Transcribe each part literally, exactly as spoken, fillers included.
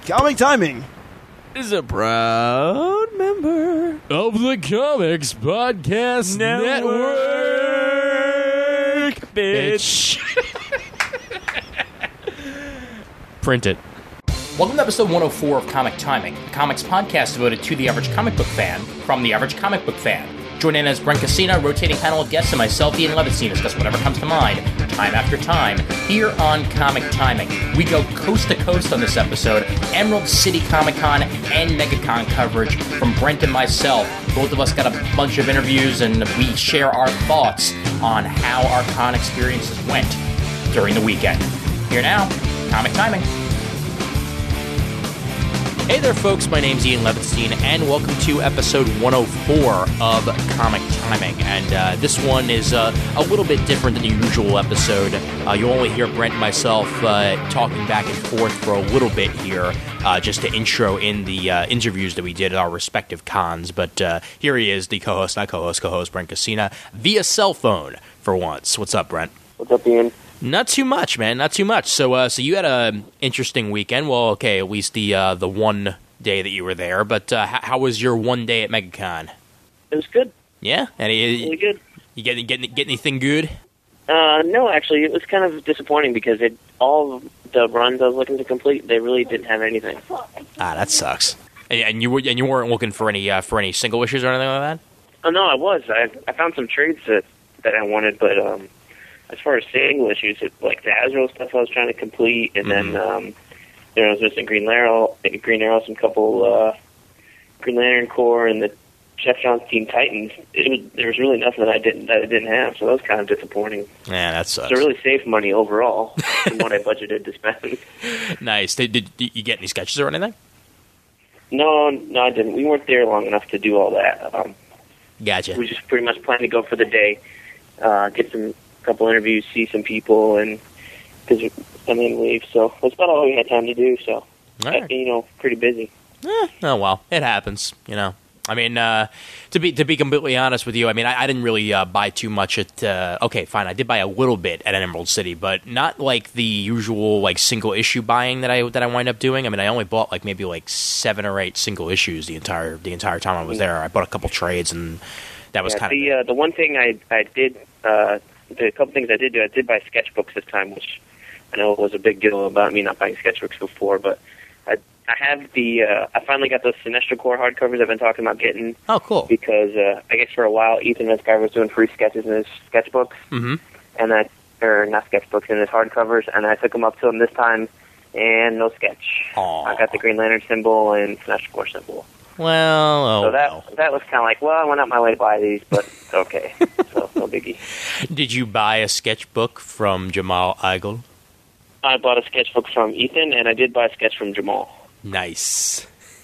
Comic Timing is a proud member of the Comics Podcast Network, Network bitch. Print it. Welcome to episode one oh four of Comic Timing, a comics podcast devoted to the average comic book fan from the average comic book fan. Join in as Brent Casina, a rotating panel of guests, and myself, Ian Levitstein, discuss whatever comes to mind, time after time, here on Comic Timing. We go coast to coast on this episode, Emerald City Comic Con and MegaCon coverage from Brent and myself. Both of us got a bunch of interviews, and we share our thoughts on how our con experiences went during the weekend. Here now, Comic Timing. Hey there, folks. My name's Ian Levitstein, and welcome to episode one oh four of Comic Timing. And uh, this one is uh, a little bit different than the usual episode. Uh, you'll only hear Brent and myself uh, talking back and forth for a little bit here, uh, just to intro in the uh, interviews that we did at our respective cons. But uh, here he is, the co-host, not co-host, co-host Brent Casina, via cell phone for once. What's up, Brent? What's up, Ian? Not too much, man. Not too much. So, uh, so you had an interesting weekend. Well, okay, at least the uh, the one day that you were there. But uh, how, how was your one day at MegaCon? It was good. Yeah, any really good. You get get get anything good? Uh, no, actually, it was kind of disappointing because it all of the runs I was looking to complete, they really didn't have anything. Ah, that sucks. And, and you and you weren't looking for any uh, for any single issues or anything like that? Oh no, I was. I I found some trades that that I wanted, but um. As far as single issues, it, like the Azrael stuff I was trying to complete, and mm-hmm. then um, there was missing Green Arrow, Green Arrow, some couple uh, Green Lantern Corps, and the Jeff Johns Teen Titans. It was, there was really nothing that I didn't that I didn't have, so that was kind of disappointing. Yeah, that sucks. So I really saved money overall from what I budgeted to spend. Nice. Did, did, did you get any sketches or anything? No, no, I didn't. We weren't there long enough to do all that. Um, gotcha. We just pretty much planned to go for the day, uh, get some. Couple interviews, see some people, and because and then leave. So that's about all we had time to do. So right. you know, pretty busy. Eh, oh well, it happens. You know, I mean, uh, to be to be completely honest with you, I mean, I, I didn't really uh, buy too much at. Uh, okay, fine, I did buy a little bit at Emerald City, but not like the usual like single issue buying that I that I wind up doing. I mean, I only bought like maybe like seven or eight single issues the entire the entire time I was there. I bought a couple trades, and that was yeah, kind the of uh, the one thing I I did. Uh, The couple things I did do, I did buy sketchbooks this time, which I know was a big deal about me not buying sketchbooks before. But I, I have the, uh, I finally got those Sinestro Corps hardcovers I've been talking about getting. Oh, cool! Because uh, I guess for a while Ethan Vescar was doing free sketches in his sketchbooks, mm-hmm. and I, or not sketchbooks in his hardcovers, and I took them up to him this time, and no sketch. Aww. I got the Green Lantern symbol and Sinestro Corps symbol. Well, oh, so that well. that was kind of like, well, I went out my way to buy these, but okay, so no biggie. Did you buy a sketchbook from Jamal Igle? I bought a sketchbook from Ethan, and I did buy a sketch from Jamal. Nice.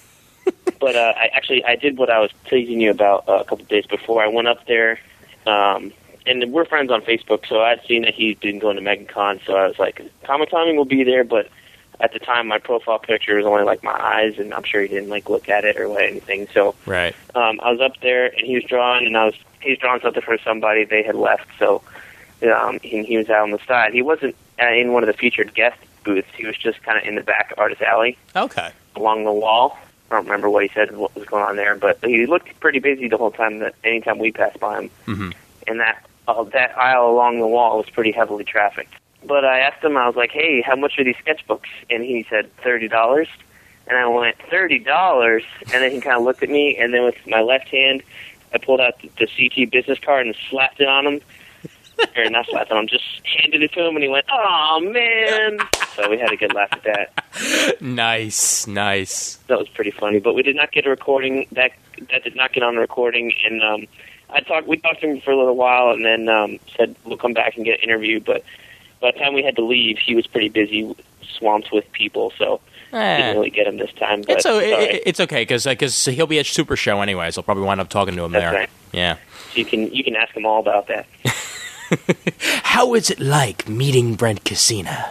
But uh, I actually I did what I was teasing you about uh, a couple of days before. I went up there, um, and we're friends on Facebook, so I'd seen that he'd been going to MegaCon, so I was like, Comic Timing will be there, but at the time, my profile picture was only like my eyes, and I'm sure he didn't like look at it or anything. So, right. um, I was up there, and he was drawing, and I was he was drawing something for somebody. They had left, so um, he, he was out on the side. He wasn't uh, in one of the featured guest booths. He was just kind of in the back artist alley, okay, along the wall. I don't remember what he said, what was going on there, but he looked pretty busy the whole time. That anytime we passed by him, mm-hmm. and that uh, that aisle along the wall was pretty heavily trafficked. But I asked him, I was like, hey, how much are these sketchbooks? And he said, thirty dollars. And I went, thirty dollars? And then he kind of looked at me, and then with my left hand, I pulled out the, the C T business card and slapped it on him. Or not slapped it on him, just handed it to him, and he went, oh, man. So we had a good laugh at that. Nice, nice. That was pretty funny. But we did not get a recording. That that did not get on the recording. And um, I talked. we talked to him for a little while, and then um, said we'll come back and get an interview. But by the time we had to leave, he was pretty busy, swamped with people, so eh. didn't really get him this time. But it's, o- it's, it, right. it's okay, because uh, he'll be at Super Show anyway, so I'll probably wind up talking to him That's there. Right. Yeah. So you can you can ask him all about that. How is it like meeting Brent Casina?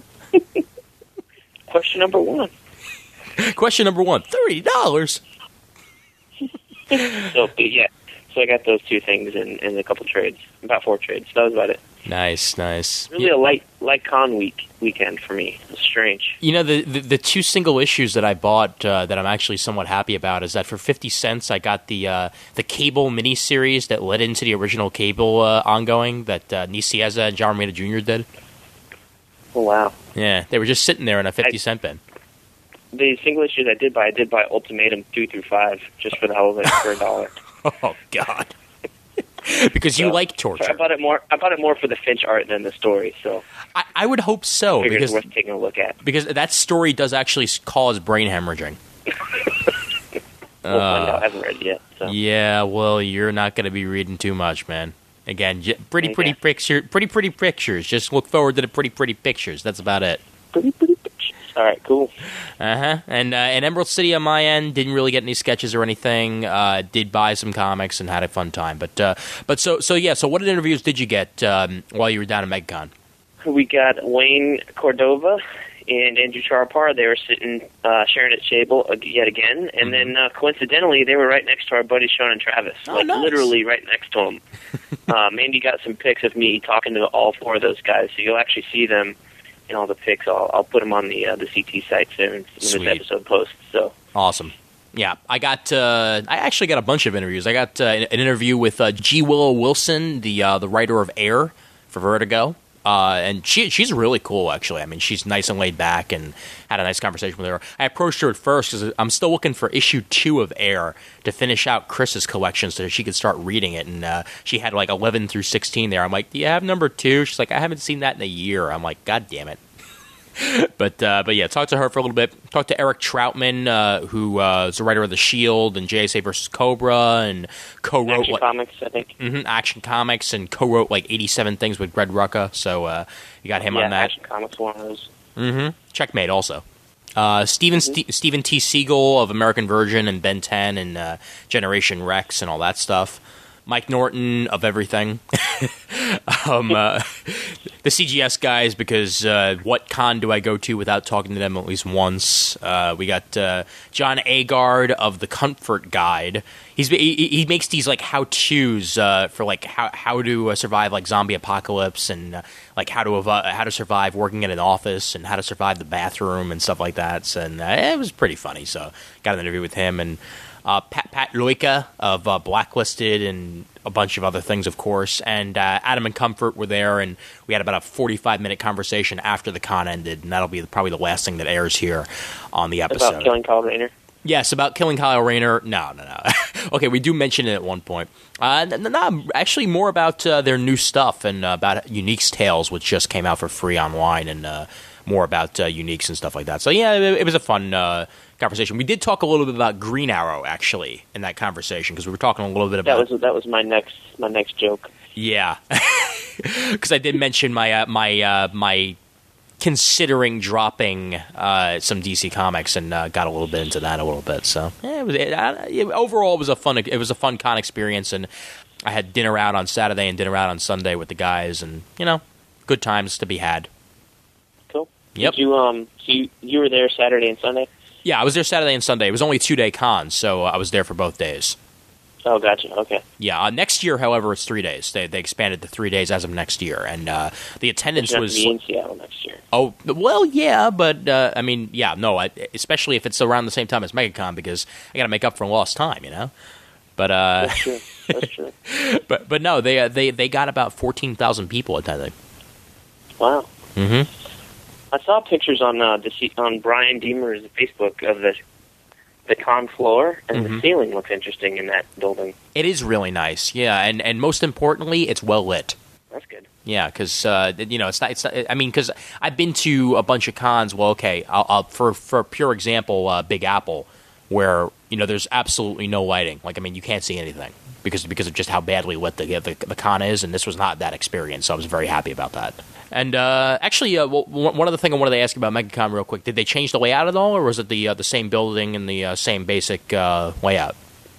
Question number one. Question number one, thirty dollars. So, yeah. So I got those two things in, in a couple trades, about four trades. That was about it. Nice, nice. Really a light light con week weekend for me. It's strange. You know, the, the the two single issues that I bought uh, that I'm actually somewhat happy about is that for fifty cents I got the uh, the Cable miniseries that led into the original Cable uh, ongoing that uh, Nicieza and John Romita Junior did. Oh, wow. Yeah, they were just sitting there in a fifty cent bin. The single issues I did buy, I did buy Ultimatum two through five just for the hell of it for a dollar. Oh, God. Because you so, like torture. So I bought it more. I bought it more for the Finch art than the story. So I, I would hope so. I figured because it's worth taking a look at. Because that story does actually cause brain hemorrhaging. We'll find out. I haven't read it yet. So. Yeah, well, you're not going to be reading too much, man. Again, j- pretty, Okay. pretty picture, pretty, pretty pictures. Just look forward to the pretty, pretty pictures. That's about it. Pretty, pretty pictures. All right, cool. Uh huh. And uh, and Emerald City on my end didn't really get any sketches or anything. Uh, did buy some comics and had a fun time. But uh, but so so yeah. So what interviews did you get um, while you were down at MegaCon? We got Wayne Cordova and Andrew Charpar. They were sitting uh, sharing at table yet again, and mm-hmm. then uh, coincidentally, they were right next to our buddies Sean and Travis, oh, like nice. literally right next to them. um, Andy got some pics of me talking to all four of those guys, so you'll actually see them in all the pics. I'll, I'll put them on the uh, the C T site soon when this episode posts. So awesome. Yeah, I got. Uh, I actually got a bunch of interviews. I got uh, an interview with uh, G. Willow Wilson, the uh, the writer of Air for Vertigo. Uh, and she she's really cool, actually. I mean, she's nice and laid back, and had a nice conversation with her. I approached her at first because I'm still looking for issue two of Air to finish out Chris's collection so that she could start reading it. And uh, she had like eleven through sixteen there. I'm like, do you have number two? She's like, I haven't seen that in a year. I'm like, God damn it. but uh, but yeah, talked to her for a little bit. Talked to Eric Troutman, uh, who uh, is the writer of The Shield and J S A versus Cobra, and co-wrote Action like, Comics, I think. Mm-hmm, Action Comics, and co-wrote like eighty-seven things with Greg Rucka. So uh, you got him yeah, on that. Action Comics, one of those. Mm-hmm. Checkmate also. Uh, Steven mm-hmm. St- Stephen T. Siegel of American Virgin and Ben ten and uh, Generation Rex and all that stuff. Mike Norton of everything. um, uh, the C G S guys, because uh, what con do I go to without talking to them at least once? Uh, we got uh, John Agard of the Comfort Guide. He's he, he makes these like how tos uh, for like how how to uh, survive like zombie apocalypse and uh, like how to ev- how to survive working in an office and how to survive the bathroom and stuff like that. So, and uh, it was pretty funny. So got an interview with him and. Uh, Pat, Pat Loika of uh, Blacklisted and a bunch of other things, of course. And uh, Adam and Comfort were there, and we had about a forty-five minute conversation after the con ended, and that'll be probably the last thing that airs here on the episode. About killing Kyle Rayner? Yes, about killing Kyle Rayner. No, no, no. Okay, we do mention it at one point. Uh, no, no, actually more about uh, their new stuff and uh, about Unique's Tales, which just came out for free online, and uh, more about uh, Uniques and stuff like that. So, yeah, it, it was a fun uh, conversation. We did talk a little bit about Green Arrow, actually, in that conversation, because we were talking a little bit about... That was that was my next my next joke. Yeah. Because I did mention my uh, my uh, my considering dropping uh, some D C Comics and uh, got a little bit into that a little bit. So, yeah, it was, it, uh, it, overall, it was a fun it was a fun con experience, and I had dinner out on Saturday and dinner out on Sunday with the guys, and, you know, good times to be had. Cool. Yep. Did you um so you, you were there Saturday and Sunday? Yeah, I was there Saturday and Sunday. It was only a two-day con, so I was there for both days. Oh, gotcha. Okay. Yeah. Uh, next year, however, it's three days. They they expanded to three days as of next year, and uh, the attendance you have was to be in Seattle next year. Oh well, yeah, but uh, I mean, yeah, no, I, especially if it's around the same time as MegaCon, because I got to make up for lost time, you know. But uh, that's true. That's true. but but no, they uh, they they got about fourteen thousand people attending. Wow. Mm-hmm. I saw pictures on uh, the on Brian Deemer's Facebook of the the con floor, and mm-hmm. the ceiling looks interesting in that building. It is really nice, yeah, and and most importantly, it's well lit. That's good. Yeah, because uh, you know it's not. It's not. I mean, because I've been to a bunch of cons. Well, okay, I'll, I'll for for pure example, uh, Big Apple, where you know there's absolutely no lighting. Like, I mean, you can't see anything because because of just how badly lit the the, the con is, and this was not that experience. So I was very happy about that. And uh, actually, uh, well, one other thing I wanted to ask about MegaCon real quick: did they change the layout at all, or was it the uh, the same building and the uh, same basic uh, layout?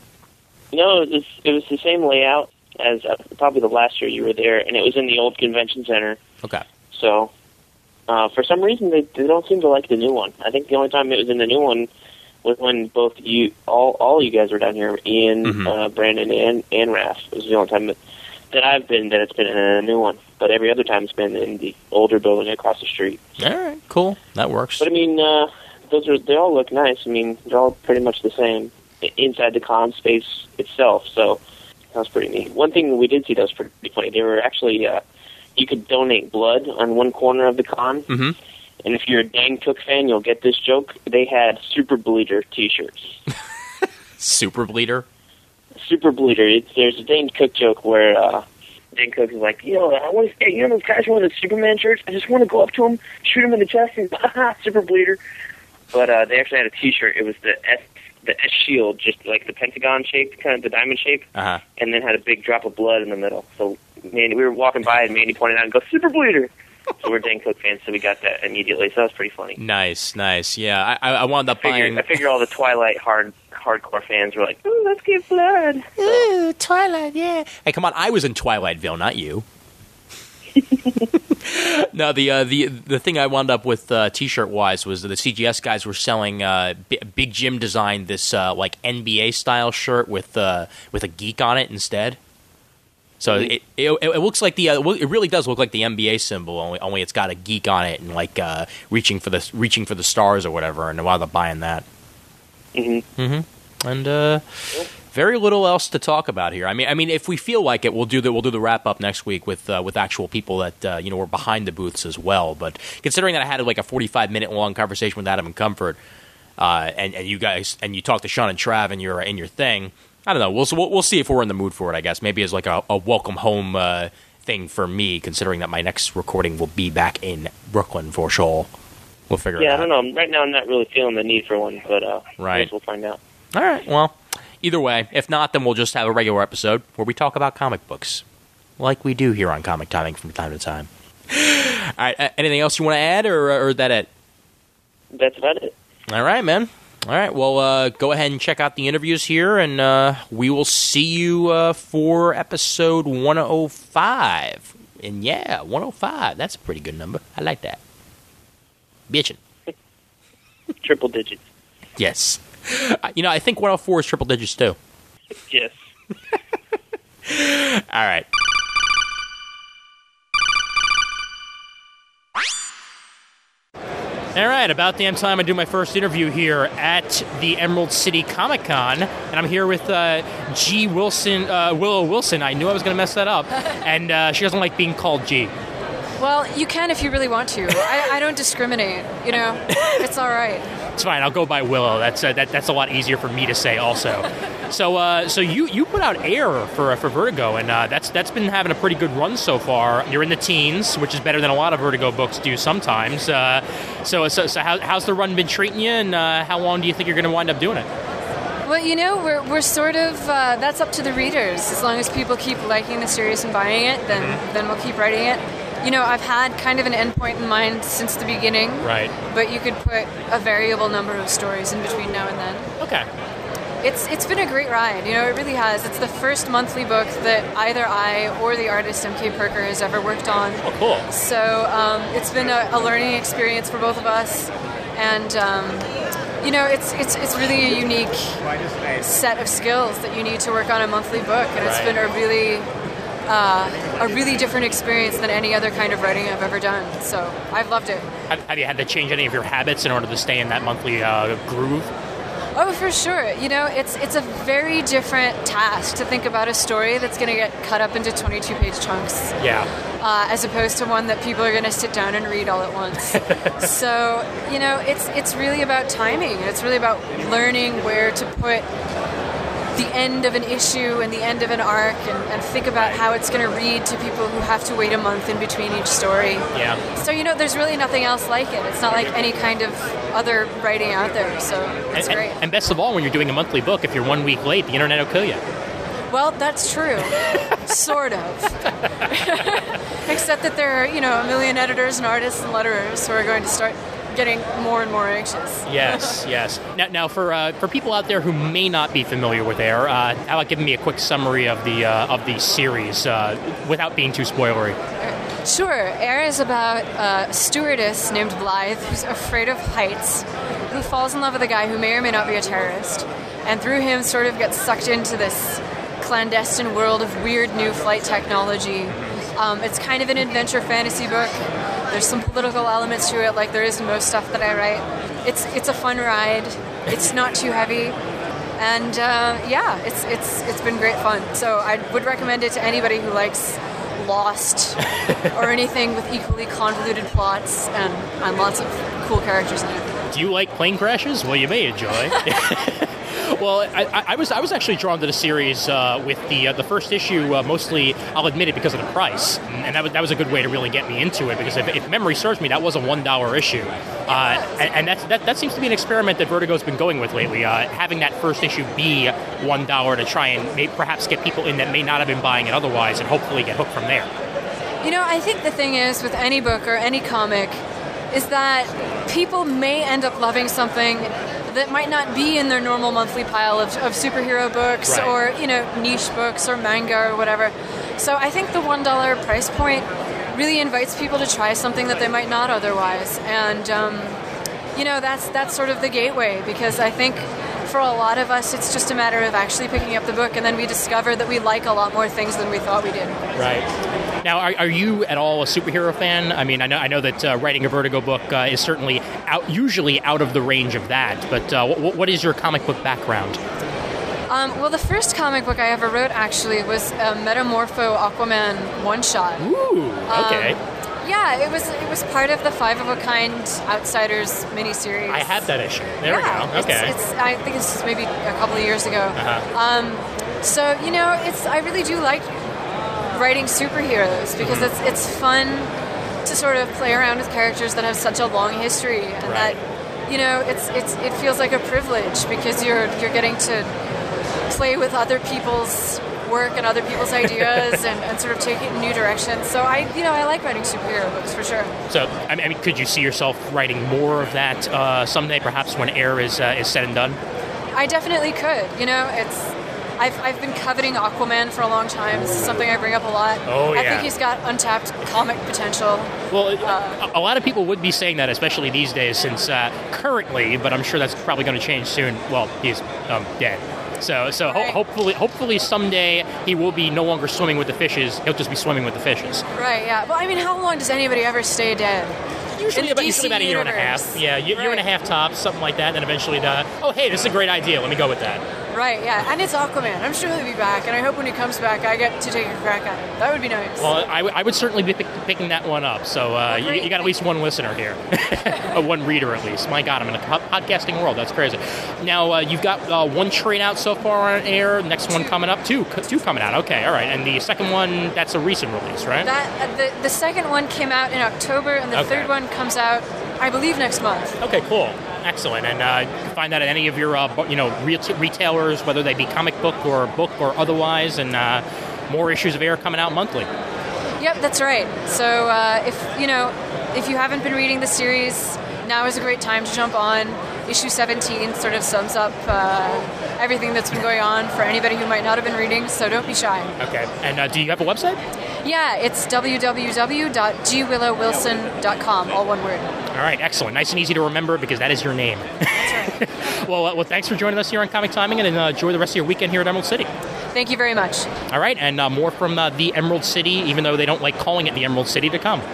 No, it was it was the same layout as uh, probably the last year you were there, and it was in the old convention center. Okay. So, uh, for some reason, they, they don't seem to like the new one. I think the only time it was in the new one was when both you, all all you guys were down here, Ian, Mhm. uh, Brandon, and and Raph. It was the only time that, that I've been that it's been in a new one. But every other time it's been in the older building across the street. All right, cool. That works. But I mean, uh, those are they all look nice. I mean, they're all pretty much the same i- inside the con space itself. So that was pretty neat. One thing we did see that was pretty funny. They were actually uh, you could donate blood on one corner of the con. Mm-hmm. And if you're a Dane Cook fan, you'll get this joke. They had Super Bleeder T-shirts. Super Bleeder? Super Bleeder. It's, there's a Dane Cook joke where uh, Dane Cook is like, yo, I want to, you know those guys wearing the Superman shirts? I just want to go up to him, shoot him in the chest, and haha, Super Bleeder. But uh, they actually had a T-shirt. It was the S, the S shield, just like the pentagon shape, kind of the diamond shape, Uh-huh. and then had a big drop of blood in the middle. So Mandy, we were walking by, and Mandy pointed out and goes, Super Bleeder. So we're Dane Cook fans, so we got that immediately. So that was pretty funny. Nice, nice. Yeah, I, I wound up I figured, buying... I figure all the Twilight hard hardcore fans were like, "Ooh, let's give blood." Ooh, Twilight, yeah. Hey, come on, I was in Twilightville, not you. No, the uh, the the thing I wound up with uh, T-shirt wise was that the C G S guys were selling. Uh, B- Big Jim designed this uh, like N B A style shirt with uh, with a geek on it instead. So Mhm. it, it it looks like the uh, it really does look like the N B A symbol, only only it's got a geek on it and like uh, reaching for the reaching for the stars or whatever. And I wound up buying that. Mm-hmm. Mm-hmm. And uh, very little else to talk about here. I mean, I mean, if we feel like it, we'll do the we'll do the wrap up next week with uh, with actual people that uh, you know were behind the booths as well. But considering that I had like a forty-five minute long conversation with Adam and Comfort, uh, and and you guys and you talked to Sean and Trav in your in your thing, I don't know. We'll we'll, we'll see if we're in the mood for it. I guess maybe as like a, a welcome home uh, thing for me, considering that my next recording will be back in Brooklyn for sure. We'll figure Yeah, it I out. don't know. Right now, I'm not really feeling the need for one, but uh, Right. I guess we'll find out. All right. Well, either way, if not, then we'll just have a regular episode where we talk about comic books, like we do here on Comic Timing from time to time. All right. Uh, anything else you want to add, or or is that it? That's about it. All right, man. All right. Well, uh, go ahead and check out the interviews here, and uh, we will see you uh, for episode one oh five. And yeah, one oh five. That's a pretty good number. I like that. Bitchin'. Triple digits. Yes. Uh, you know, I think one oh four is triple digits too. Yes. All right. All right, about damn time I do my first interview here at the Emerald City Comic Con, and I'm here with uh, G. Wilson, uh, Willow Wilson. I knew I was going to mess that up, and uh, she doesn't like being called G. Well, you can if you really want to. I, I don't discriminate, you know? It's all right. It's fine. I'll go by Willow. That's uh, that, that's a lot easier for me to say, also. So, uh, so you, you put out Air for for Vertigo, and uh, that's that's been having a pretty good run so far. You're in the teens, which is better than a lot of Vertigo books do sometimes. Uh, so, so, so how, how's the run been treating you, and uh, how long do you think you're going to wind up doing it? Well, you know, we're, we're sort of, uh, that's up to the readers. As long as people keep liking the series and buying it, then, Mm-hmm. then we'll keep writing it. You know, I've had kind of an endpoint in mind since the beginning. Right. But you could put a variable number of stories in between now and then. Okay. It's It's been a great ride, you know, it really has. It's the first monthly book that either I or the artist M K Perker has ever worked on. Oh, cool. So um, it's been a, a learning experience for both of us. And, um, you know, it's, it's, it's really a unique set of skills that you need to work on a monthly book. And it's Right. been a really... Uh, a really different experience than any other kind of writing I've ever done. So I've loved it. Have, have you had to change any of your habits in order to stay in that monthly uh, groove? Oh, for sure. You know, it's it's a very different task to think about a story that's going to get cut up into twenty-two page chunks, Yeah. uh, as opposed to one that people are going to sit down and read all at once. So, you know, it's it's really about timing. It's really about learning where to put the end of an issue and the end of an arc, and, and think about how it's going to read to people who have to wait a month in between each story. Yeah. So, you know, there's really nothing else like it. It's not like any kind of other writing out there, so it's and, great. And, and best of all, when you're doing a monthly book, if you're one week late, the internet will kill you. Well, that's true. Sort of. Except that there are, you know, a million editors and artists and letterers who are going to start getting more and more anxious. Yes, yes. Now, now for uh, for people out there who may not be familiar with Air, uh, how about giving me a quick summary of the uh, of the series uh, without being too spoilery? Sure. Air is about a stewardess named Blythe who's afraid of heights, who falls in love with a guy who may or may not be a terrorist, and through him sort of gets sucked into this clandestine world of weird new flight technology. Um, it's kind of an adventure fantasy book. There's some political elements to it, like there is in most stuff that I write. It's it's a fun ride. It's not too heavy, and uh, yeah, it's it's it's been great fun. So I would recommend it to anybody who likes Lost or anything with equally convoluted plots and, and lots of cool characters in it. Do you like plane crashes? Well, you may enjoy. Well, I, I was I was actually drawn to the series uh, with the uh, the first issue. Uh, mostly, I'll admit it, because of the price, and that was that was a good way to really get me into it. Because if, if memory serves me, that was a one dollar issue, uh, and, and that's, that that seems to be an experiment that Vertigo's been going with lately. Uh, having that first issue be one dollar to try and may, perhaps get people in that may not have been buying it otherwise, and hopefully get hooked from there. You know, I think the thing is with any book or any comic is that people may end up loving something that might not be in their normal monthly pile of, of superhero books right. or, you know, niche books or manga or whatever. So I think the one dollar price point really invites people to try something that they might not otherwise. And, um, you know, that's that's sort of the gateway, because I think for a lot of us it's just a matter of actually picking up the book, and then we discover that we like a lot more things than we thought we did. Right. Now, are, are you at all a superhero fan? I mean, I know I know that uh, writing a Vertigo book uh, is certainly out, usually out of the range of that, but uh, what, what is your comic book background? Um, well, the first comic book I ever wrote, actually, was a Metamorpho Aquaman one-shot. Ooh, okay. Um, yeah, it was it was part of the Five of a Kind Outsiders miniseries. I had that issue. There yeah, we go. Okay. It's, it's, I think this is maybe a couple of years ago. Uh-huh. Um, so, you know, it's I really do like writing superheroes, because it's it's fun to sort of play around with characters that have such a long history, and right. that, you know, it's it's it feels like a privilege, because you're you're getting to play with other people's work and other people's ideas and, and sort of take it in new directions. So I, you know, I like writing superhero books for sure. So, I mean, could you see yourself writing more of that uh, someday, perhaps when Air is uh, is said and done? I definitely could. You know, it's I've I've been coveting Aquaman for a long time. This is something I bring up a lot. Oh, yeah. I think he's got untapped comic potential. Well, Uh, a, a lot of people would be saying that, especially these days, since uh, currently, but I'm sure that's probably going to change soon. Well, he's um, dead. So, so ho- Right. hopefully, hopefully someday he will be no longer swimming with the fishes. He'll just be swimming with the fishes. Right, yeah. Well, I mean, how long does anybody ever stay dead? Usually In the about, D C usually about a year and a universe. half. Yeah, year, year and a Right. half tops, something like that. Then eventually, the, oh, hey, this is a great idea. Let me go with that. Right, yeah. And it's Aquaman. I'm sure he'll be back, and I hope when he comes back, I get to take a crack at it. That would be nice. Well, I, w- I would certainly be pick, picking that one up. So uh, you, you got at least one listener here, uh, one reader at least. My God, I'm in a po- podcasting world. That's crazy. Now uh, you've got uh, one trade out so far on air. Next one coming up, two, two coming out. Okay, all right. And the second one, that's a recent release, right? That uh, the the second one came out in October, and the Okay. third one comes out, I believe, next month. Okay, cool. Excellent. And uh, you can find that at any of your, uh, bu- you know, ret- retailers, whether they be comic book or book or otherwise, and uh, more issues of Air coming out monthly. Yep, that's right. So uh, if you know, if you haven't been reading the series, now is a great time to jump on. Issue seventeen sort of sums up uh, everything that's been going on for anybody who might not have been reading. So don't be shy. Okay. And uh, do you have a website? Yeah, it's w w w dot g willow wilson dot com, all one word. All right, excellent. Nice and easy to remember because that is your name. That's right. well, uh, well, thanks for joining us here on Comic Timing, and uh, enjoy the rest of your weekend here at Emerald City. Thank you very much. All right, and uh, more from uh, the Emerald City, even though they don't like calling it the Emerald City, to come.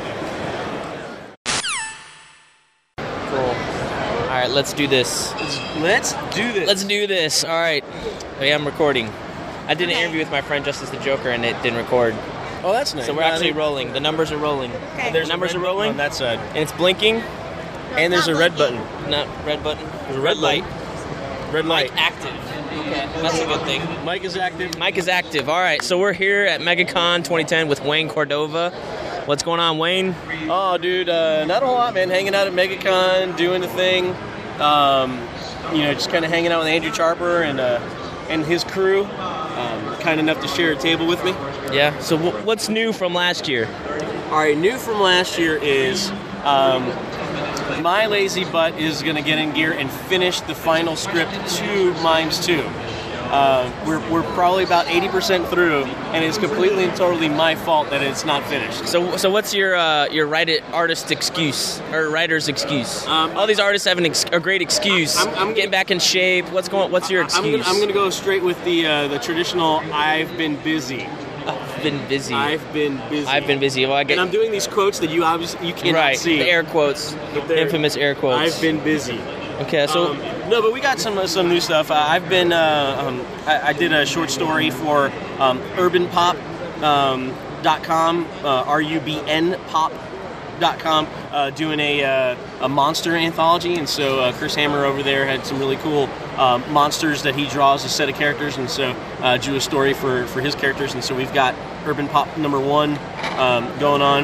Cool. All right, let's do this. Let's do this. Let's do this. All right. Oh, yeah, I'm recording. I did an interview with my friend Justice the Joker, and it didn't record. Oh, that's nice. So we're No, actually they- rolling. The numbers are rolling. There's The a numbers red are button rolling, on that side, and it's blinking. and there's a red button. No, red button. There's a red light. Red light. Mic active. Okay, that's a good thing. Mic is active. Mic is active. All right, so we're here at MegaCon twenty ten with Wayne Cordova. What's going on, Wayne? Oh, dude, uh, not a whole lot, man. Hanging out at MegaCon, doing the thing. Um, you know, just kind of hanging out with Andrew Charper and uh, and his crew. Um, kind enough to share a table with me. Yeah. So w- what's new from last year? All right, new from last year is um, my lazy butt is going to get in gear and finish the final script to Mimes two. Uh, we're, we're probably about eighty percent through, and it's completely and totally my fault that it's not finished. So, so what's your uh, your write artist excuse or writer's excuse? Um, All these artists have an ex- a great excuse. I'm- I'm getting gonna- back in shape. What's going? What's your I'm excuse? gonna, I'm gonna go straight with the uh, the traditional. I've been busy. I've been busy. I've been busy. I've been busy. Well, I get And I'm doing these quotes that you obviously you cannot right. see. The air quotes, they're- infamous air quotes. I've been busy. Okay, so Um, no, but we got some some new stuff. Uh, I've been uh, um, I, I did a short story for um, urban pop dot com, uh, R U B N pop dot com, uh, doing a uh, a monster anthology, and so uh, Chris Hammer over there had some really cool um, monsters that he draws, a set of characters, and so uh, drew a story for, for his characters, and so we've got Urban Pop number one um, going on.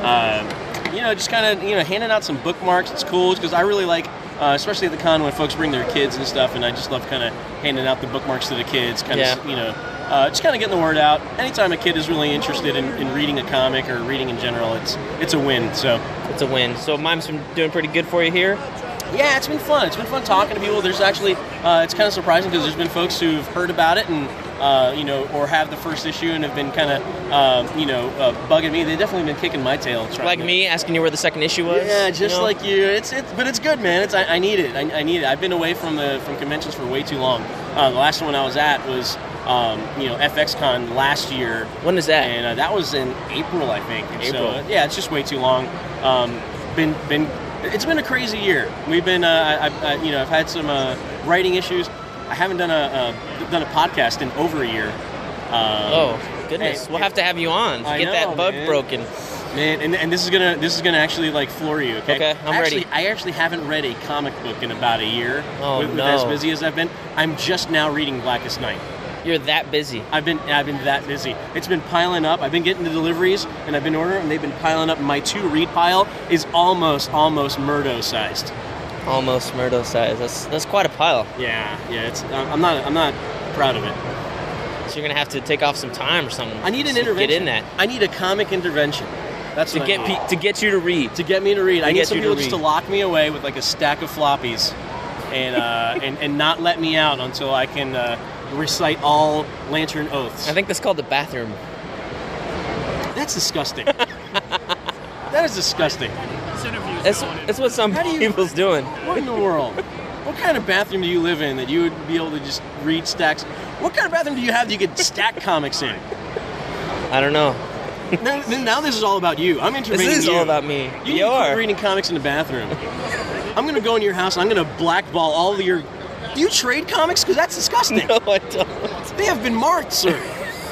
Uh, you know, just kind of you know handing out some bookmarks. It's cool because I really like. Uh, especially at the con when folks bring their kids and stuff, and I just love kind of handing out the bookmarks to the kids, kind of, Yeah. you know, uh, just kind of getting the word out. Anytime a kid is really interested in, in reading a comic or reading in general, it's it's a win. So it's a win. So mime's been doing pretty good for you here. yeah, it's been fun. It's been fun talking to people. There's actually, uh, it's kind of surprising because there's been folks who've heard about it and, uh, you know, or have the first issue and have been kind of, um, you know, uh, bugging me. They've definitely been kicking my tail. trying Like to- me, asking you where the second issue was. Yeah, just you know? like you. It's it's, but it's good, man. It's I, I need it. I, I need it. I've been away from the from conventions for way too long. Uh, the last one I was at was, um, you know, F X Con last year. When is that? And uh, that was in April, I think. And April. So, yeah, it's just way too long. Um, been been. It's been a crazy year. We've been, uh, I, I, you know, I've had some uh, writing issues. I haven't done a, a done a podcast in over a year. Um, Oh goodness, hey, we'll have to have you on to I get know, that bug man. broken. Man, and, and this is gonna this is gonna actually like floor you. Okay, Okay, I'm actually, ready. I actually haven't read a comic book in about a year. Oh, with, with no. as busy as I've been, I'm just now reading Blackest Night. You're that busy. I've been I've been that busy. It's been piling up. I've been getting the deliveries and I've been ordering, and they've been piling up. My to read pile is almost almost Murdo sized. Almost Murdo size. That's that's quite a pile. Yeah, yeah. It's I'm not I'm not proud of it. So you're gonna have to take off some time or something. I need an to intervention. Get in that I need a comic intervention. That's to what get I need. pe- to get you to read. to get me to read. I need get some you to people just to read. lock me away with like a stack of floppies, and uh, and and not let me out until I can uh, recite all Lantern oaths. I think that's called the bathroom. That's disgusting. That is disgusting. That's that's what some How do you- people's doing. What in the world? What kind of bathroom do you live in that you would be able to just read stacks? What kind of bathroom do you have that you could stack comics in? I don't know. Now, now this is all about you. I'm This intervening. is you. all about me. You You, need to quit are. reading comics in the bathroom. I'm gonna go in your house and I'm gonna blackball all of your. Do you trade comics? Because that's disgusting. No, I don't. They have been marked, sir.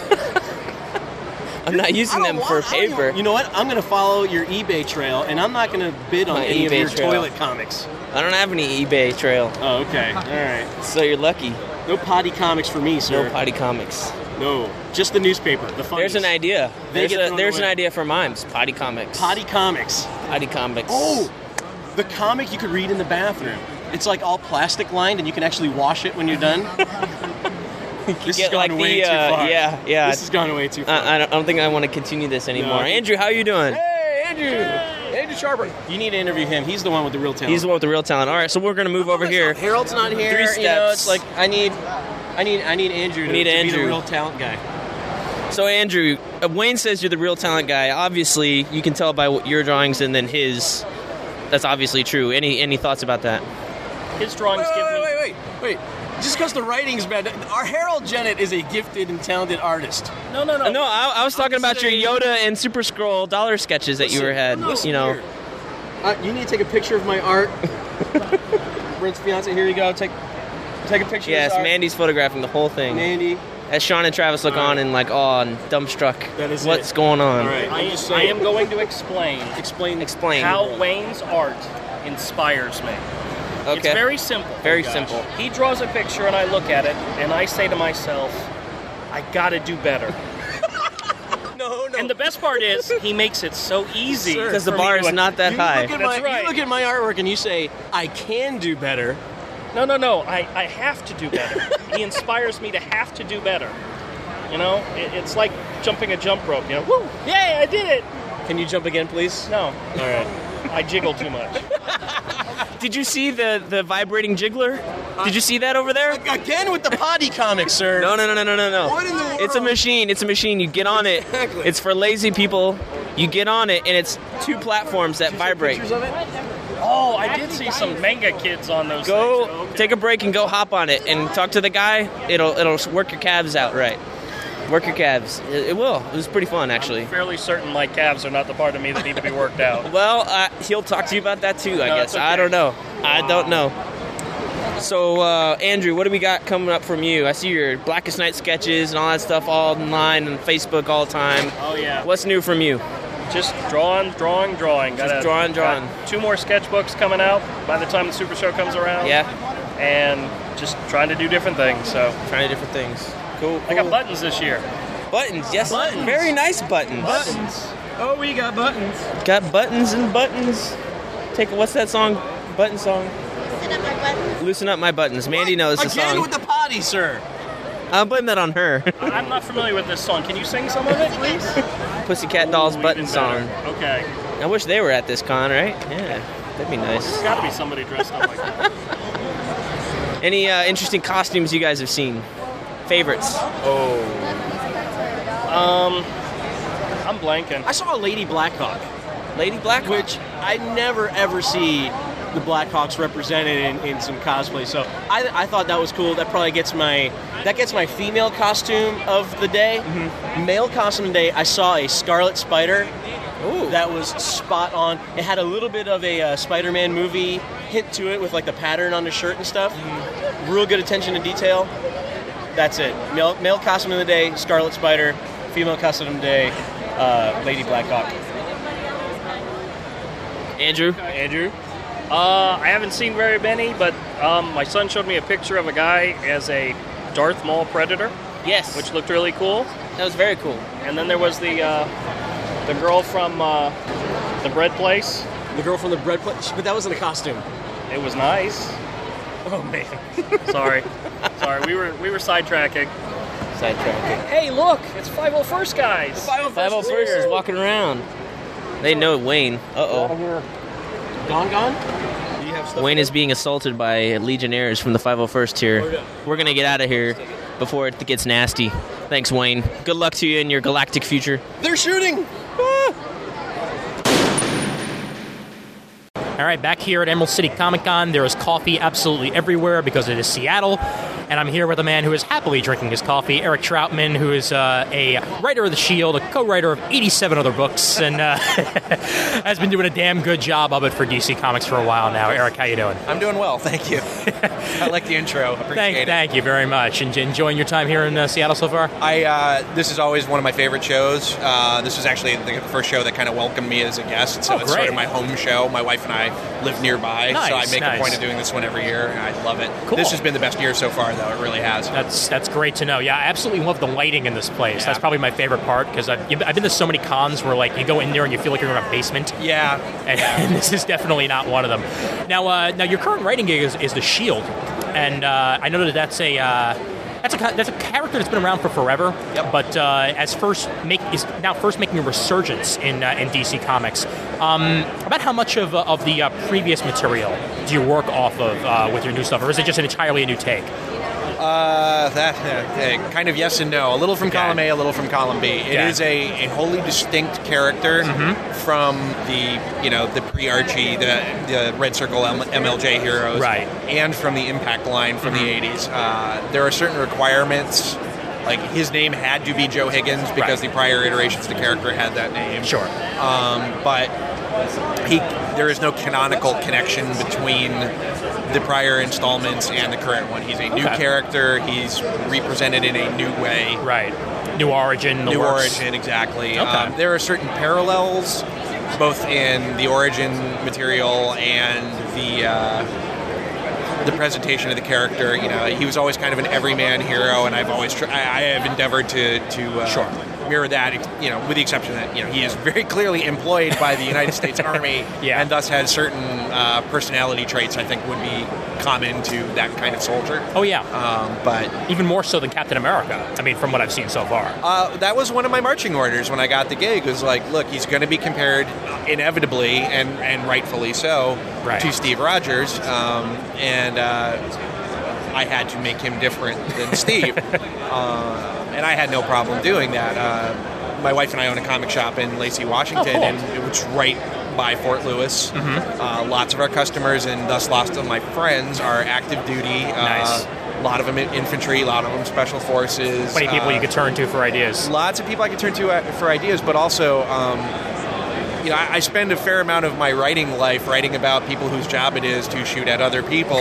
I'm not using I don't them for want- I don't paper. even- You know what? I'm going to follow your eBay trail, and I'm not going to bid on My any of eBay your trail. toilet comics. I don't have any eBay trail, Oh, okay. All right. so you're lucky. No potty comics for me, sir. No potty comics. No. Just the newspaper. The funnies. There's an idea. They There's, get a, thrown there's an away. idea for mimes. Potty comics. Potty comics. Potty comics. Oh, the comic you could read in the bathroom. It's like all plastic lined, and you can actually wash it when you're done. This has get gone like way the, too uh, far. yeah, yeah. This has gone way too far. I, I, don't, I don't think I want to continue this anymore. I think- Andrew, how you doing? Hey, Andrew! Andrew Sharper. You need to interview him. He's the one with the real talent. He's the one with the real talent. All right, so we're gonna move over here. Harold's not here. Three You know, steps. it's like I need, I need, I need Andrew to, need to be Andrew. the real talent guy. So Andrew, uh, Wayne says you're the real talent guy. Obviously, you can tell by what your drawings and then his. That's obviously true. Any any thoughts about that? His drawings Wait, give wait, me. wait, wait, wait. Just because the writing's bad, our Harold Jennett is a gifted and talented artist. No, no, no. No, I, I was talking I'm about your saying- Yoda and Super Scroll dollar sketches that you were had. Listen You know, here. Uh, you need to take a picture of my art. Brent's fiance, here you go. Take, take a picture. yes, of this art. Mandy's photographing the whole thing. Mandy. As Sean and Travis look All on right. and like awe and dumbstruck. That is What's it. going on? All right. I, I'm just I saying. am going to explain Explain. Explain. how Wayne's art inspires me. Okay. It's very simple. Very Gosh. simple. He draws a picture and I look at it and I say to myself, I gotta do better. No, no. And the best part is he makes it so easy. Sir. Because the for me bar to- is not that you high. Look at That's my, right. You look at my artwork and you say, I can do better. No, no, no. I, I have to do better. He inspires me to have to do better. You know, it, it's like jumping a jump rope. You know, woo, yay, I did it. Can you jump again, please? No, All right. I jiggle too much. Did you see the, the vibrating jiggler? Did you see that over there? Again with the potty comic, sir. No, no, no, no, no, no. What in the world? It's a machine. It's a machine. You get on it. Exactly. It's for lazy people. You get on it, and it's two platforms that vibrate. Pictures of it? Oh, I did see some manga kids on those Go things. Okay. take a break and go hop on it and talk to the guy. It'll it'll work your calves out right. Work your calves. It, it will. It was pretty fun, actually. I'm fairly certain my calves are not the part of me that need to be worked out. Well, uh, he'll talk to you about that too, I No, guess. it's okay. I don't know. I don't know. So, uh, Andrew, what do we got coming up from you? I see your Blackest Night sketches and all that stuff all online and Facebook all the time. Oh, yeah. What's new from you? Just drawing, drawing, drawing. Got Just drawing, drawing. got two more sketchbooks coming out by the time the Super Show comes around. Yeah, And just trying to do different things. So trying different things. Cool, cool. I got buttons this year. Buttons, yes. Buttons. Very nice buttons. Buttons. Oh, we got buttons. Got buttons and buttons. Take what's that song? Button song. Loosen up my buttons. Loosen up my buttons. Mandy knows the Again song. with the potty, sir. I'll blame that on her. I'm not familiar with this song. Can you sing some of it, please? Pussycat Dolls Ooh, button even song. better. Okay. I wish they were at this con, right? Yeah, that'd be nice. There's got to be somebody dressed up like that. Any uh, interesting costumes you guys have seen? Favorites? Oh. Um, I'm blanking. I saw a Lady Blackhawk, Lady Blackhawk? which I never ever see the Blackhawks represented in, in some cosplay. So I, I thought that was cool. That probably gets my that gets my female costume of the day. Mm-hmm. Male costume of the day. I saw a Scarlet Spider. Ooh. That was spot on. It had a little bit of a uh, Spider-Man movie hint to it with like the pattern on the shirt and stuff. Mm-hmm. Real good attention to detail. That's it. Male, male costume of the day, Scarlet Spider. Female costume of the day, uh, Lady Blackhawk. Andrew? Andrew? Uh, I haven't seen very many, but um, my son showed me a picture of a guy as a Darth Maul Predator, Yes. which looked really cool. That was very cool. And then there was the uh, the girl from uh, the bread place. The girl from the bread place, but that wasn't a costume. It was nice. Oh man. Sorry, sorry. We were we were sidetracking. Sidetracking. Hey, look! It's five oh first guys. five oh first is walking around. They know Wayne. Uh-oh. Gone Gone? Do you have stuff? Wayne is being assaulted by legionnaires from the five oh first here. We're going to get out of here before it gets nasty. Thanks, Wayne. Good luck to you in your galactic future. They're shooting. All right, back here at Emerald City Comic Con, there is coffee absolutely everywhere because it is Seattle, and I'm here with a man who is happily drinking his coffee, Eric Troutman, who is uh, a writer of The Shield, a co-writer of eighty-seven other books, and uh, has been doing a damn good job of it for D C Comics for a while now. Eric, how you doing? I'm doing well, thank you. I like the intro. Appreciate Thank, it. thank you very much. And enjoying your time here in uh, Seattle so far? I uh, this is always one of my favorite shows. Uh, this is actually the first show that kind of welcomed me as a guest, so Oh, it's sort great. of my home show. My wife and I live nearby, Nice, so I make nice. a point of doing this one every year, and I love it. Cool. This has been the best year so far, though. It really has. That's that's great to know. Yeah, I absolutely love the lighting in this place. Yeah. That's probably my favorite part because I've, I've been to so many cons where like you go in there and you feel like you're in a basement. Yeah. And, and this is definitely not one of them. Now, uh, now your current writing gig is, is The Shield, and uh, I know that that's a uh, that's a that's a character that's been around for forever. Yep. But uh, as first make is now first making a resurgence in uh, in D C Comics. Um, about how much of uh, of the uh, previous material do you work off of uh, with your new stuff, or is it just an entirely new take? Uh, that uh, kind of yes and no. A little from Okay. column A, a little from column B. It Okay. is a, a wholly distinct character from the you know the pre-Archie, the the Red Circle M- MLJ heroes, Right. and from the Impact line from the eighties. Uh, there are certain requirements. Like his name had to be Joe Higgins because Right. the prior iterations of the character had that name. Sure. Um, but he, there is no canonical connection between the prior installments and the current one. He's a new Okay. character. He's represented in a new way. Right. New origin. The New works. origin, exactly. Okay. Um, there are certain parallels, both in the origin material and the uh, the presentation of the character. You know, he was always kind of an everyman hero, and I've always tr- I, I have endeavored to to uh, Sure. mirror that, you know, with the exception that, you know, he is very clearly employed by the United States Army Yeah. and thus has certain uh, personality traits I think would be common to that kind of soldier. Oh, yeah. Um, but Even more so than Captain America, I mean, from what I've seen so far. Uh, that was one of my marching orders when I got the gig. Was like, look, he's going to be compared inevitably and, and rightfully so Right. to Steve Rogers, um, and uh, I had to make him different than Steve, uh, and I had no problem doing that. Uh, my wife and I own a comic shop in Lacey, Washington, Oh, cool. and it was right by Fort Lewis. Mm-hmm. Uh, lots of our customers and thus lots of my friends are active duty. Nice. Uh, a lot of them in infantry, a lot of them special forces. Plenty of people uh, you could turn to for ideas. Lots of people I can turn to uh, for ideas, but also, um, you know, I, I spend a fair amount of my writing life writing about people whose job it is to shoot at other people,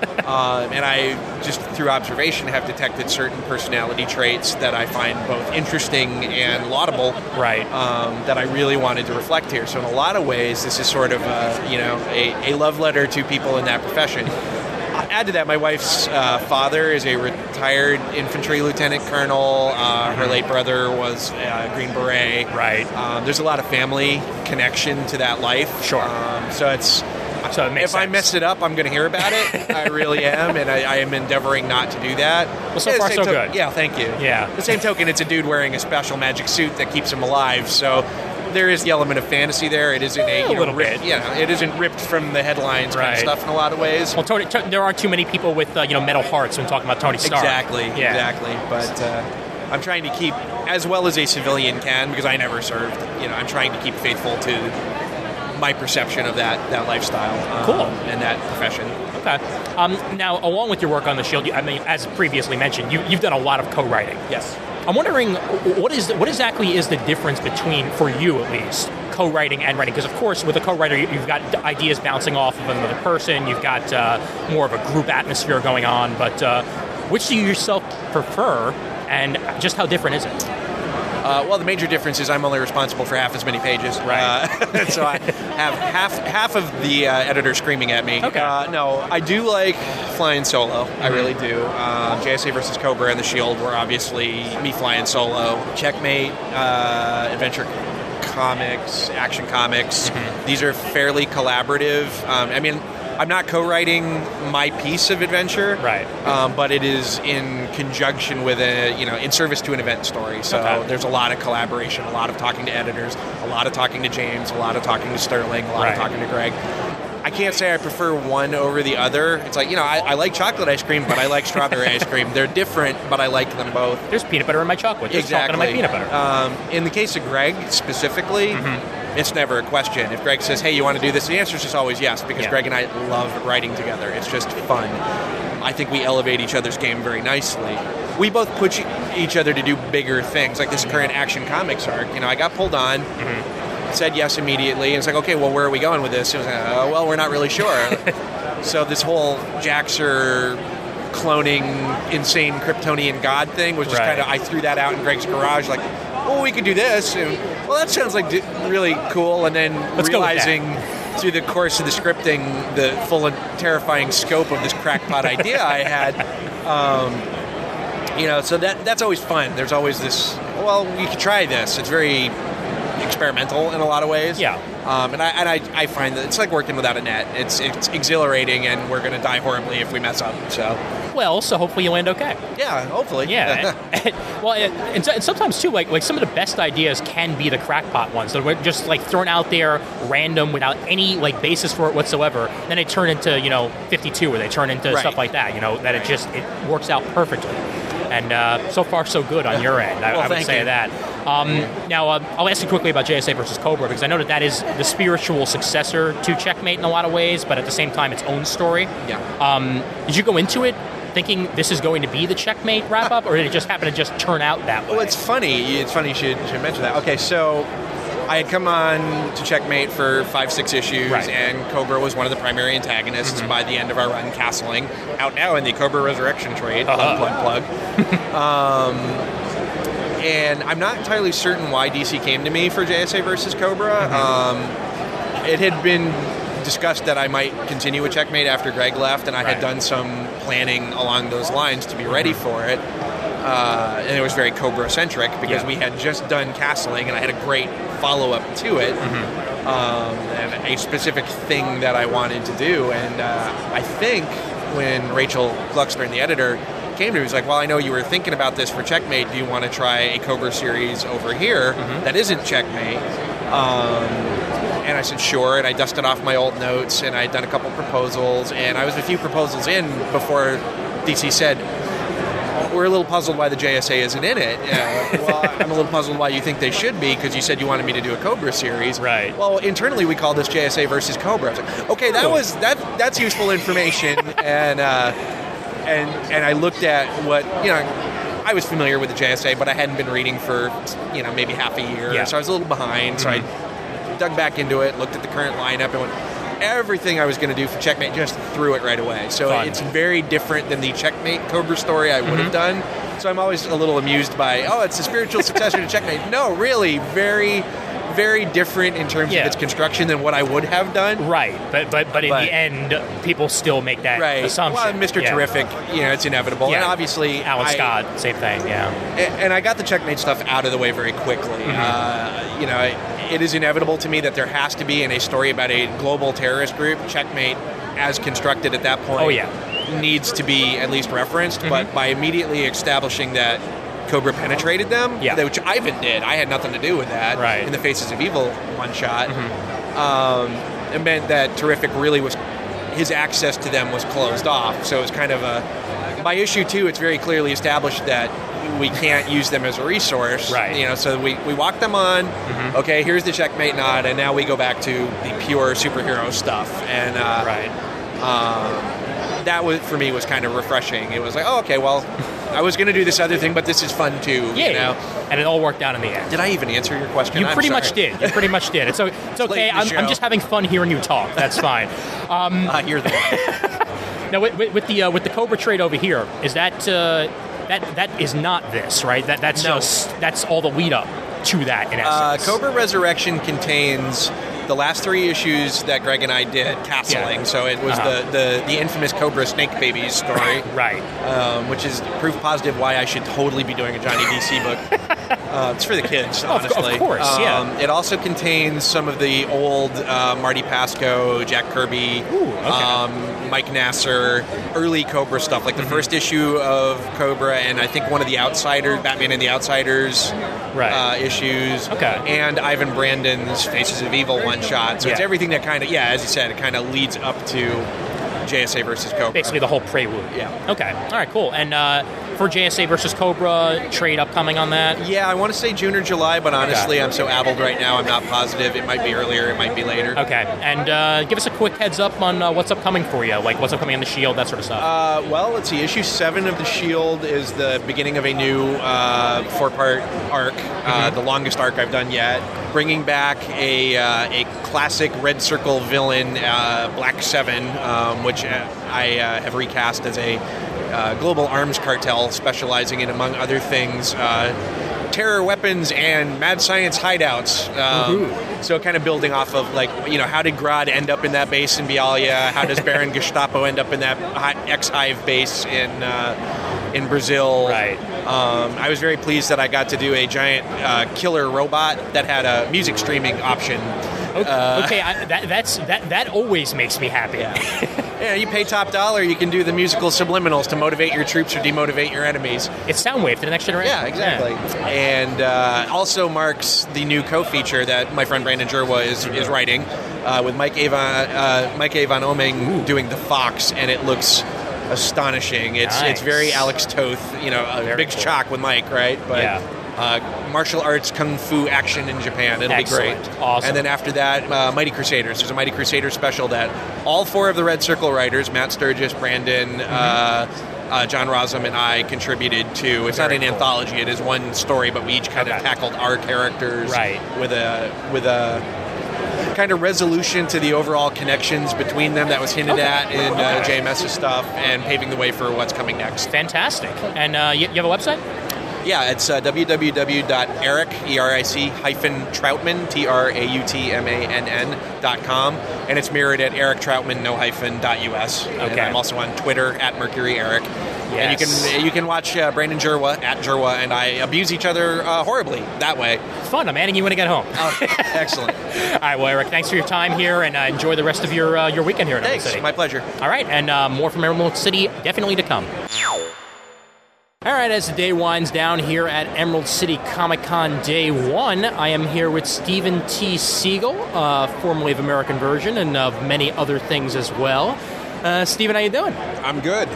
uh, and I just through observation have detected certain personality traits that I find both interesting and laudable. Right. Um, that I really wanted to reflect here. So in a lot of ways, this is sort of a, you know a, a love letter to people in that profession. Add to that, my wife's uh, father is a retired infantry lieutenant colonel. Uh, her late brother was a Green Beret. Right. Um, there's a lot of family connection to that life. Sure. Um, so it's So it makes if I sense. mess it up, I'm going to hear about it. I really am, and I, I am endeavoring not to do that. Well, so Yeah, far same so to- good. Yeah, thank you. Yeah. The same token, it's a dude wearing a special magic suit that keeps him alive. So there is the element of fantasy there. It isn't a, Yeah, a you know, little ripped, bit. you know, it isn't ripped from the headlines kind Right. of stuff in a lot of ways. Well, Tony, t- there aren't too many people with uh, you know metal hearts when talking about Tony Stark. Exactly, Yeah. exactly. But uh, I'm trying to keep, as well as a civilian can, because I never served. You know, I'm trying to keep faithful to my perception of that that lifestyle, um, Cool. and that profession. Okay. Um, now, along with your work on the Shield, you, I mean, as previously mentioned, you, you've done a lot of co-writing. Yes. I'm wondering what is what exactly is the difference between, for you at least, co-writing and writing? Because of course, with a co-writer, you- you've got ideas bouncing off of another person. You've got uh, more of a group atmosphere going on. But uh, which do you yourself prefer, and just how different is it? Uh, well, the major difference is I'm only responsible for half as many pages. Right. Uh, so I have half half of the uh, editor screaming at me. Okay. Uh, no, I do like flying solo. I really do. Uh, J S A versus Cobra and the Shield were obviously me flying solo. Checkmate, uh, Adventure Comics, Action Comics. These are fairly collaborative. Um, I mean, I'm not co-writing my piece of adventure, Right. Um, but it is in conjunction with a, you know, in service to an event story. So Okay. there's a lot of collaboration, a lot of talking to editors, a lot of talking to James, a lot of talking to Sterling, a lot Right. of talking to Greg. I can't say I prefer one over the other. It's like, you know, I, I like chocolate ice cream, but I like strawberry ice cream. They're different, but I like them both. There's peanut butter in my chocolate. There's chocolate Exactly. in my peanut butter. Um, in the case of Greg specifically, Mm-hmm. it's never a question. If Greg says, hey, you want to do this? The answer is just always yes, because Yeah. Greg and I love writing together. It's just fun. I think we elevate each other's game very nicely. We both push each other to do bigger things, like this current Action Comics arc. You know, I got pulled on, said yes immediately, and it's like, okay, well, where are we going with this? It was like, oh, well, we're not really sure. So this whole Jaxer cloning insane Kryptonian god thing was just Right. kind of, I threw that out in Greg's garage, like, well, we could do this. And, well, that sounds like d- really cool. And then Let's go with that. realizing through the course of the scripting the full and terrifying scope of this crackpot idea I had, um, you know, so that that's always fun. There's always this, well, we could try this. It's very experimental in a lot of ways. Yeah. Um, and I and I, I find that it's like working without a net. It's it's exhilarating, and we're going to die horribly if we mess up. So Well, so hopefully you land okay. yeah, hopefully. Yeah. and, well, and, and so- and sometimes too, like like some of the best ideas can be the crackpot ones that were just like thrown out there, random, without any like basis for it whatsoever. Then they turn into you know fifty-two, or they turn into Right. stuff like that. You know that it just it works out perfectly. And uh, so far, so good on your end. I, Well, I would thank say you. that. Um, now, uh, I'll ask you quickly about J S A versus Cobra, because I know that that is the spiritual successor to Checkmate in a lot of ways, but at the same time, its own story. Yeah. Um, did you go into it thinking this is going to be the Checkmate wrap-up, or did it just happen to just turn out that way? Well, it's funny. It's funny you should, should mention that. Okay, so I had come on to Checkmate for five, six issues, Right. and Cobra was one of the primary antagonists by the end of our run, Castling, out now in the Cobra Resurrection trade. Plug, plug, plug. um, and I'm not entirely certain why D C came to me for J S A versus Cobra. Um, it had been discussed that I might continue with Checkmate after Greg left, and I Right. had done some planning along those lines to be ready for it. uh, and it was very Cobra-centric because Yeah. we had just done Castling, and I had a great follow-up to it, Mm-hmm. um, and a specific thing that I wanted to do. And uh, I think when Rachel Gluckstern, the editor, came to me, he was like, well, I know you were thinking about this for Checkmate. Do you want to try a Cobra series over here Mm-hmm. that isn't Checkmate? Um, and I said, sure. And I dusted off my old notes, and I had done a couple proposals, and I was a few proposals in before D C said, we're a little puzzled why the J S A isn't in it. Uh, well, I'm a little puzzled why you think they should be, because you said you wanted me to do a Cobra series. Right. Well, internally we call this J S A versus Cobra. I was like, okay, that was that. That's useful information. and uh, and and I looked at what you know. I was familiar with the J S A, but I hadn't been reading for you know maybe half a year, Yeah. so I was a little behind. So Mm-hmm. I dug back into it, looked at the current lineup, and went. Everything I was going to do for Checkmate, just threw it right away. So Fun. it's very different than the Checkmate Cobra story I would Mm-hmm. have done. So I'm always a little amused by, oh, it's the spiritual successor to Checkmate. No, really, very, very different in terms Yeah. of its construction than what I would have done. Right, but but but in But- the end, people still make that Right. assumption. Well, Mister Yeah. Terrific, you know, it's inevitable. Yeah. And obviously, Alan I- Scott, same thing. Yeah. and I got the Checkmate stuff out of the way very quickly. Mm-hmm. Uh, you know, it, it is inevitable to me that there has to be in a story about a global terrorist group, Checkmate, as constructed at that point, Oh, yeah. needs to be at least referenced. Mm-hmm. But by immediately establishing that Cobra penetrated them, Yeah. which Ivan did, I had nothing to do with that. Right. In the Faces of Evil one shot, Mm-hmm. um, it meant that Terrific really was his access to them was closed off. So it was kind of a by issue two, it's very clearly established that we can't use them as a resource. Right. You know, so we, we walk them on, Mm-hmm. okay, here's the Checkmate nod, and now we go back to the pure superhero stuff. And uh, Right. um, that was for me was kind of refreshing. It was like, oh, okay, well, I was going to do this other thing, but this is fun too. Yeah. You know? And it all worked out in the end. Did I even answer your question? You I'm pretty sorry. much did. You pretty much did. It's, o- it's okay. late in the I'm, I'm show. just having fun hearing you talk. That's fine. Um, Uh, you're the one. now, with, with, with the uh, with the Cobra trade over here, is that uh, that that is not this, right? That that's No. just that's all the lead up to that in Uh, essence. Cobra Resurrection contains the last three issues that Greg and I did, Castling. Yeah. So it was Uh-huh. the, the, the infamous Cobra Snake Babies story, Right. um, which is proof positive why I should totally be doing a Johnny D C book. Uh, it's for the kids, Of- of honestly. course, yeah. Um, it also contains some of the old uh, Marty Pasco, Jack Kirby, Ooh, okay. um, Mike Nasser, early Cobra stuff, like the Mm-hmm. first issue of Cobra, and I think one of the Outsiders, Batman and the Outsiders Right. uh, issues, Okay. and Ivan Brandon's Faces of Evil one shot. So it's Yeah. everything that kind of, yeah, as you said, it kind of leads up to J S A versus Cobra. Basically, the whole prelude. Yeah. Okay. All right. Cool. And uh, for J S A versus Cobra trade upcoming on that. Yeah, I want to say June or July, but honestly, Okay. I'm so addled right now, I'm not positive. It might be earlier, it might be later. Okay. And uh, give us a quick heads up on uh, what's upcoming for you, like what's upcoming on the Shield, that sort of stuff. Uh, well, let's see. Issue seven of the Shield is the beginning of a new uh, four-part arc, uh, the longest arc I've done yet. Bringing back a uh, a classic Red Circle villain, uh, Black Seven, um, which uh, I uh, have recast as a uh, global arms cartel specializing in, among other things, uh, terror weapons and mad science hideouts. Um, so kind of building off of, like, you know, how did Grodd end up in that base in Bialya? How does Baron Gestapo end up in that hi- X-Hive base in uh, in Brazil? Right. Um, I was very pleased that I got to do a giant uh, killer robot that had a music streaming option. Okay, uh, okay I, that, that's that. That always makes me happy. Yeah, you pay top dollar, you can do the musical subliminals to motivate your troops or demotivate your enemies. It's Soundwave to the next generation. Yeah, exactly. And uh, also marks the new co-feature that my friend Brandon Jerwa is, is writing uh, with Mike Avon, uh, Mike Avon Oming doing the Fox, and it looks astonishing. It's Nice. it's very Alex Toth, you know, a Very big cool. shock with Mike, right? But Yeah. uh, martial arts, kung fu action in Japan. It'll Excellent. be great. Awesome. And then after that, uh, Mighty Crusaders. There's a Mighty Crusaders special that all four of the Red Circle writers, Matt Sturgis, Brandon, Mm-hmm. uh, uh, John Rossum, and I contributed to. It's Very not an cool. anthology. It is one story, but we each kind Okay. of tackled our characters Right. with a with a kind of resolution to the overall connections between them that was hinted Okay. at in uh, Okay. JMS's stuff, and paving the way for what's coming next. Fantastic. And uh, you, you have a website? Yeah, it's uh, w w w dot eric, E R I C, hyphen Troutman, T R A U T M A N N, dot com, and it's mirrored at Eric Troutman, no hyphen, dot U S. And Okay. I'm also on Twitter, at Mercury Eric. And you Yes. can you can watch uh, Brandon Jerwa at Jerwa and I abuse each other uh, horribly that way. Fun. I'm adding you when I get home. Oh, excellent. All right, well, Eric, thanks for your time here, and uh, enjoy the rest of your uh, your weekend here in Emerald Thanks. City. My pleasure. All right, and uh, more from Emerald City definitely to come. All right, as the day winds down here at Emerald City Comic Con Day One, I am here with Stephen T. Siegel, uh, formerly of American Version and of many other things as well. Uh, Stephen, how you doing? I'm good.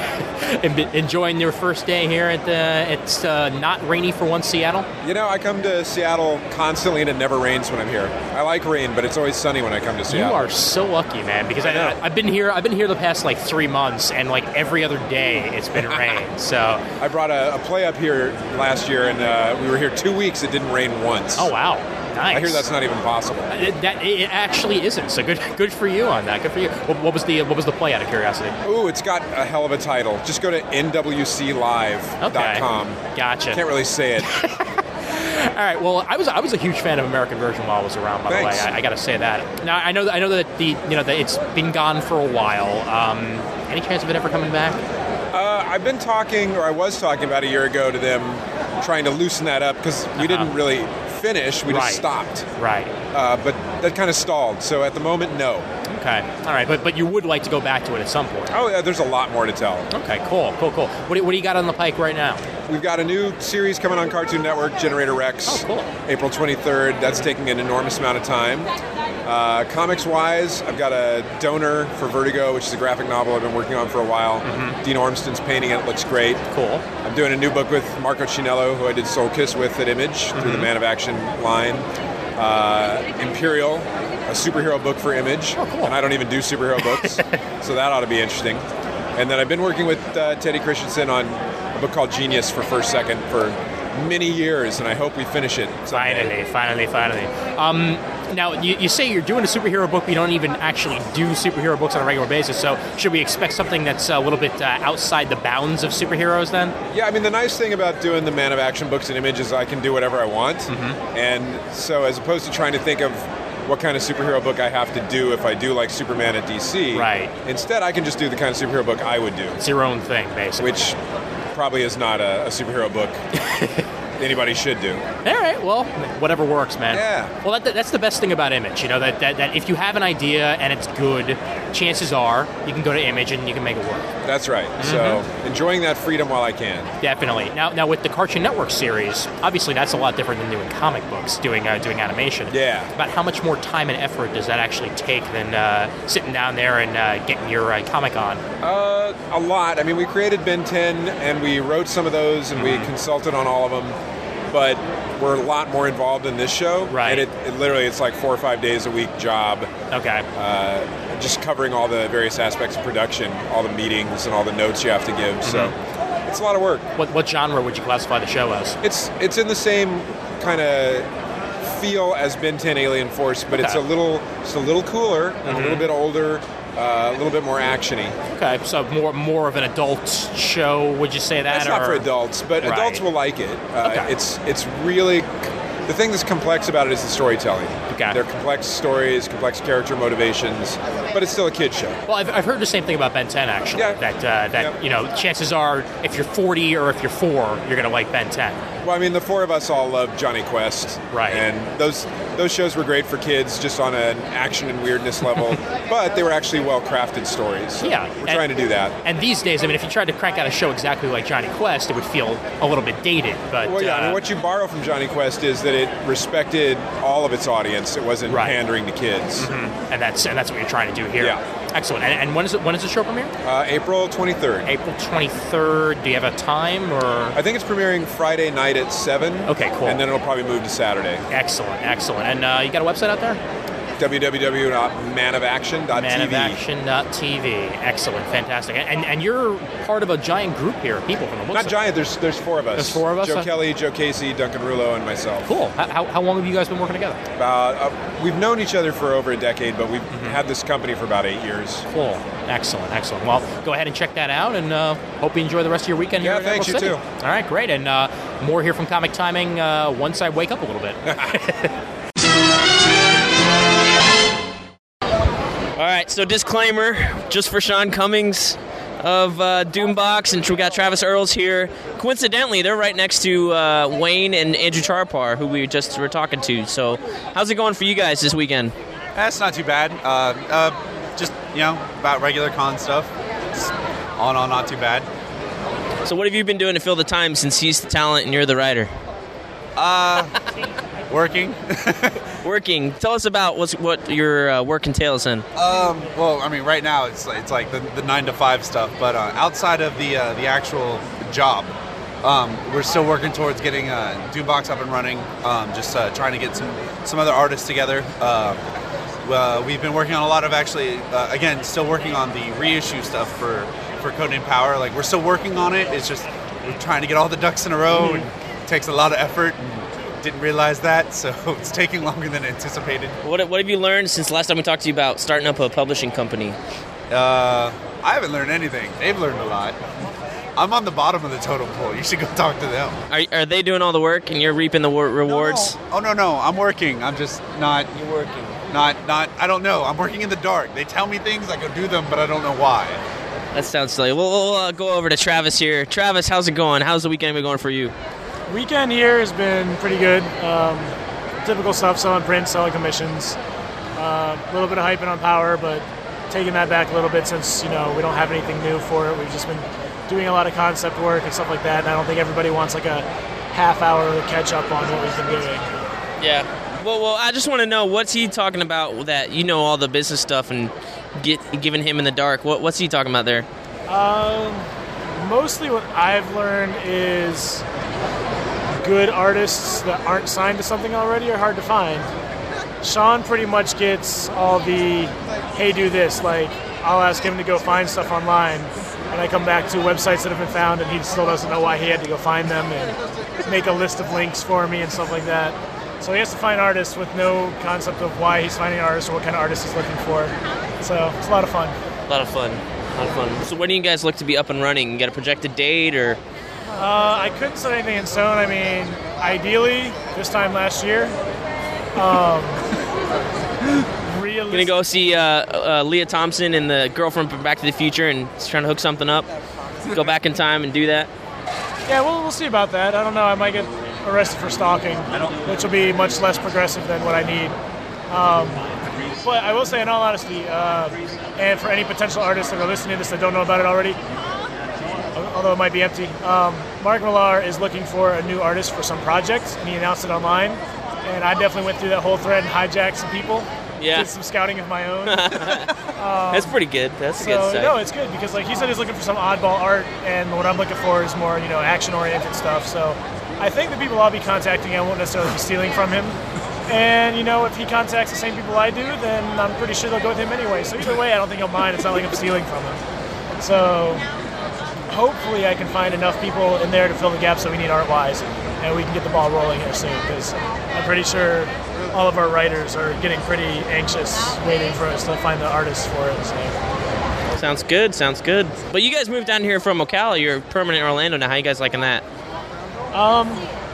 Enjoying your first day here at the, it's uh, not rainy for once, Seattle? You know, I come to Seattle constantly and it never rains when I'm here. I like rain, but it's always sunny when I come to Seattle. You are so lucky, man, because I, I, I've been here I've been here the past like three months, and like every other day it's been rain. So I brought a, a play up here last year, and uh, we were here two weeks. It didn't rain once. Oh, wow. Nice. I hear that's not even possible. It, that, it actually isn't. So good, good for you on that. Good for you. What, what was the what was the play? Out of curiosity. Ooh, it's got a hell of a title. Just go to N W C live dot com. Okay. Gotcha. Can't really say it. All right. Well, I was I was a huge fan of American Version while I was around. By Thanks. the way, I, I got to say that. Now I know that I know that the you know that it's been gone for a while. Um, any chance of it ever coming back? Uh, I've been talking, or I was talking about a year ago to them, trying to loosen that up because we Uh-huh. didn't really finish. We Right. just stopped. Right. Uh, but that kind of stalled. So at the moment, no. Okay. All right. But but you would like to go back to it at some point. Oh, yeah, there's a lot more to tell. Okay. Cool. Cool. Cool. What do, what do you got on the pike right now? We've got a new series coming on Cartoon Network, Generator Rex. Oh, cool. April twenty-third. That's taking an enormous amount of time. Uh, comics-wise, I've got a donor for Vertigo, which is a graphic novel I've been working on for a while. Mm-hmm. Dean Ormston's painting it. It looks great. Cool. I'm doing a new book with Marco Cinello, who I did Soul Kiss with at Image Mm-hmm. through the Man of Action line. Uh, Imperial, a superhero book for Image. Oh, cool. And I don't even do superhero books, so that ought to be interesting. And then I've been working with uh, Teddy Christensen on a book called Genius for First Second for many years, and I hope we finish it someday. Finally, finally, finally. Um, now, you, you say you're doing a superhero book, but you don't even actually do superhero books on a regular basis, so should we expect something that's a little bit uh, outside the bounds of superheroes then? Yeah, I mean, the nice thing about doing the Man of Action books and Image is I can do whatever I want. Mm-hmm. And so as opposed to trying to think of what kind of superhero book I have to do if I do like Superman at D C, Right. instead I can just do the kind of superhero book I would do. It's your own thing, basically. Which probably is not a, a superhero book anybody should do. All right, well, whatever works, man. Yeah. Well, that, that's the best thing about Image, you know, that, that, that if you have an idea and it's good, chances are you can go to Image and you can make it work. That's right. Mm-hmm. So enjoying that freedom while I can. Definitely. Now, now with the Cartoon Network series, obviously that's a lot different than doing comic books, doing uh, doing animation. Yeah. About how much more time and effort does that actually take than uh, sitting down there and uh, getting your uh, comic on? Uh, a lot. I mean, we created Ben ten, and we wrote some of those, and we consulted on all of them. But we're a lot more involved in this show. Right. And it, it literally, it's like four or five days a week job. Okay. Uh, just covering all the various aspects of production, all the meetings and all the notes you have to give. So it's a lot of work. What what genre would you classify the show as? It's it's in the same kind of feel as Ben ten Alien Force, but it's Okay. a little it's a little cooler and a little bit older. Uh, a little bit more actiony. Okay, so more more of an adult show, would you say that? That's not or- for adults, but Right. adults will like it. Uh, Okay. It's it's really the thing that's complex about it is the storytelling. Okay. They're complex stories, complex character motivations, but it's still a kid's show. Well, I've, I've heard the same thing about Ben ten, actually. Yeah. That, uh, that Yeah. you know, chances are, if you're forty or if you're four, you're going to like Ben ten. Well, I mean, the four of us all love Johnny Quest, Right. And those those shows were great for kids, just on an action and weirdness level, but they were actually well crafted stories. So Yeah. we're And- trying to do that. And these days, I mean, if you tried to crank out a show exactly like Johnny Quest, it would feel a little bit dated. But Well, yeah, I uh, mean, what you borrow from Johnny Quest is that it respected all of its audience. It wasn't Right. pandering to kids. and that's and that's what you're trying to do here. Yeah. Excellent. And, and when is it? When is the show premiere? Uh, April twenty-third. April twenty-third. Do you have a time or? I think it's premiering Friday night at seven. Okay, cool. And then it'll probably move to Saturday. Excellent, excellent. And uh, you got a website out there? w w w dot man of action dot t v. man of action dot t v. Excellent, fantastic. And and you're part of a giant group here of people from the looks Not of it. giant. There's there's four of us. There's four of us? Joe Huh? Kelly, Joe Casey, Duncan Rulo, and myself. Cool. How, how, how long have you guys been working together? About uh, we've known each other for over a decade, but we've Mm-hmm. had this company for about eight years. Cool. Excellent, excellent. Well, go ahead and check that out, and uh, hope you enjoy the rest of your weekend Yeah, here in thanks, Emerald you City. too. All right, great. And uh, more here from Comic Timing uh, once I wake up a little bit. All right, so disclaimer, just for Sean Cummings, of uh, Doombox, and we got Travis Earls here. Coincidentally, they're right next to uh, Wayne and Andrew Charpar, who we just were talking to. So, how's it going for you guys this weekend? That's not too bad. Uh, uh, just, you know, about regular con stuff. Just all in all, not too bad. So, what have you been doing to fill the time since he's the talent and you're the writer? Uh, working. Working. Tell us about what's, what your uh, work entails in. Um, well, I mean, right now it's it's like the, the nine to five stuff, but uh, outside of the uh, the actual job, um, we're still working towards getting uh, Doombox up and running. Um, just uh, trying to get some some other artists together. Uh, uh, we've been working on a lot of actually, uh, again, still working on the reissue stuff for for Codename Power. Like we're still working on it. It's just we're trying to get all the ducks in a row. Mm. And, takes a lot of effort and didn't realize that, so it's taking longer than anticipated. What what have you learned since last time we talked to you about starting up a publishing company? Uh, I haven't learned anything. They've learned a lot. I'm on the bottom of the totem pole. You should go talk to them. Are, are they doing all the work and you're reaping the war- rewards? No, no. Oh, no, no. I'm working. I'm just not... You're working. Not, not... I don't know. I'm working in the dark. They tell me things, I go do them, but I don't know why. That sounds silly. We'll, we'll uh, go over to Travis here. Travis, how's it going? How's the weekend been going for you? Weekend here has been pretty good. Um, typical stuff, selling prints, selling commissions. Uh, a little bit of hyping on Power, but taking that back a little bit since, you know, we don't have anything new for it. We've just been doing a lot of concept work and stuff like that, and I don't think everybody wants like a half hour to catch up on what we've been doing. Yeah. Well, well, I just want to know, what's he talking about that you know all the business stuff and get giving him in the dark? What, what's he talking about there? Um, mostly what I've learned is good artists that aren't signed to something already are hard to find. Sean pretty much gets all the, hey, do this. Like, I'll ask him to go find stuff online, and I come back to websites that have been found, and he still doesn't know why he had to go find them and make a list of links for me and stuff like that. So he has to find artists with no concept of why he's finding artists or what kind of artist he's looking for. So it's a lot of fun. A lot of fun. A lot of fun. So when do you guys look to be up and running? You got a projected date, or? Uh, I couldn't set anything in stone. I mean, ideally, this time last year. Um, Gonna go see uh, uh, Leah Thompson and the girlfriend from Back to the Future and trying to hook something up. Go back in time and do that. Yeah, we'll, we'll see about that. I don't know. I might get arrested for stalking, which will be much less progressive than what I need. Um, but I will say, in all honesty, uh, and for any potential artists that are listening to this that don't know about it already, although it might be empty, um, Mark Millar is looking for a new artist for some project, and he announced it online. And I definitely went through that whole thread and hijacked some people. Yeah. Did some scouting of my own. um, That's pretty good. That's a so, good stuff. No, it's good because, like he said, he's looking for some oddball art, and what I'm looking for is more, you know, action-oriented stuff. So I think the people I'll be contacting, I won't necessarily be stealing from him. And, you know, if he contacts the same people I do, then I'm pretty sure they'll go with him anyway. So either way, I don't think he'll mind. It's not like I'm stealing from him. So hopefully I can find enough people in there to fill the gaps that we need art-wise, and we can get the ball rolling here soon, because I'm pretty sure all of our writers are getting pretty anxious waiting for us to find the artists for it. So. Sounds good, sounds good. But you guys moved down here from Ocala. You're permanent in Orlando now. How you guys liking that? Um,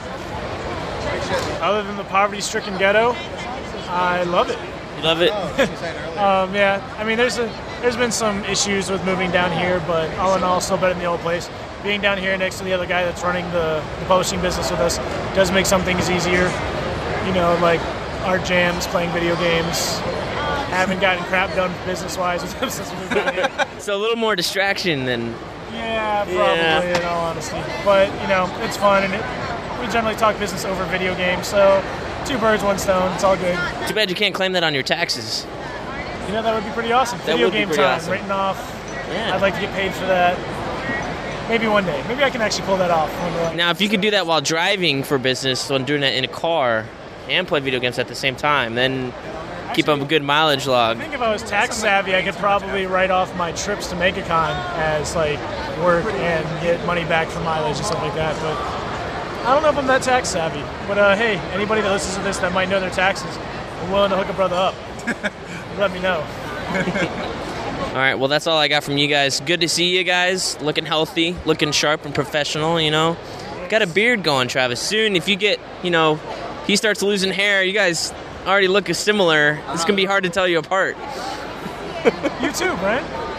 other than the poverty-stricken ghetto, I love it. You love it? um, yeah, I mean, there's a there's been some issues with moving down here, but all in all, still better than the old place. Being down here next to the other guy that's running the, the publishing business with us does make some things easier. You know, like art jams, playing video games. Haven't gotten crap done business-wise with them since we moved down here. So a little more distraction than... Yeah, probably, Yeah. in all honesty. But, you know, it's fun, and it, we generally talk business over video games, so two birds, one stone, it's all good. Too bad you can't claim that on your taxes. You know, that would be pretty awesome. That Video would be game pretty time, awesome. written off. Yeah. I'd like to get paid for that. Maybe one day. Maybe I can actually pull that off. When we're like, Now, if you could do that while driving for business, when doing that in a car, and play video games at the same time, then keep up a good mileage log. I think if I was tax savvy, I could probably write off my trips to MegaCon as like work and get money back for mileage and stuff like that. But I don't know if I'm that tax savvy. But uh, hey, anybody that listens to this that might know their taxes, I'm willing to hook a brother up. Let me know. All right, well, that's all I got from you guys. Good to see you guys, looking healthy, looking sharp and professional, you know. Got a beard going, Travis. Soon, if you get, you know, he starts losing hair, you guys already look similar. It's going to be hard to tell you apart. You too, Brent.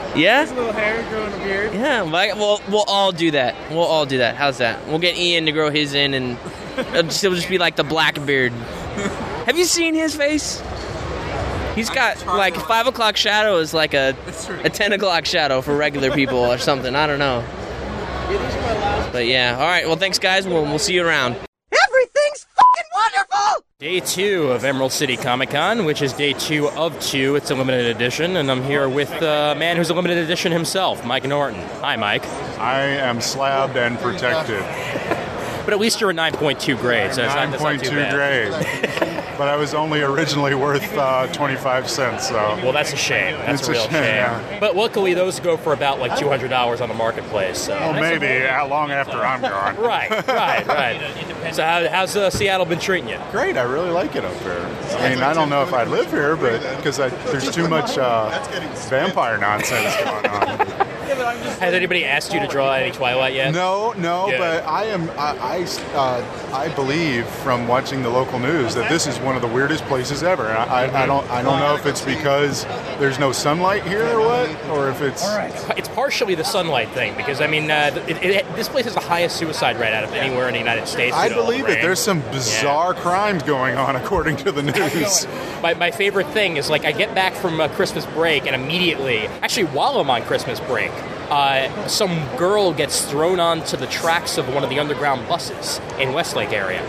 Yeah? His little hair, growing a beard. Yeah, like, well, we'll all do that. We'll all do that. How's that? We'll get Ian to grow his in, and it'll just, it'll just be like the Blackbeard. Have you seen his face? He's got like five o'clock shadow is like a a ten o'clock shadow for regular people or something. I don't know. But yeah, all right. Well, thanks, guys. We'll we'll see you around. Everything's fucking wonderful! Day two of Emerald City Comic Con, which is day two of two. It's a limited edition, and I'm here with a man who's a limited edition himself, Mike Norton. Hi, Mike. I am slabbed and protected. But at least you're a nine point two grade, so it's not, nine point two grade. But I was only originally worth uh, twenty-five cents, so... Well, that's a shame. That's it's a real a shame. shame. Yeah. But luckily, those go for about like two hundred dollars on the marketplace. So. Well, maybe, uh, long after I'm gone. Right, right, right. So how, how's uh, Seattle been treating you? Great, I really like it up here. I mean, I don't know if I live here, but because there's too much uh, vampire nonsense going on. Has anybody asked you to draw any Twilight yet? No, no, Good. but I am. I I, uh, I believe from watching the local news that this is one of the weirdest places ever. I, I, I don't. I don't know if it's because there's no sunlight here or what, or if it's. It's partially the sunlight thing because I mean, uh, it, it, this place is the highest suicide rate out of anywhere in the United States. I due to all the believe it. rain. There's some bizarre Yeah. crimes going on according to the news. My, my favorite thing is like I get back from uh, Christmas break and immediately, actually while I'm on Christmas break, uh, some girl gets thrown onto the tracks of one of the underground buses in Westlake area.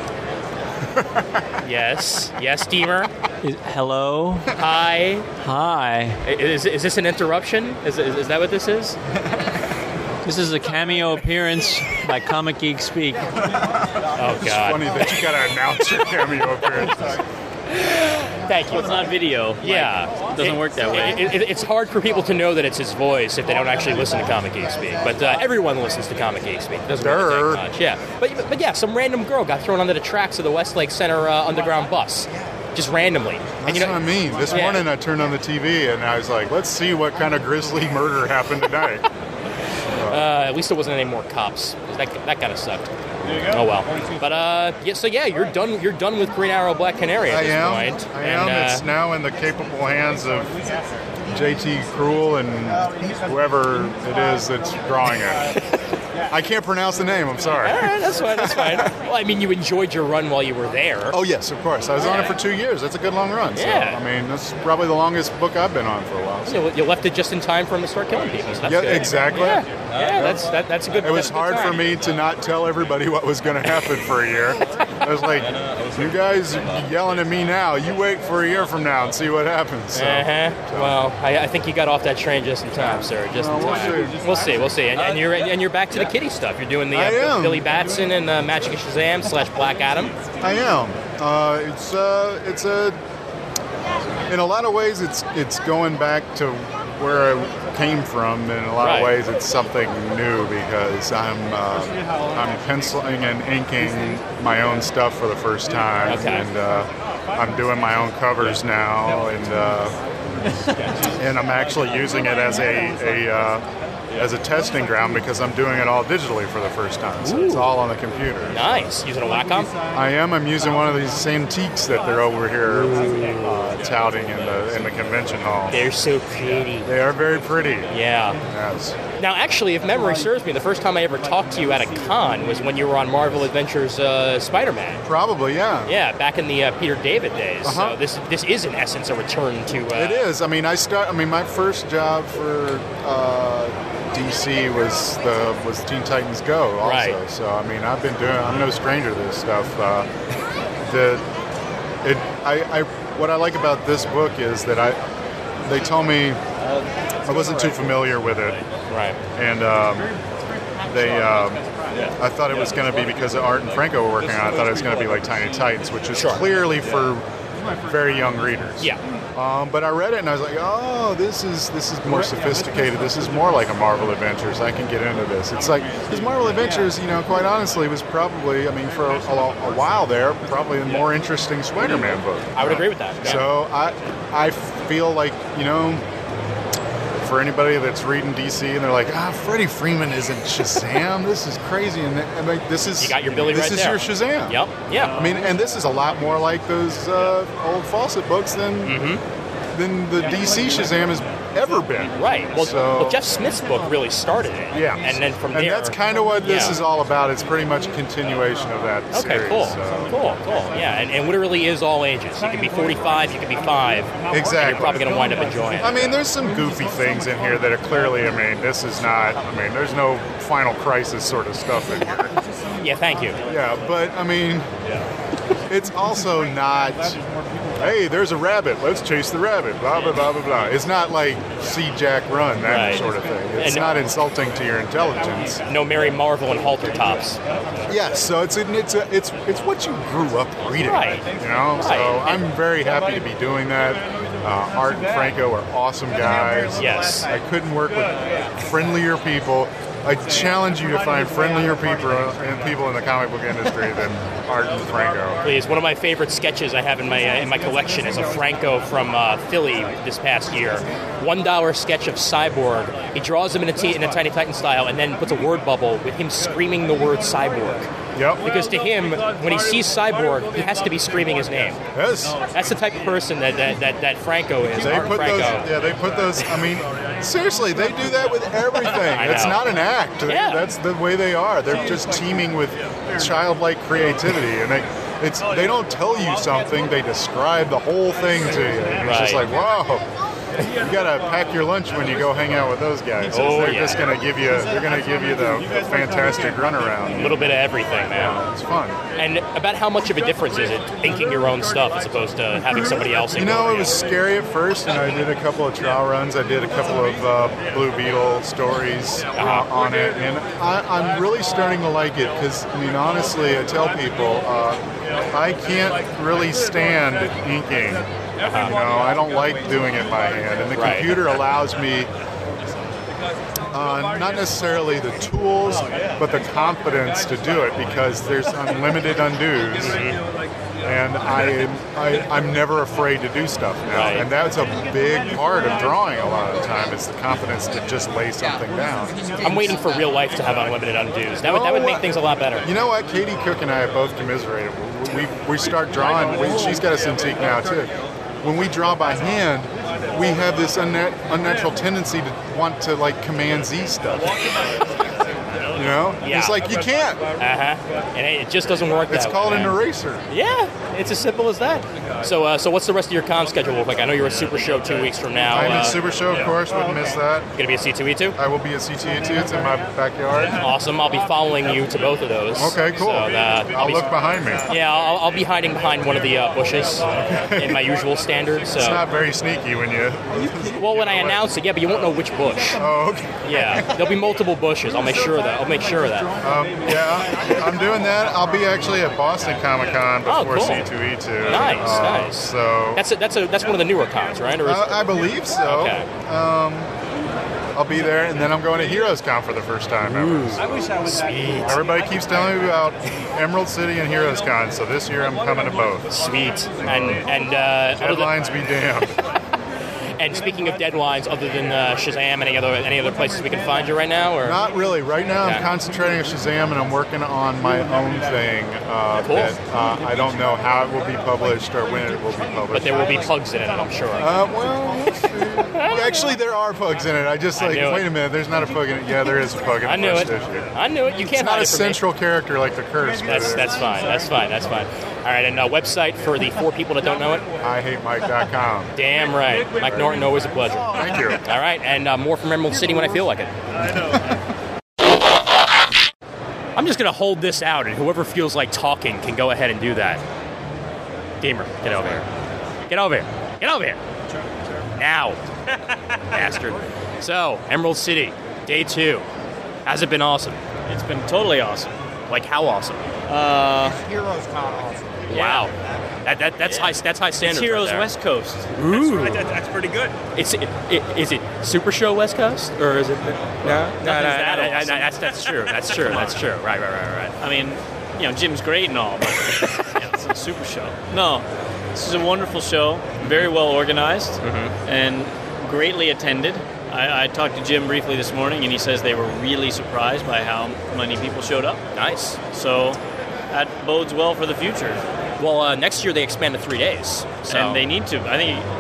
Yes, yes, steamer. Is, hello. Hi. Hi. Is, is this an interruption? Is, is, is that what this is? This is a cameo appearance by Comic Geek Speak. Oh It's God. funny that you gotta announce your cameo appearances. Thank you. Well, it's not video. Yeah, Like, it doesn't work that way. It, it, it's hard for people to know that it's his voice if they don't actually listen to Comic Geek Speak. But uh, everyone listens to Comic Geek Speak. It doesn't really take much. Yeah, but but yeah, some random girl got thrown onto the tracks of the Westlake Center uh, underground bus, just randomly. That's and, you know, what I mean. This yeah. morning I turned on the T V and I was like, let's see what kind of grisly murder happened tonight. Uh, at least there wasn't any more cops. That that kind of sucked. Oh well. But uh, yeah. So yeah, you're done. You're done with Green Arrow, Black Canary at I this am. point. I and, am. Uh, It's now in the capable hands of J T Cruel and whoever it is that's drawing it. I can't pronounce the name. I'm sorry. All right, that's fine. That's fine. Well, I mean, you enjoyed your run while you were there. Oh yes, of course. I was on it for two years. That's a good long run. So, Yeah. I mean, that's probably the longest book I've been on for a while. So. You, you left it just in time for him to start killing people. So that's Yeah, good. exactly. Yeah, yeah, that's that, that's a good. It was that's a good hard for time. me to not tell everybody what was going to happen for a year. I was like, you guys yelling at me now. You wait for a year from now and see what happens. So, Uh-huh. Well, I, I think you got off that train just in time, sir. Just in Well, we'll time. see. We'll see. We'll see. And, and you're and you're back to the kitty stuff. You're doing the I uh, am. Billy Batson and uh, Magic of Shazam slash Black Adam. I am. Uh, it's uh, it's a. In a lot of ways, it's it's going back to where I came from. In a lot Right. of ways, it's something new because I'm uh, I'm penciling and inking my own stuff for the first time, Okay. and uh, I'm doing my own covers now, and uh, and I'm actually using it as a a. Uh, as a testing ground because I'm doing it all digitally for the first time, so it's Ooh. all on the computer. Nice. Using a Wacom. I am. I'm using one of these Cintiqs that they're over here uh, touting in the in the convention hall. They're so pretty. They are very pretty. Yeah. Yes. Now, actually, if memory serves me, the first time I ever talked to you at a con was when you were on Marvel Adventures uh, Spider-Man. Probably, yeah. Yeah, back in the uh, Peter David days. Uh-huh. So this this is in essence a return to. Uh, It is. I mean, I start. I mean, my first job for uh, D C was the was Teen Titans Go. Also. Right. So I mean, I've been doing. I'm no stranger to this stuff. Uh, the it. I, I. What I like about this book is that I. They told me I wasn't too familiar with it. Right. And um, they. Um, I thought it was going to be because Art and Franco were working on it. I thought it was going to be like Tiny Titans, which is Sure. clearly for very young readers. Yeah. Um, but I read it and I was like, oh, this is this is more sophisticated. This is more like a Marvel Adventures. I can get into this. It's like this Marvel Adventures, you know, quite honestly, was probably, I mean, for a, a, a while there, probably the more interesting Spider-Man book. I would agree with that. Yeah. So I I feel like, you know, for anybody that's reading D C and they're like, ah, Freddie Freeman isn't Shazam. This is crazy. And I'm like, this is You got your Billy this right is there. your Shazam. Yep. Yeah. I mean, and this is a lot more like those uh, old Fawcett books than Mm-hmm. than the D C Shazam is ever been. Right. Well, so, well, Jeff Smith's book really started it. Yeah. And then from and there... that's kind of what this yeah. is all about. It's pretty much a continuation of that Okay, series. cool. So. Cool, cool. Yeah, and, and it really is all ages. You can be forty-five, you can be five. Exactly. And you're probably going to wind up enjoying it. I mean, there's some goofy things in here that are clearly, I mean, this is not, I mean, there's no Final Crisis sort of stuff in here. Yeah, thank you. Yeah, but, I mean, it's also not, hey, there's a rabbit, let's chase the rabbit, blah, blah, blah, blah, blah. It's not like see Jack run, that Right. sort of thing. It's And- not insulting to your intelligence. No Mary Marvel and halter tops. Yes, so it's it's a, it's it's what you grew up reading, Right. you know. So Right. I'm very happy to be doing that. Uh, Art and Franco are awesome guys. Yes. I couldn't work with friendlier people. I challenge you to find friendlier people and people in the comic book industry than Art and Franco. Please, one of my favorite sketches I have in my uh, in my collection is a Franco from uh, Philly this past year. One dollar sketch of Cyborg. He draws him in a, t- in a Tiny Titan style, and then puts a word bubble with him screaming the word Cyborg. Yep. Because to him, when he sees Cyborg, he has to be screaming his name. Yes. That's the type of person that that, that, that Franco is. They Art put Franco. those. Yeah, they put those. I mean, seriously, they do that with everything. I It's know. not an act. Yeah. That's the way they are. They're just teeming with childlike creativity, and they. It's they don't tell you something; they describe the whole thing to you. And it's just Right. like, whoa. You gotta pack your lunch when you go hang out with those guys. Oh, they're yeah. just gonna give you. They're gonna give you the, the fantastic runaround. A little bit of everything, man. It's fun. And about how much of a difference is it inking your own stuff as opposed to having somebody else ink You know, over it was scary at first, and I did a couple of trial runs. I did a couple of uh, Blue Beetle stories uh, on it, and I, I'm really starting to like it because, I mean, honestly, I tell people uh, I can't really stand inking. You know, I don't like doing it by hand, and the Right. computer allows me uh, not necessarily the tools, but the confidence to do it because there's unlimited undos, and I, am- I I'm never afraid to do stuff now, Right. and that's a big part of drawing. A lot of the time, it's the confidence to just lay something down. I'm waiting for real life to have unlimited undos. That would, that would make things a lot better. You know what? Katie Cook and I have both commiserated. We we start drawing. We, she's got a Cintiq now too. When we draw by hand, we have this unna- unnatural tendency to want to like Command Z stuff. You know? Yeah. It's like you can't. Uh-huh. And it just doesn't work It's that called way, an man. eraser. Yeah, it's as simple as that. So, uh, so what's the rest of your con schedule look like? I know you're at Super Show two weeks from now. I'm uh, at Super Show, of course. Wouldn't miss that. Gonna be at C two E two? I will be at C two E two. It's in my backyard. Awesome. I'll be following you to both of those. Okay, cool. So, uh, I'll be- look behind me. Yeah, I'll, I'll be hiding behind one of the uh, bushes in my usual standard. So. It's not very sneaky when you. Well, when I announce it, yeah, but you won't know which bush. Oh, okay. Yeah, there'll be multiple bushes. I'll make sure of that. I'll make sure of that. Um, yeah, I'm doing that. I'll be actually at Boston Comic Con Oh, before cool. C two E two. Nice, Uh, nice. So That's a, that's a, that's one of the newer cons, right? Or is uh, I believe so. Okay. Um, I'll be there, and then I'm going to Heroes Con for the first time ever. So I wish I was Sweet. everybody keeps telling me about Emerald City and Heroes Con, so this year I'm coming to both. Sweet. And and uh, other than- Deadlines be damned. and speaking of deadlines, other than uh, Shazam, any other any other places we can find you right now? Or Not really. Right now, Okay. I'm concentrating on Shazam, and I'm working on my own thing. Uh, Cool. that, uh, I don't know how it will be published or when it will be published. but there will be pugs in it, I'm sure. Uh, well, we'll see. Actually, there are pugs in it. I just I like, knew it. wait a minute, there's not a pug in it. Yeah, there is a pug in I the knew first it. issue. I knew it. You It's can't not hide a it from me. central character like the Curse. That's but that's fine. That's fine. That's fine. All right, and uh, website for the four people that don't know it. I hate Mike dot com. Damn right, Mike Norton. Always a pleasure. Thank you. All right, and uh, more from Emerald City when I feel like it. I'm just gonna hold this out, and whoever feels like talking can go ahead and do that. Gamer, get over here. Get over here. Get over here. Now, bastard. So, Emerald City, day two. Has it been awesome? It's been totally awesome. Like how awesome? Uh, Heroes Con awesome. Wow. That, that that's high that's high it's standards. Heroes right there. West Coast. Ooh. That's, that, that's pretty good. It's it, it, is it Super Show West Coast or is it no no no, no, that no, no, awesome. that's that's true that's true that's true right right right right. I mean, you know, Jim's great and all, but yeah, it's a super show. No, this is a wonderful show, very well organized, Mm-hmm. and greatly attended. I, I talked to Jim briefly this morning, and he says they were really surprised by how many people showed up. Nice. So that bodes well for the future. Well, uh, next year they expand to three days, so And they need to. I think,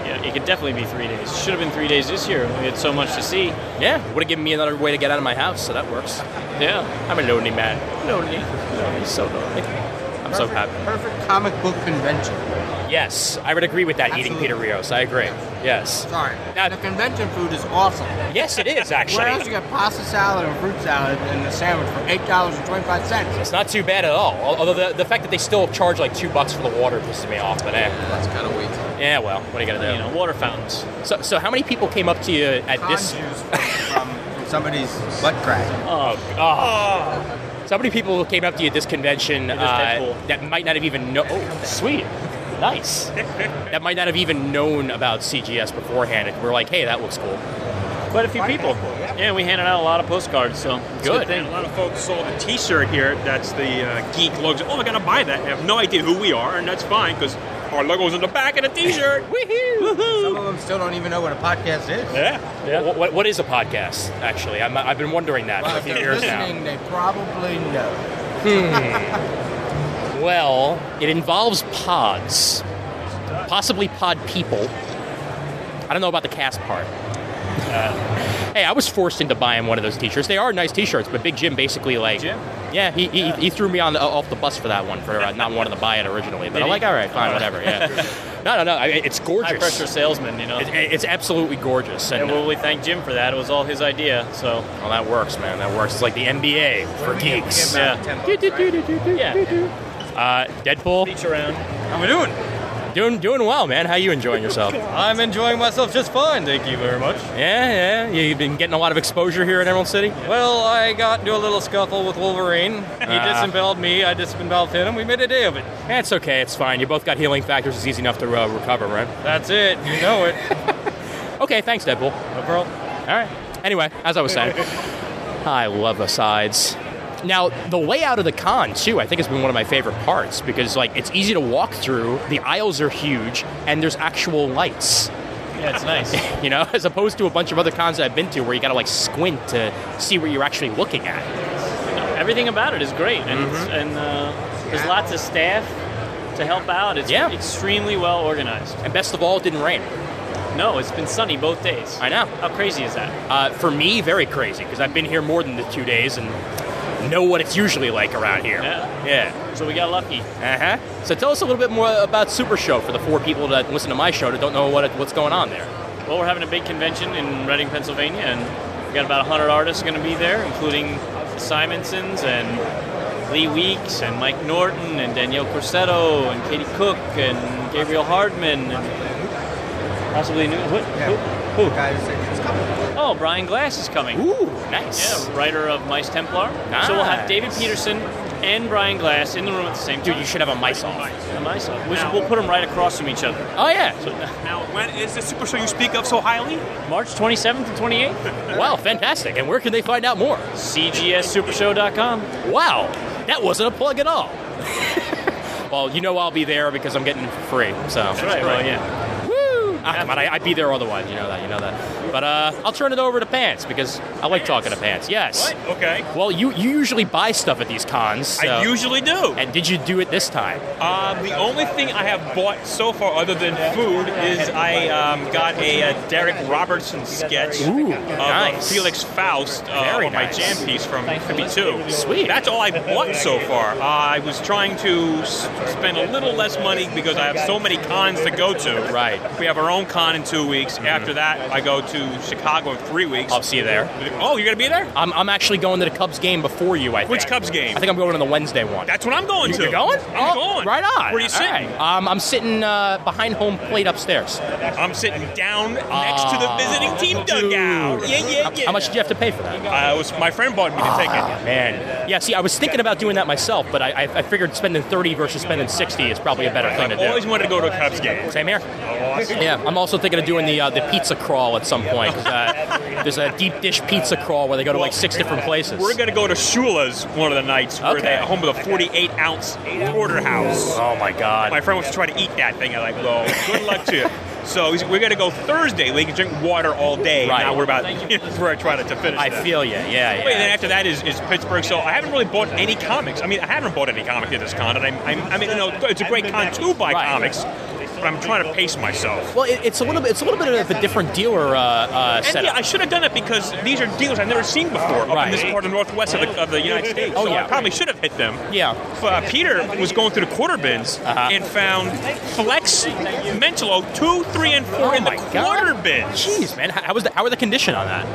Yeah, it could definitely be three days. Should have been three days this year. We had so much to see. Yeah, would have given me another way to get out of my house, so that works. Yeah. I'm a lonely man. Lonely. Lonely, so lonely. I'm so happy. Perfect comic book convention. Yes, I would agree with that, eating Peter Rios. I agree. Yes. Sorry. Now, the convention food is awesome. Yes, it is, actually. Where else you get pasta salad and fruit salad and a sandwich for eight dollars and twenty-five cents? It's not too bad at all. Although the, the fact that they still charge like two bucks for the water pisses me off. But eh. That's kind of weak. Yeah, well, what are you going to do? You know, water fountains. So, so how many people came up to you at Con this? juice from, from somebody's butt crack. Oh, oh. So many people came up to you at this convention uh, that might not have even known. Oh, sweet. Nice. That might not have even known about C G S beforehand. And we're like, hey, that looks cool. Quite a few people. Yeah, we handed out a lot of postcards, so it's a Good. good thing. A lot of folks saw the T-shirt here. That's the uh, geek logo. Oh, I gotta buy that. They have no idea who we are, and that's fine because our logo's in the back of the T-shirt. Woohoo! Some of them still don't even know what a podcast is. Yeah. yeah. What, what, what is a podcast, actually? I'm, I've been wondering that Well, for a if few they're years now. listening, they probably know. Hmm. Well, it involves pods. Possibly pod people. I don't know about the cast part. Uh, hey, I was forced into buying one of those T-shirts. They are nice T-shirts, but Big Jim basically like, Jim? yeah, he, he he threw me on the, off the bus for that one for uh, not wanting to buy it originally. But Did I'm he? like, all right, fine, Uh, whatever. Yeah, no, no, no, I, it's gorgeous. High pressure salesman, you know. It, it's absolutely gorgeous. And And well, we thank Jim for that. It was all his idea. So. well, that works, man. That works. It's like the N B A for geeks. Yeah. Yeah. Uh, Deadpool. Beach around. How we doing? Doing doing well, man. How you enjoying yourself? I'm enjoying myself just fine, thank you very much. Yeah, yeah. You've been getting a lot of exposure here in Emerald City? Well, I got into a little scuffle with Wolverine. He Ah. disemboweled me, I disemboweled him, we made a day of it. It's okay, it's fine. You both got healing factors. It's easy enough to uh, recover, right? That's it, you know it. Okay, thanks, Deadpool. No problem. All right. Anyway, as I was saying, I love asides. Now, the layout of the con, too, I think has been one of my favorite parts because, like, it's easy to walk through, the aisles are huge, and there's actual lights. Yeah, it's nice. You know, as opposed to a bunch of other cons that I've been to where you gotta, like, squint to see what you're actually looking at. Everything about it is great, and it's, Mm-hmm. and uh, there's lots of staff to help out. It's Yeah. extremely well organized. And best of all, it didn't rain. No, it's been sunny both days. I know. How crazy is that? Uh, for me, very crazy, because I've been here more than the two days and know what it's usually like around here. Yeah. Yeah. So we got lucky. Uh-huh. So tell us a little bit more about Super Show for the four people that listen to my show that don't know what what's going on there. Well, we're having a big convention in Reading, Pennsylvania, and we got about one hundred artists going to be there, including the Simonsons and Lee Weeks and Mike Norton and Danielle Corsetto and Katie Cook and Gabriel Hardman and possibly new. What? Who? Who? Oh, Brian Glass is coming. Ooh, nice. Yeah, writer of Mice Templar. So we'll have David Peterson and Brian Glass in the room at the same time. Dude, you should have a mice off. A mice off. We should, we'll put them right across from each other. Oh, yeah. So, Now, when is the Super Show you speak of so highly? March twenty-seventh and twenty-eighth. Wow, fantastic. And where can they find out more? C G S super show dot com. Wow, that wasn't a plug at all. Well, you know I'll be there because I'm getting it for free. So That's right, well, yeah. Ah, come on, I, I'd be there otherwise. You know that. You know that. But uh, I'll turn it over to Pants because I like talking to Pants. Yes. What? Okay. Well, you you usually buy stuff at these cons. So. I usually do. And did you do it this time? Um, the only thing I have bought so far, other than food, is I um, got a, uh Derek Robertson sketch Ooh, of uh, nice. Felix Faust, uh, Very on my nice. jam piece from fifty-two. Sweet. That's all I've bought so far. Uh, I was trying to s- spend a little less money because I have so many cons to go to. Right. We have our own con in two weeks. After that, I go to Chicago in three weeks. I'll see you there. Oh, you're going to be there? I'm, I'm actually going to the Cubs game before you, I think. Which Cubs game? I think I'm going to the Wednesday one. That's what I'm going to. You're going? I'm Oh, going. Right on. Where are you sitting? All right. Um, I'm sitting uh, behind home plate upstairs. I'm sitting down next to the visiting team dude. dugout. Yeah, yeah, How, yeah. how much did you have to pay for that? Uh, it was my friend bought me the ticket. Ah, man. Yeah, see, I was thinking about doing that myself, but I, I, I figured spending thirty versus spending sixty is probably a better thing to I've do. always wanted to go to a Cubs game. Same here. Yeah, I'm also thinking of doing the uh, the pizza crawl at some point. 'Cause, uh, there's a deep dish pizza crawl where they go to like six different places. We're going to go to Shula's one of the nights where Okay. they're home with a forty-eight ounce porterhouse. Oh my God. My friend wants to try to eat that thing. I'm like, well, good luck to you. So he's, we're going to go Thursday. We can drink water all day. Right. Now we're about we're trying to finish. I that. feel you. Yeah, yeah. Wait, and then after that is, is Pittsburgh. So I haven't really bought any comics. I mean, I haven't bought any comics at this con, and I'm, I'm, I mean, you know, it's a great con to buy Right. comics. but I'm trying to pace myself. Well, it, it's a little bit. It's a little bit of a different dealer uh, uh, And setup. yeah, I should have done it because these are dealers I've never seen before up Right. in this part of the northwest of the, of the United States. Oh, so yeah. I probably should have hit them. Yeah. But uh, Peter was going through the quarter bins Uh-huh. and found Flex Mentolo two, three, and four Oh in the my quarter God. bins. Jeez, man, how, how was the how are the condition on that?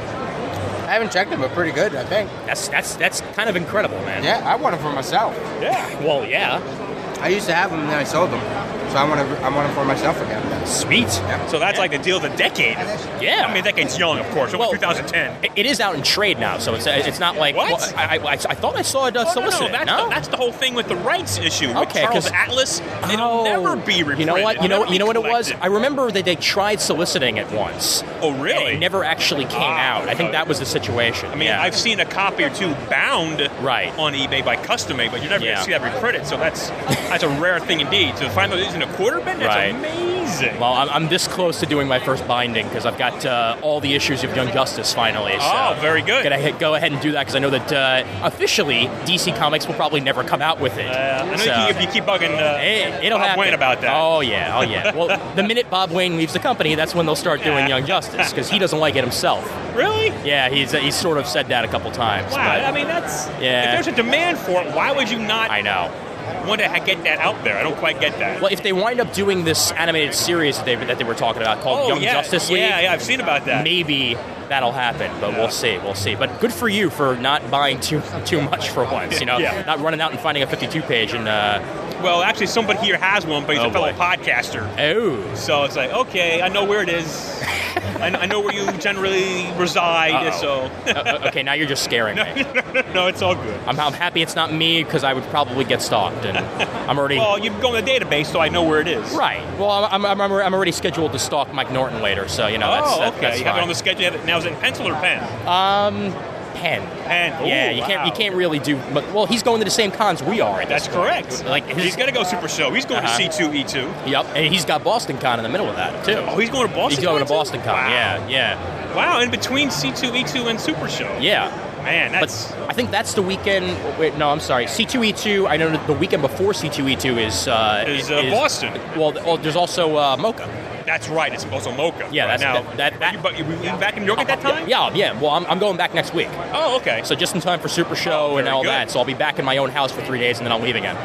I haven't checked them, but pretty good, I think. That's that's that's kind of incredible, man. Yeah, I want them for myself. Yeah. Well, yeah. I used to have them and then I sold them. So I want to I want them for myself again. Sweet. Yeah. So that's like the deal of the decade. Yeah. I mean, decade's young, of course. It was Well, twenty ten. It, it is out in trade now, so it's it's not like What? Well, I, I, I thought I saw it uh, Oh, no, solicited. no, that's, no? The, that's the whole thing with the rights issue. With Okay, Charles 'cause- Atlas, it'll Oh, never be reprinted. You know what? You know It'll you know what never it be was? collected. I remember that they tried soliciting it once. Oh, And really? it never actually came Ah, out. I think okay. that was the situation. I mean, yeah. I've seen a copy or two bound Right. on eBay by Custom Made, but you're never Yeah. going to see that reprinted. So that's that's a rare thing indeed. So to find out it's in a quarter bin, that's Right. amazing. Well, I'm, I'm this close to doing my first binding because I've got uh, all the issues of Young Justice finally. So Oh, very good. Gonna hit, go ahead and do that because I know that uh, officially D C Comics will probably never come out with it. Uh, I know So- you, if you keep bugging uh, It, it'll Bob happen. Wayne about that. Oh yeah, oh yeah. Well, the minute Bob Wayne leaves the company, that's when they'll start doing Young Justice because he doesn't like it himself. Really? Yeah, he's he's sort of said that a couple times. Wow. but- I mean, that's Yeah. if there's a demand for it, why would you not? I know. Want to ha- get that out there? I don't quite get that. Well, if they wind up doing this animated series that they, that they were talking about called Oh, Young yeah. Justice League, Yeah, yeah, I've seen about that. maybe that'll happen, but Yeah. we'll see, we'll see. But good for you for not buying too too much for once, you know, Yeah. not running out and finding a fifty-two page and. Uh, Well, actually, somebody here has one, but he's Oh, a fellow boy. podcaster. oh, So it's like, okay, I know where it is. I, I know where you generally reside. Uh-oh. So Uh, okay, now you're just scaring me. no, it's all good. I'm, I'm happy it's not me because I would probably get stalked, and I'm already. Well, you can go in the database, so I know where it is. Right. Well, I'm, I'm, I'm I'm already scheduled to stalk Mike Norton later, so you know that's oh, that- okay. that's you have it fine. on the schedule. You have it- Now, is it in pencil or pen? Um, pen. Pen. Yeah, Ooh, you can't you wow. can't really do. But well, he's going to the same cons we are. At That's this point. correct. Like his, He's going to go Super Show. He's going Uh-huh. to C two E two. Yep, and he's got Boston Con in the middle of that too. Oh, he's going to Boston. He's going to Con, too? Boston Con. Wow. Yeah, yeah, Wow, in between C two E two and Super Show. yeah. Man, that's But I think that's the weekend. Wait, no, I'm sorry. C two E two. I know that the weekend before C two E two is uh, Is, uh, Boston. Well, well, there's also uh, Mocha. that's right. It's also Mocha. Yeah, right that's now. that. that, that you, but you, you back in New York at that time? Yeah, yeah. Well, I'm, I'm going back next week. Oh, okay. So just in time for Super Show Oh, and very all good. that. So I'll be back in my own house for three days and then I'll leave again.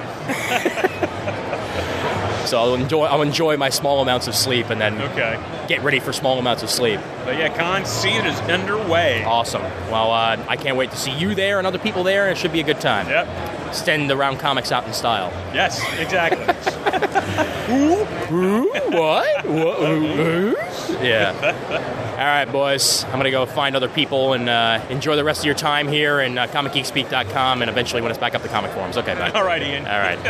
So I'll enjoy I'll enjoy my small amounts of sleep and then Okay. get ready for small amounts of sleep. But yeah, Con season is underway. Awesome. Well, uh, I can't wait to see you there and other people there. It should be a good time. Yep. Send around comics out in style. Yes, exactly. Who? Who? What? What? Who? Yeah. All right, boys. I'm going to go find other people and uh, enjoy the rest of your time here in uh, comic geek speak dot com and eventually when it's back up the comic forums. Okay, bye. All right, Ian. All right.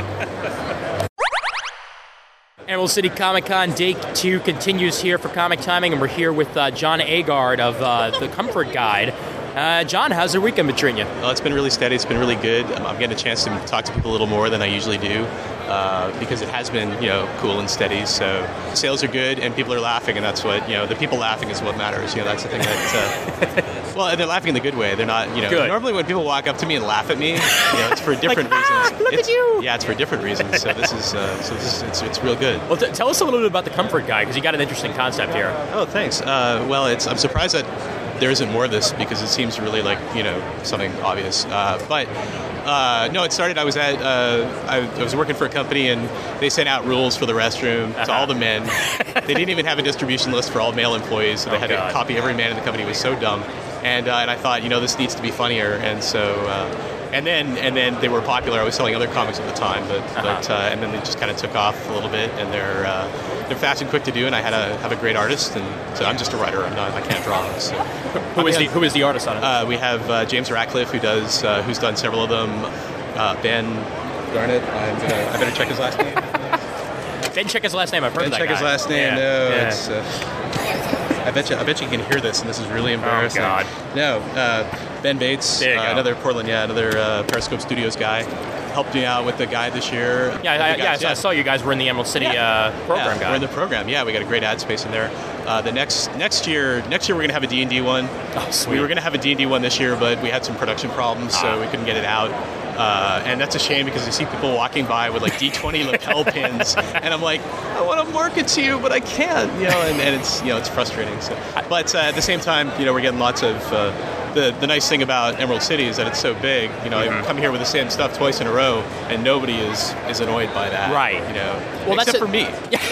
Emerald City Comic Con Day two continues here for Comic Timing, and we're here with uh, John Agard of uh, The Comfort Guide. Uh, John, how's your weekend been treating you? Well, it's been really steady. It's been really good. Um, I'm getting a chance to talk to people a little more than I usually do uh, because it has been, you know, cool and steady. So sales are good and people are laughing, and that's what, you know, the people laughing is what matters. You know, that's the thing that. Uh, well, they're laughing in the good way. They're not, you know. Good. Normally, when people walk up to me and laugh at me, you know, it's for different Like, ah, reasons. look It's- at you! Yeah, it's for different reasons. So this is, uh, so this is, it's, it's real good. Well, t- tell us a little bit about The Comfort Guide, because you got an interesting concept here. Oh, thanks. Uh, well, it's I'm surprised that there isn't more of this because it seems really like, you know, something obvious. Uh, but uh, no, it started. I was at uh, I, I was working for a company and they sent out rules for the restroom to all the men. They didn't even have a distribution list for all male employees, so they Oh, had God. to copy every man in the company. It was so dumb. And uh, and I thought, you know, this needs to be funnier. And so. Uh, And then, and then they were popular. I was selling other comics at the time, but, Uh-huh. but uh, and then they just kind of took off a little bit. And they're uh, they're fast and quick to do. And I had a have a great artist, and so I'm just a writer. I'm not. I can't draw. So. Who is the who is the artist on it? Uh, we have uh, James Ratcliffe, who does uh, who's done several of them. Uh, Ben Garnett. I'm gonna, I better check his last name. Ben, check his last name. I've heard Ben of that check his guy. last name. Yeah. No, Yeah. it's. Uh, I bet you. I bet you can hear this, and this is really embarrassing. God. No, uh, Ben Bates, There you uh, go. another Portland, yeah, another uh, Periscope Studios guy, helped me out with the guide this year. Yeah, I, The I, guys, yeah, I saw you guys were in the Emerald City uh, program, yeah, guy. we're in the program. Yeah, we got a great ad space in there. Uh, the next next year, next year we're gonna have a D and D one. Oh, sweet. We were gonna have a D and D one this year, but we had some production problems, so Ah. we couldn't get it out. Uh, and that's a shame because I see people walking by with like D twenty lapel pins, and I'm like, I want to market to you, but I can't, you know, and, and it's, you know, it's frustrating. So, but uh, at the same time, you know, we're getting lots of, uh, the, the nice thing about Emerald City is that it's so big, you know, Mm-hmm. I come here with the same stuff twice in a row, and nobody is, is annoyed by that. Right. You know, Well, except that's for me.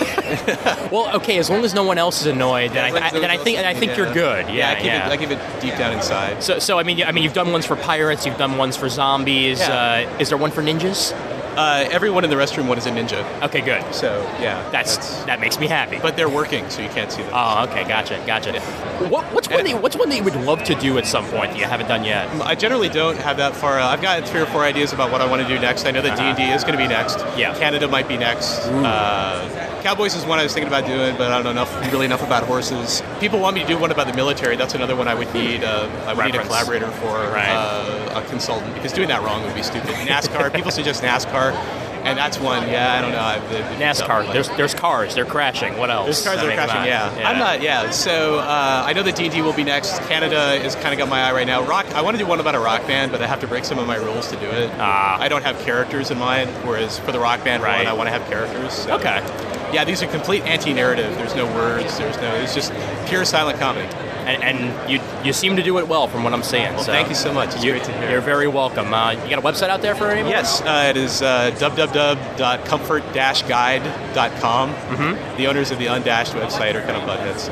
Well, okay, as long as no one else is annoyed, then, Yeah, I, I, then I think I think yeah. you're good. Yeah, I keep, yeah. It, I keep it deep down inside. So, so I mean, I mean, you've done ones for pirates, you've done ones for zombies. Yeah. Uh, is there one for ninjas? Uh, everyone in the restroom one is a ninja. Okay, good. So yeah, that's, that makes me happy. But they're working, so you can't see them. Oh, okay, gotcha, gotcha. What, what's one? That, what's one that you would love to do at some point that you haven't done yet? I generally don't have that far. Uh, I've got three or four ideas about what I want to do next. I know that Uh-huh. D and D is going to be next. Yeah. Canada might be next. Uh, Cowboys is one I was thinking about doing, but I don't know enough, really enough about horses. People want me to do one about the military. That's another one I would need. Uh, I would need a Reference. collaborator for, Right. uh, a consultant, because doing that wrong would be stupid. NASCAR. People suggest NASCAR. And that's one, yeah, I don't know. I've, I've NASCAR. There's there's cars. They're crashing. What else? There's cars I that are mean, crashing, come yeah. on. yeah. I'm not, yeah. So uh, I know that D and D will be next. Canada has kind of got my eye right now. Rock. I want to do one about a rock band, but I have to break some of my rules to do it. Ah. I don't have characters in mind, whereas for the rock band Right. one, I want to have characters. So. Okay. Yeah, these are complete anti-narrative. There's no words. There's no. It's just pure silent comedy. And, and you you seem to do it well from what I'm seeing. Well, so thank you so much. It's you, great to hear. You're very welcome. Uh, you got a website out there for anyone? Yes, uh, it is uh, w w w dot comfort dash guide dot com. Mm-hmm. The owners of the Undashed website are kind of buttheads.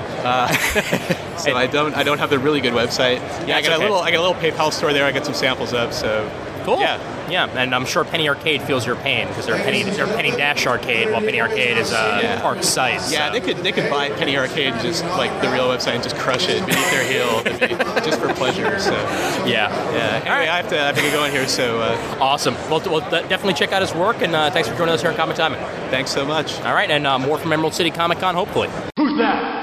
Uh, so I don't I don't have the really good website. Yeah, I That's got okay. a little I got a little PayPal store there. I got some samples up. So Cool. Yeah. Yeah, and I'm sure Penny Arcade feels your pain because they're Penny they're Penny Dash Arcade, while Penny Arcade is uh, Yeah. Park Size. Yeah, they could they could buy Penny Arcade and just like the real website and just crush it beneath their heel just for pleasure. So yeah, yeah. Anyway, I have to I have to get going here. So uh, awesome. Well, well, de- definitely check out his work, and uh, thanks for joining us here on Comic Timing. Thanks so much. All right, and uh, more from Emerald City Comic Con, hopefully. Who's that?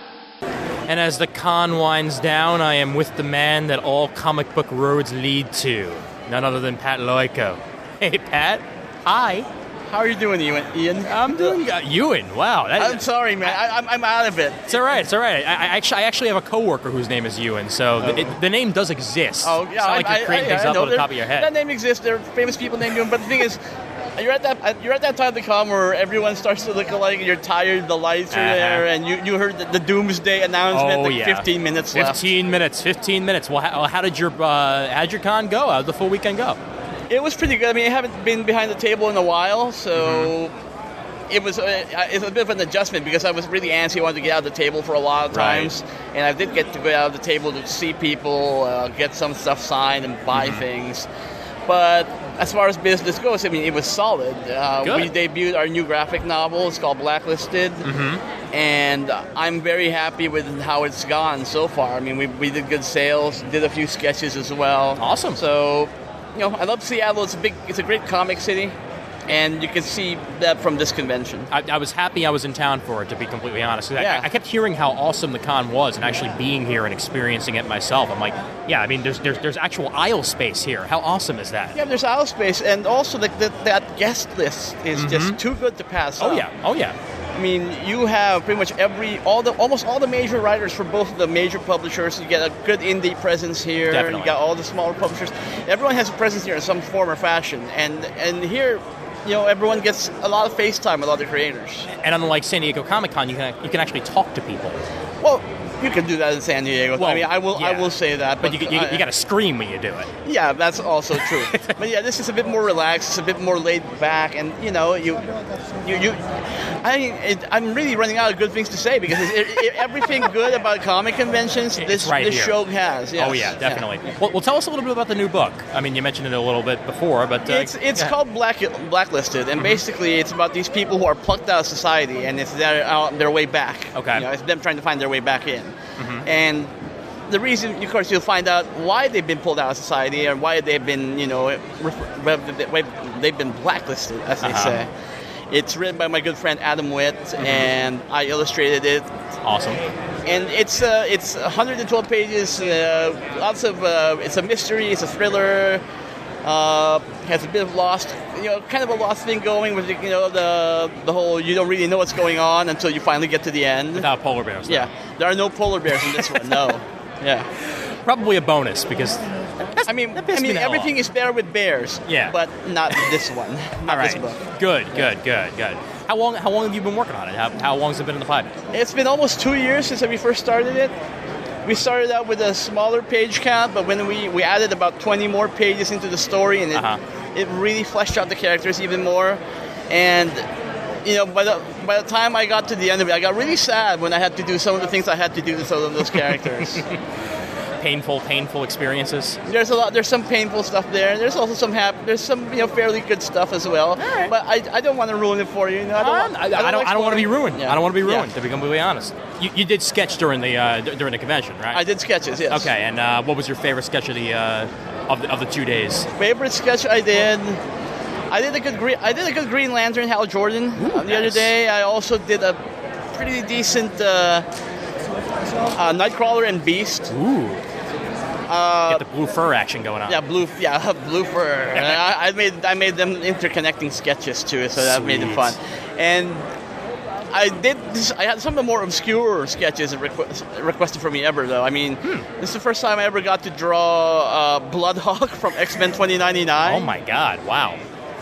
And as the con winds down, I am with the man that all comic book roads lead to, none other than Pat Loico. Hey, Pat. Hi. How are you doing, Ewan? Ian? I'm doing uh, Ewan. Wow. That, I'm sorry, man. I, I'm, I'm out of it. It's all right. It's all right. I, I actually I actually have a coworker whose name is Ewan, so the, it, the name does exist. Oh, yeah. It's not I, like you're I, creating I, things I up know. on the There- top of your head. That name exists. There are famous people named Ewan. But the thing is, you're at that you're at that time of the con where everyone starts to look alike. You're tired. The lights are Uh-huh. there, and you, you heard the, the doomsday announcement. Oh, like yeah. fifteen minutes left. Fifteen minutes. Fifteen minutes. Well, how, how did your uh, how did your con go? How did the full weekend go? It was pretty good. I mean, I haven't been behind the table in a while, so Mm-hmm. it was uh, it's a bit of an adjustment because I was really antsy. I wanted to get out of the table for a lot of Right. times, and I did get to go out of the table to see people, uh, get some stuff signed, and buy Mm-hmm. things. But as far as business goes, I mean, it was solid. Uh, Good. we debuted our new graphic novel. It's called Blacklisted. Mm-hmm. And I'm very happy with how it's gone so far. I mean, we, we did good sales, did a few sketches as well. Awesome. So, you know, I love Seattle. It's a big, it's a great comic city, and you can see that from this convention. I, I was happy I was in town for it, to be completely honest. I- Yeah. I, I kept hearing how awesome the con was, and actually being here and experiencing it myself. I'm like, yeah, I mean, there's there's, there's actual aisle space here. How awesome is that? Yeah, there's aisle space, and also the, the, that guest list is just too good to pass Oh up. yeah, oh yeah. I mean, you have pretty much every, all the, almost all the major writers for both of the major publishers. You get a good indie presence here. Definitely. You got all the smaller publishers. Everyone has a presence here in some form or fashion, and and here, you know, everyone gets a lot of face time with other creators. And unlike San Diego Comic Con, you can you can actually talk to people. Well, you can do that in San Diego. Well, I mean, I will I yeah. will say that, But but, you, you, I- you got to scream when you do it. Yeah, that's also true. But yeah, this is a bit more relaxed. It's a bit more laid back, and you know, you, you, you. I, it, I'm really running out of good things to say because it, it, everything good about comic conventions, this right this here. show has. Yes. Oh yeah, definitely. Well, well, tell us a little bit about the new book. I mean, you mentioned it a little bit before, but uh, It's it's yeah. called Black Blacklisted, Mm-hmm. and basically it's about these people who are plucked out of society, and it's their uh, their way back. Okay. You know, it's them trying to find their way back in, Mhm. and the reason, of course, you'll find out why they've been pulled out of society and why they've been, you know, ref- they've been blacklisted, as they Uh-huh. say. It's written by my good friend Adam Witt, Mm-hmm. and I illustrated it. Awesome. And it's uh, it's one hundred twelve pages. Uh, lots of uh, it's a mystery. It's a thriller. Uh, has a bit of lost, you know, kind of a lost thing going with, you know, the the whole you don't really know what's going on until you finally get to the end. Without polar bears. though. Yeah, there are no polar bears in this one. No. Yeah. Probably a bonus because I mean, I pissed me mean, the hell everything is better with bears. Yeah. But not this one. Not All right. this book. Good, good, good, good. How long? How long have you been working on it? How, how long has it been in the pipe? It's been almost two years since we first started it. We started out with a smaller page count, but when we, we added about twenty more pages into the story, and it, Uh-huh. it really fleshed out the characters even more. And, you know, by the by the time I got to the end of it, I got really sad when I had to do some of the things I had to do to some of those characters. Painful, painful experiences. There's a lot. There's some painful stuff there. There's also some hap- There's some you know fairly good stuff as well. But I, I don't want to ruin it for you. you know, I don't. Um, want, I, I don't. like I don't want to be spoiling. ruined. Yeah. I don't want to be Yeah. ruined. To be completely honest, you, you did sketch during the uh, d- during the convention, right? I did sketches. Yes. Okay, and uh, what was your favorite sketch of the uh, of the, of the two days? Favorite sketch I did. I did a good green. I did a good Green Lantern, Hal Jordan. uh, the other nice. day, I also did a pretty decent uh, uh, Nightcrawler and Beast. Ooh. Uh, Get the blue fur action going on. Yeah, blue. Yeah, blue fur. I, I made I made them interconnecting sketches too, so that made it Sweet. fun. And I did. This, I had some of the more obscure sketches request, requested for me ever, though. I mean, Hmm. this is the first time I ever got to draw uh, Bloodhawk from X-Men twenty ninety-nine. Oh my God! Wow.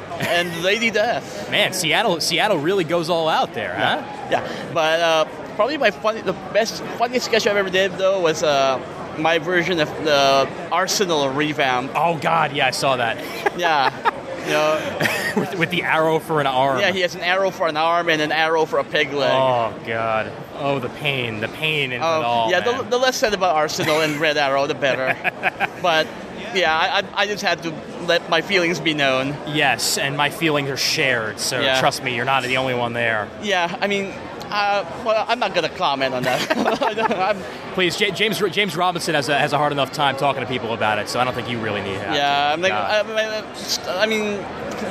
And Lady Death. Man, Seattle Seattle really goes all out there, huh? Yeah, but uh, probably my funny, the best funniest sketch I ever did though was uh, my version of the Arsenal revamp. Oh God, yeah, I saw that. Yeah, you know, with, with the arrow for an arm. yeah, he has an arrow for an arm and an arrow for a peg leg. Oh God. Oh, the pain, the pain in Oh, it all. yeah, man. the, the less said about Arsenal and Red Arrow, the better. But yeah, I, I I just had to let my feelings be known. Yes, and my feelings are shared, so Yeah. trust me, you're not the only one there. Yeah, I mean, uh, well, I'm not going to comment on that. I'm, Please, J- James James Robinson has a, has a hard enough time talking to people about it, so I don't think you really need to. yeah, I'm like, Uh, I, I mean,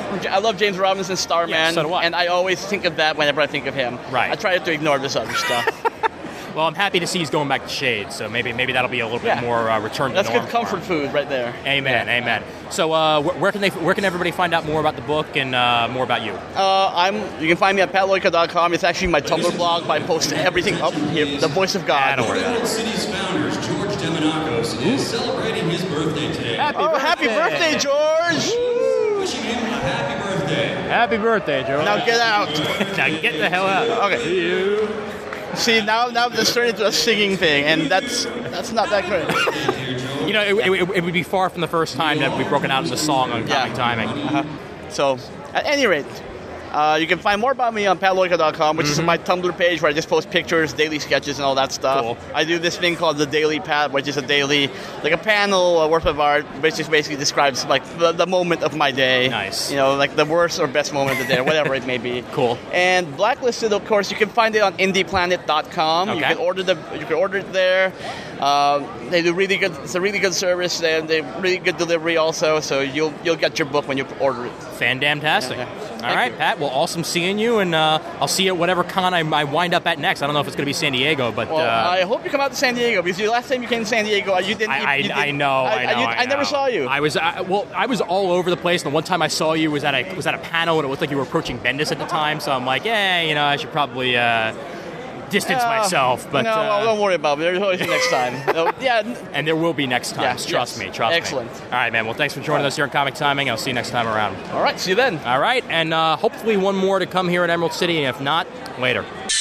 I love James Robinson, Starman, Yeah, so do I. and I always think of that whenever I think of him. Right. I try to ignore this other stuff. Well, I'm happy to see he's going back to Shade, so maybe maybe that'll be a little bit Yeah. more uh, return to That's norm good for him. comfort food right there. Amen, amen. So, uh, wh- where can they where can everybody find out more about the book and uh, more about you? Uh, I'm. You can find me at pat loika dot com. It's actually my Tumblr blog. Where I post everything up here. The voice of God. City's founders, George Demonakos, is celebrating his birthday today. Happy Oh, happy birthday, George! Wishing him a happy birthday. Happy birthday, George. Now get out. Now get the hell out. Okay. See, now now this turned into a singing thing, and that's that's not that great. You know, it, it, it would be far from the first time that we've broken out into song on Comic Timing. Uh-huh. So, at any rate, uh, you can find more about me on pat loika dot com, which Mm-hmm. is my Tumblr page where I just post pictures, daily sketches, and all that stuff. Cool. I do this thing called the Daily Pat, which is a daily, like a panel, a work of art, which just basically describes like the, the moment of my day. Nice. You know, like the worst or best moment of the day, or whatever it may be. Cool. And Blacklisted, of course, you can find it on indie planet dot com. You Okay. can order the you can order it there. Uh, they do really good. It's a really good service. They they really good delivery also. So you'll you'll get your book when you order it. Fan-damtastic. Yeah, yeah. All right, Pat. Well, awesome seeing you, and uh, I'll see you at whatever con I, I wind up at next. I don't know if it's going to be San Diego, but Well, uh, I hope you come out to San Diego because the last time you came to San Diego, you didn't. I, I, you didn't I know, I, know, you- I, I never know. saw you. I was I, well, I was all over the place. And the one time I saw you was at a was at a panel, and it looked like you were approaching Bendis at the time. So I'm like, yeah, you know, I should probably uh, distance Uh, myself. But no, uh, well, don't worry about it. There's always next time. So, yeah. and there will be next time. Yeah, trust yes. me. Trust Excellent. me. All right, man. Well, thanks for joining us here on Comic Timing. I'll see you next time around. All right. See you then. All right, and uh, hopefully one more to come here at Emerald City. And if not, later.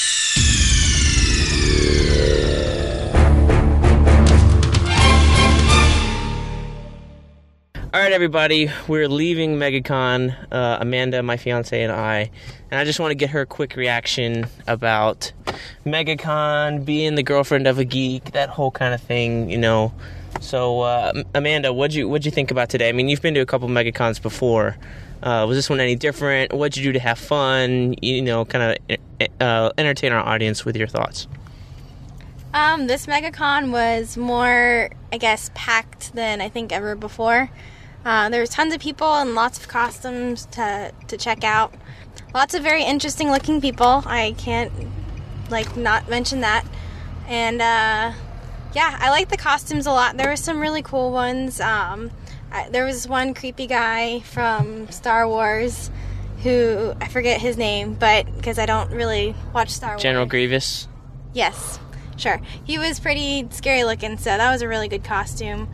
All right, everybody, we're leaving MegaCon, uh, Amanda, my fiance, and I, and I just want to get her a quick reaction about MegaCon, being the girlfriend of a geek, that whole kind of thing, you know. So, uh, Amanda, what'd you what'd you think about today? I mean, you've been to a couple MegaCons before. Uh, was this one any different? What'd you do to have fun? You know, kind of uh, entertain our audience with your thoughts. Um, this MegaCon was more, I guess, packed than I think ever before. Uh, there was tons of people and lots of costumes to to check out. Lots of very interesting looking people. I can't like not mention that. And uh, yeah, I like the costumes a lot. There were some really cool ones. Um, I, there was one creepy guy from Star Wars who I forget his name, but because I don't really watch Star Wars. General Grievous. Yes, sure. He was pretty scary looking, so that was a really good costume.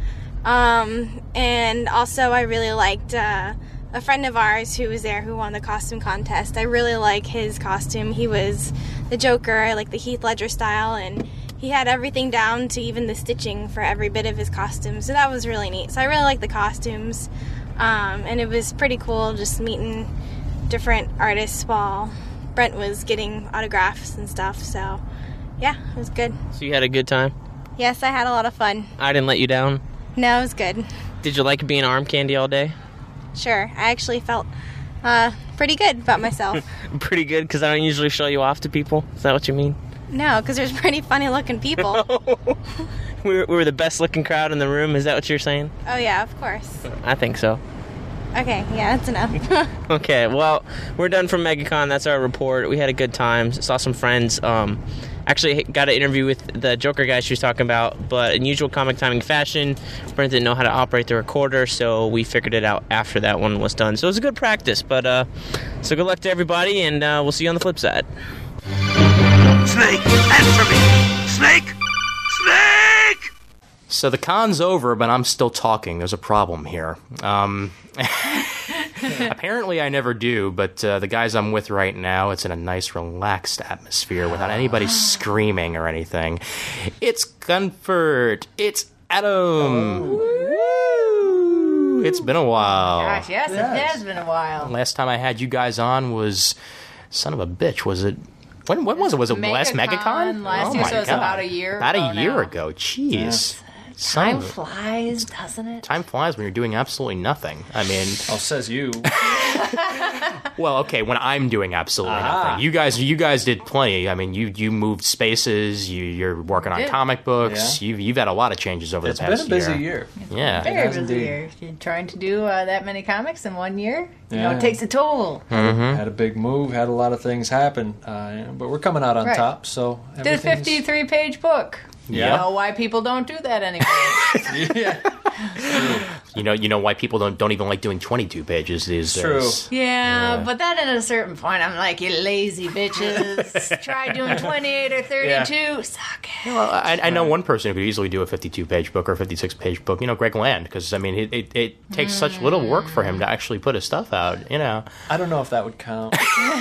Um, and also, I really liked uh, a friend of ours who was there who won the costume contest. I really like his costume. He was the Joker. I like the Heath Ledger style, and he had everything down to even the stitching for every bit of his costume. So that was really neat. So I really like the costumes, um, and it was pretty cool just meeting different artists while Brent was getting autographs and stuff. So yeah, it was good. So you had a good time? Yes, I had a lot of fun. I didn't let you down? No, it was good. Did you like being arm candy all day? Sure. I actually felt uh, pretty good about myself. Pretty good, because I don't usually show you off to people? Is that what you mean? No, because there's pretty funny looking people. we, were, we were the best looking crowd in the room, is that what you're saying? Oh yeah, of course. I think so. Okay, yeah, that's enough. Okay, well, we're done from MegaCon. That's our report. We had a good time. Saw some friends. Um, actually, got an interview with the Joker guy she was talking about, but in usual comic timing fashion, Brent didn't know how to operate the recorder, so we figured it out after that one was done. So it was a good practice, but uh, so good luck to everybody, and uh, we'll see you on the flip side. Snake, answer me! Snake! Snake! So the con's over, but I'm still talking. There's a problem here. Um, apparently I never do, but uh, the guys I'm with right now, it's in a nice, relaxed atmosphere without anybody screaming or anything. It's Comfort. It's Adam. Woo! It's been a while. Gosh, yes, it has been a while. Last time I had you guys on was, son of a bitch, was it? When, when was it? Was it last MegaCon? Last oh year, my so it's God. about a year About ago a year now. ago. Jeez. Yes. Son Time of a- flies, doesn't it? Time flies when you're doing absolutely nothing. I mean... Oh, says you. Well, okay, when I'm doing absolutely Ah. nothing. You guys you guys did plenty. I mean, you you moved spaces, you, you're working on did. comic books. You've, you've had a lot of changes over It's the past been a busy year. year. Yeah. Very has busy indeed. year. You're trying to do uh, that many comics in one year, you know, Yeah. it takes a toll. Mm-hmm. Had a big move, had a lot of things happen, uh, but we're coming out on Right. top, so Did a everything's- fifty-three page book. Yeah. You know why people don't do that anymore. You know you know why people don't don't even like doing twenty-two pages these days. Yeah, Yeah. but then at a certain point, I'm like, you lazy bitches. Try doing twenty-eight or thirty-two. Suck it. Well, I, I know one person who could easily do a fifty-two page book or a fifty-six page book. You know, Greg Land, because I mean, it, it, it takes such little work for him to actually put his stuff out. You know, I don't know if that would count.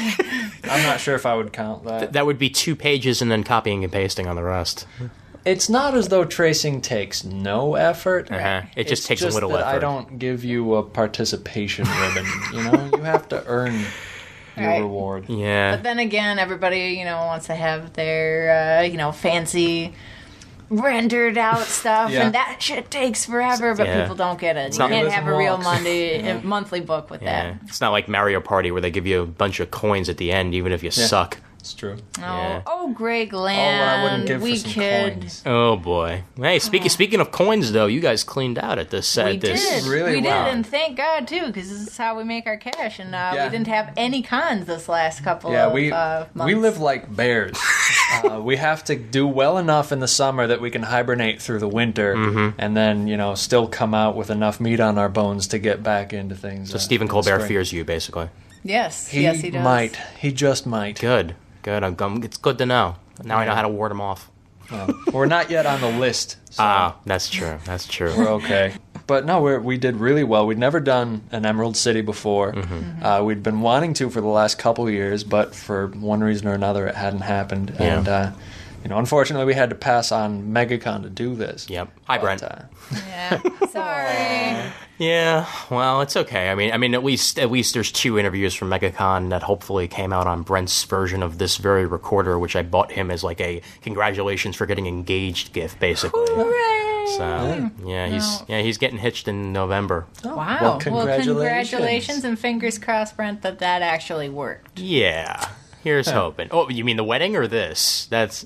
I'm not sure if I would count that. Th- that would be two pages and then copying and pasting on the rest. It's not as though tracing takes no effort. Uh-huh. It just It's takes a just little that I effort. don't give you a participation ribbon. You know, you have to earn your Right. reward. Yeah. But then again, everybody, you know, wants to have their, uh, you know, fancy rendered out stuff, Yeah. and that shit takes forever, but Yeah. people don't get it. It's You not- can't have a real Walks. Monday, Yeah. a monthly book with Yeah, it's not like Mario Party where they give you a bunch of coins at the end, even if you Yeah. suck. It's true. that. Yeah. Oh, oh, Greg Oh, what Land, I wouldn't give we for some kid. coins. Oh boy! Hey, speaking speaking of coins, though, you guys cleaned out at this. We at this. did, really we well. did, and thank God too, because this is how we make our cash. And uh, Yeah. we didn't have any cons this last couple Yeah, of we uh, months. we live like bears. uh, we have to do well enough in the summer that we can hibernate through the winter, Mm-hmm. and then you know still come out with enough meat on our bones to get back into things. So uh, Stephen in the Colbert spring. fears you, basically. Yes, He, yes, he does. might. He just might. Good, good. I'm, I'm, it's good to know. Now I know how to ward him off. Well, we're not yet on the list. So Ah, that's true. That's true. we're okay. But no, we're, we did really well. We'd never done an Emerald City before. Mm-hmm. Uh, we'd been wanting to for the last couple of years, but for one reason or another, it hadn't happened. Yeah. And uh, you know, unfortunately, we had to pass on MegaCon to do this. Yep. Hi, Brent. Uh, Yeah, sorry. Yeah, well, it's okay. I mean, I mean, at least at least there's two interviews from MegaCon that hopefully came out on Brent's version of this very recorder, which I bought him as like a congratulations for getting engaged gift, basically. Hooray! So yeah, he's yeah he's getting hitched in November. Wow. Well, Well, congratulations. congratulations and fingers crossed, Brent, that that actually worked. Yeah, here's Huh. hoping. Oh, you mean the wedding or this? That's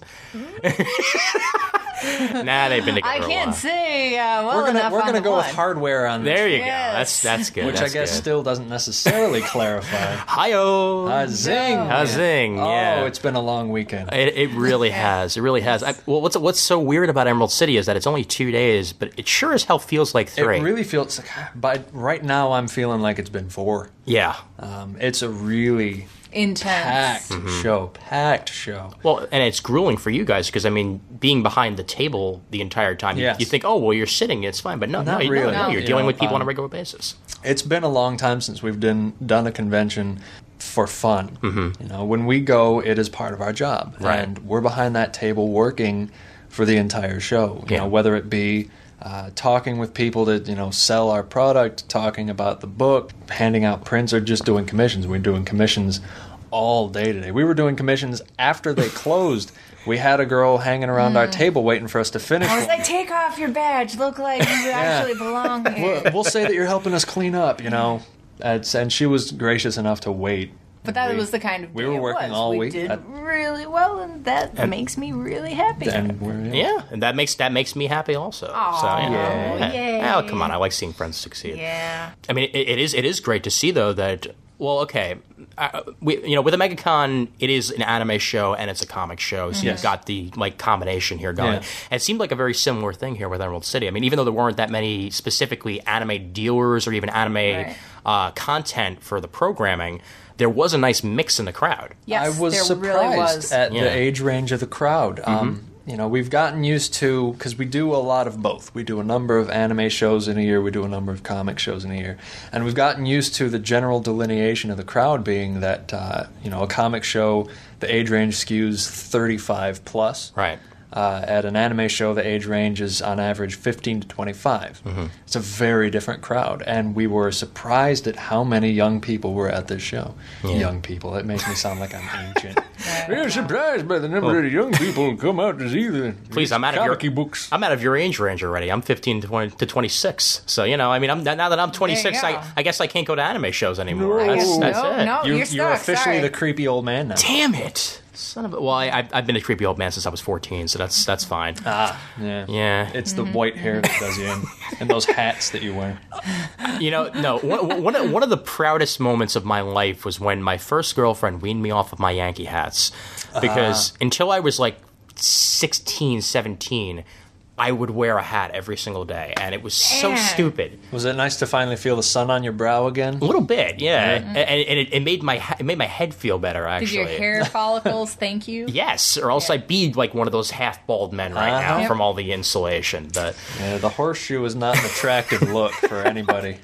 nah, they've been together I a can't while. say uh, well we're gonna enough we're on gonna the go one. with hardware on this, There you Yes. go. That's that's good. which that's I guess good. still doesn't necessarily clarify. Hi-yo. Uh, zing, Uh, zing, yeah. Oh, it's been a long weekend. It, it really has. It really has. I, well, what's what's so weird about Emerald City is that it's only two days, but it sure as hell feels like three. It really feels like, by right now I'm feeling like it's been four. yeah. Um, it's a really intense. Packed Mhm. show, packed show. Well, and it's grueling for you guys because I mean, being behind the table the entire time, you, Yes. you think, oh, well, you're sitting, it's fine, but no, Not no, you- really. no, you're You dealing know, with people on a um, regular basis. It's been a long time since we've done done a convention for fun. Mm-hmm. You know, when we go, it is part of our job, Right. and we're behind that table working for the entire show. You Yeah. know, whether it be uh, talking with people that you know sell our product, talking about the book, handing out prints, or just doing commissions. We're doing commissions all day today. We were doing commissions after they closed. We had a girl hanging around our Mm. table waiting for us to finish. I was one. like, take off your badge. Look like you actually belong here. we'll, we'll say that you're helping us clean up, you know. It's, and she was gracious enough to wait. But that We- was the kind of we day were it working was. all we week. did That- really well, and that And- makes me really happy. And we're, Yeah, and that makes that makes me happy also. Aw, so, you know, yeah. hey, yay. oh, come on, I like seeing friends succeed. Yeah. I mean, it, it is it is great to see though that well, okay, uh, we you know with the MegaCon, it is an anime show and it's a comic show, so Yes. you've got the like combination here going. Yeah. And it seemed like a very similar thing here with Emerald City. I mean, even though there weren't that many specifically anime dealers or even anime Right. uh, content for the programming, there was a nice mix in the crowd. Yes, I was there surprised really was. at Yeah. the age range of the crowd. Um, you know, we've gotten used to, because we do a lot of both. We do a number of anime shows in a year, we do a number of comic shows in a year. And we've gotten used to the general delineation of the crowd being that, uh, you know, a comic show, the age range skews thirty-five plus. Right. Uh, at an anime show, the age range is on average fifteen to twenty-five. Mm-hmm. It's a very different crowd, and we were surprised at how many young people were at this show. Yeah. Young people, it makes me sound like I'm ancient. We're surprised by the number of young people who come out to see the Please, I'm out of your comic books. I'm out of your age range already. I'm fifteen to twenty to twenty-six. So you know, I mean, I'm now that I'm twenty-six, There you I, go. I guess I can't go to anime shows anymore. No. That's, that's No, it. no. You, you're you're stuck, officially sorry. the creepy old man now. Damn it, son of a. Well, I, I've, I've been a creepy old man since I was fourteen, so that's that's fine. Ah, yeah. Yeah. It's the white hair that does you in, and those hats that you wear. You know, no. One, one, of, one of the proudest moments of my life was when my first girlfriend weaned me off of my Yankee hats. Because until I was like sixteen, seventeen, I would wear a hat every single day. And it was so Yeah. stupid. Was it nice to finally feel the sun on your brow again? A little bit, yeah. And, and it, it made my he- it made my head feel better, Did actually. your hair follicles thank you? Yes, or else I'd be like one of those half bald men right Uh-huh. now Yep. from all the insulation. But Yeah, the horseshoe is not an attractive look for anybody.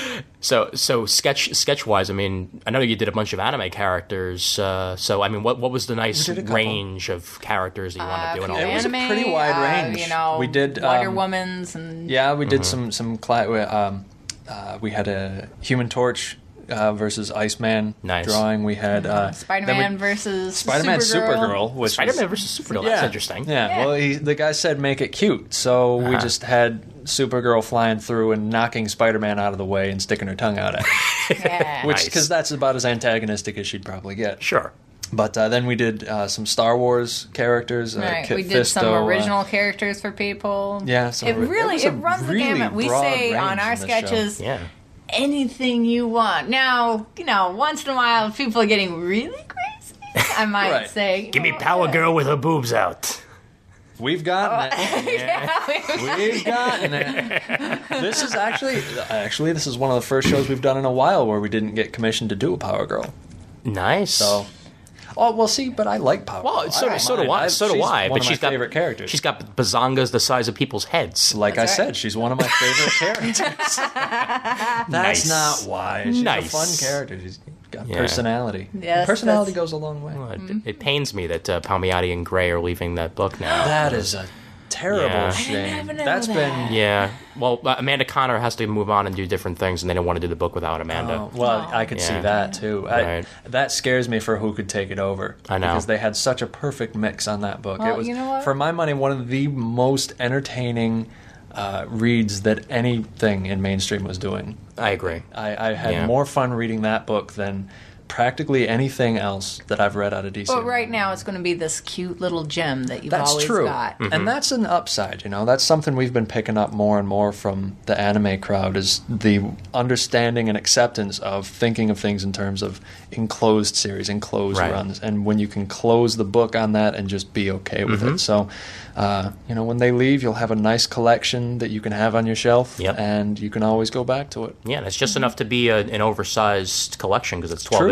so so sketch sketch wise, I mean, I know you did a bunch of anime characters. Uh, so I mean, what what was the nice We did a couple. range of characters that you wanted Uh, to do? And a all few It was a anime, pretty wide uh, range. You know, We did, Wonder um, Woman's and Yeah, we did Mhm. some some cla- um, uh, we had a Human Torch uh, versus Iceman Nice. drawing. We had uh, Spider-Man then we- versus Spider-Man Supergirl. Supergirl, which Spider-Man was, versus Supergirl. yeah, That's interesting. Yeah, Yeah. well, he, the guy said make it cute, so we Uh-huh. just had Supergirl flying through and knocking Spider-Man out of the way and sticking her tongue out at him, Yeah. which Nice. because that's about as antagonistic as she'd probably get. Sure. But uh, then we did uh, some Star Wars characters. Uh, Right, Kit we did some Fisto, uh, original characters for people. Yeah, some it ori- it really was it, a runs really the gamut. We broad say on range our in this show. sketches Yeah. anything you want. Now, you know, once in a while, if people are getting really crazy, I might Right. say, Give me Power Girl with her boobs out. We've gotten it. yeah, We've gotten it. This is actually, actually, this is one of the first shows we've done in a while where we didn't get commissioned to do a Power Girl. Nice. So, oh well, see, but I like Power Girl. Well, so, I don't so do mind. I. So do she's I. One But of she's my got favorite characters. She's got bazongas the size of people's heads. Like That's I said, right. she's one of my favorite characters. That's Nice. not why. She's Nice. a fun character. She's got Yeah. personality. Yes, personality that's- goes a long way. Well, it, it pains me that uh, Palmiotti and Gray are leaving that book now. That is a terrible Yeah. shame. never know That's that. been. Yeah. Well, uh, Amanda Connor has to move on and do different things, and they don't want to do the book without Amanda. Oh, well, I could see Yeah. that too. I, Right. That scares me for who could take it over. I know. because they had such a perfect mix on that book. Well, it was, you know what? for my money, one of the most entertaining uh, reads that anything in mainstream was doing. I agree. I, I had Yeah. more fun reading that book than practically anything else that I've read out of D C. But right now, it's going to be this cute little gem that you've That's always true. got. And that's an upside, you know. That's something we've been picking up more and more from the anime crowd is the understanding and acceptance of thinking of things in terms of enclosed series, enclosed Right. runs, and when you can close the book on that and just be okay with Mhm. it. So, uh, you know, when they leave, you'll have a nice collection that you can have on your shelf, Yep. and you can always go back to it. Yeah, and it's just enough to be a, an oversized collection because it's twelve True.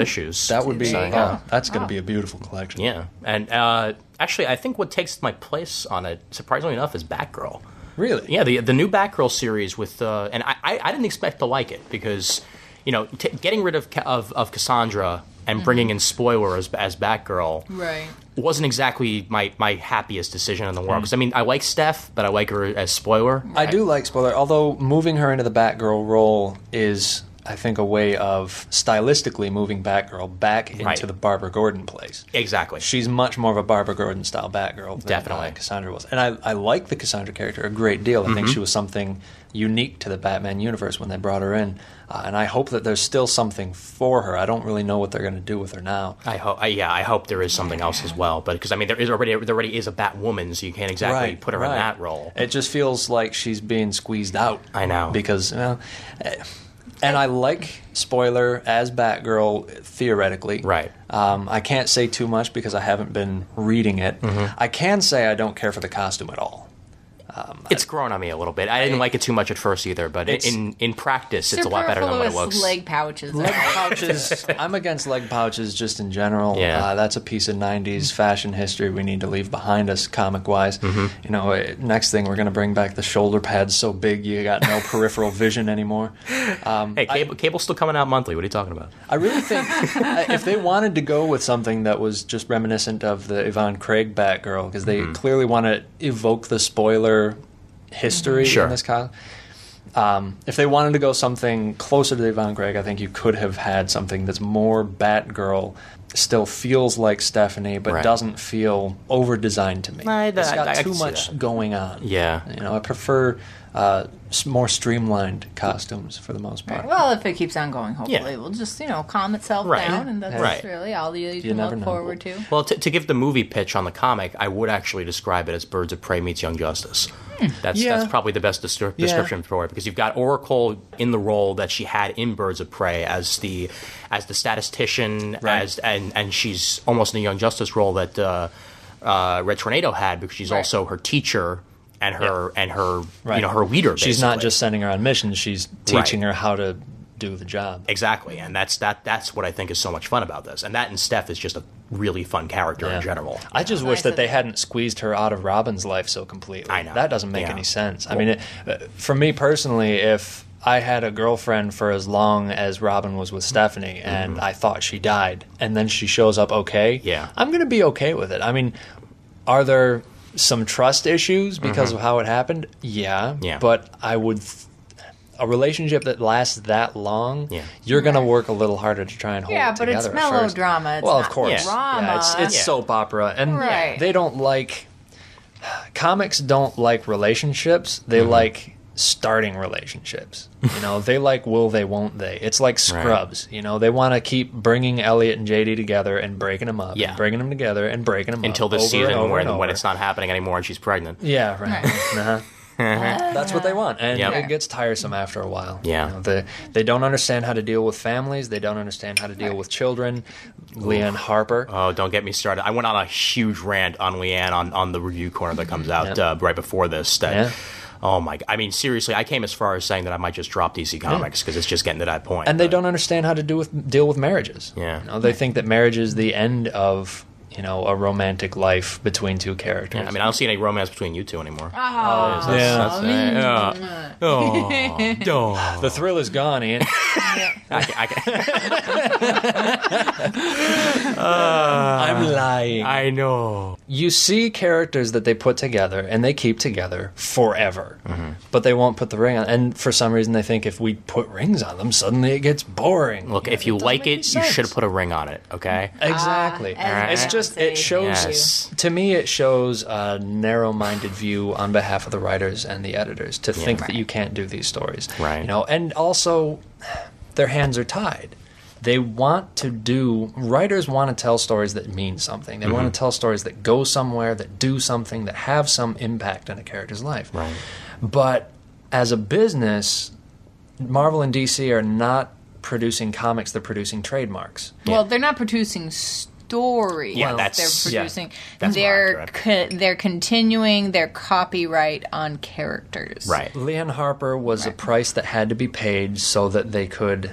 issues. That would be. So, Oh, yeah. that's going to be a beautiful collection. Yeah, and uh, actually, I think what takes my place on it, surprisingly enough, is Batgirl. Really? Yeah, the the new Batgirl series with, uh, and I, I I didn't expect to like it because, you know, t- getting rid of, of of Cassandra and bringing in Spoiler as as Batgirl. Right. Wasn't exactly my, my happiest decision in the world. Because, I mean, I like Steph, but I like her as Spoiler. I do like Spoiler, although moving her into the Batgirl role is, I think, a way of stylistically moving Batgirl back into Right. the Barbara Gordon place. Exactly. She's much more of a Barbara Gordon style Batgirl than Definitely. uh, Cassandra was. And I, I like the Cassandra character a great deal. I think Mhm. she was something unique to the Batman universe when they brought her in. Uh, and I hope that there's still something for her. I don't really know what they're going to do with her now. I hope, I, yeah, I hope there is something else as well. But because I mean, there is already there already is a Batwoman, so you can't exactly Right, put her right. in that role. It just feels like she's being squeezed out. I know. Because, you know, eh, and I like Spoiler as Batgirl theoretically. Right. Um, I can't say too much because I haven't been reading it. Mhm. I can say I don't care for the costume at all. It's grown on me a little bit. I didn't like it too much at first either, but It's- in in practice, it's a lot better than what it looks. Leg pouches. Leg pouches. I'm against leg pouches just in general. Yeah. Uh, that's a piece of nineties fashion history we need to leave behind us, comic wise. Mhm. You know, eh, next thing we're going to bring back the shoulder pads so big you got no peripheral vision anymore. Um, Hey, cable, cable's still coming out monthly. What are you talking about? I really think uh, if they wanted to go with something that was just reminiscent of the Yvonne Craig Batgirl, because they Mhm. clearly want to evoke the spoiler history Sure. in this con. Um, if they wanted to go something closer to the Yvonne Craig, I think you could have had something that's more Batgirl, still feels like Stephanie, but Right. doesn't feel over designed to me. I- It's got I- I too can see much that. going on. Yeah. You know, I prefer uh, s- more streamlined costumes for the most part. Well, if it keeps on going, hopefully Yeah. it will just, you know, calm itself Right. down, and that's Right. really all you, you You can never look know. forward to. Well, to, to give the movie pitch on the comic, I would actually describe it as Birds of Prey meets Young Justice. That's Yeah. that's probably the best descri- Yeah. description for it because you've got Oracle in the role that she had in Birds of Prey as the as the statistician, Right. as and and she's almost in the Young Justice role that uh, uh, Red Tornado had because she's Right. also her teacher and her and her Right. you know her leader. She's not basically. just sending her on missions; she's teaching her how to do the job. Exactly, and that's that. That's what I think is so much fun about this, and that and Steph is just a really fun character Yeah. in general. I just wish that they hadn't squeezed her out of Robin's life so completely. I know that doesn't make Yeah. any sense. I mean, it, uh, for me personally, if I had a girlfriend for as long as Robin was with Stephanie, and I thought she died, and then she shows up okay, Yeah. I'm going to be okay with it. I mean, are there some trust issues because Mhm. of how it happened? Yeah, Yeah. but I would. Th- a relationship that lasts that long, Yeah. you're going to work a little harder to try and hold Yeah, it but it's together at first. melodrama. It's well, not of course, drama. Yeah, it's it's Yeah. soap opera, and Right. they don't like comics. Don't like relationships. They Mm-hmm. like starting relationships. You know, they like will they, won't they. It's like Scrubs. You know, they want to keep bringing Elliot and J D together and breaking them up, Yeah. and bringing them together and breaking them Until up this over season and over when and when over. it's not happening anymore and she's pregnant. Yeah, right. Uh-huh. That's what they want, and Yep. it gets tiresome after a while. Yeah. You know, they they don't understand how to deal with families. They don't understand how to deal with children. Leanne Harper. Oh, don't get me started. I went on a huge rant on Leanne on, on the review corner that comes out Yeah. uh, right before this. That, Yeah. Oh my! I mean, seriously, I came as far as saying that I might just drop D C Comics because it's just getting to that point. And they don't understand how to do with deal with marriages. Yeah. You know, they think that marriage is the end of you know a romantic life between two characters. Yeah, I mean, I don't see any romance between you two anymore. Oh, yeah. That's- yeah. Oh, oh. The thrill is gone, Ian. I, can- I can- I'm lying. I know. You see characters that they put together and they keep together forever, Mm-hmm. but they won't put the ring on. And for some reason, they think if we put rings on them, suddenly it gets boring. Look, if you doesn't like make any it, you sense. should have put a ring on it. Okay. Exactly. Ah, as It's Matt just would say, it shows Yes. to me it shows a narrow-minded view on behalf of the writers and the editors to think that you can't do these stories. Right. You know, and also their hands are tied. They want to do writers want to tell stories that mean something. They Mhm. want to tell stories that go somewhere, that do something, that have some impact on a character's life. Right. But as a business, Marvel and D C are not producing comics, they're producing trademarks. Well, they're not producing stories. Yeah, that's- they're yeah, producing. that's more they're co- they're continuing their copyright on characters. Leanne Harper was a price that had to be paid so that they could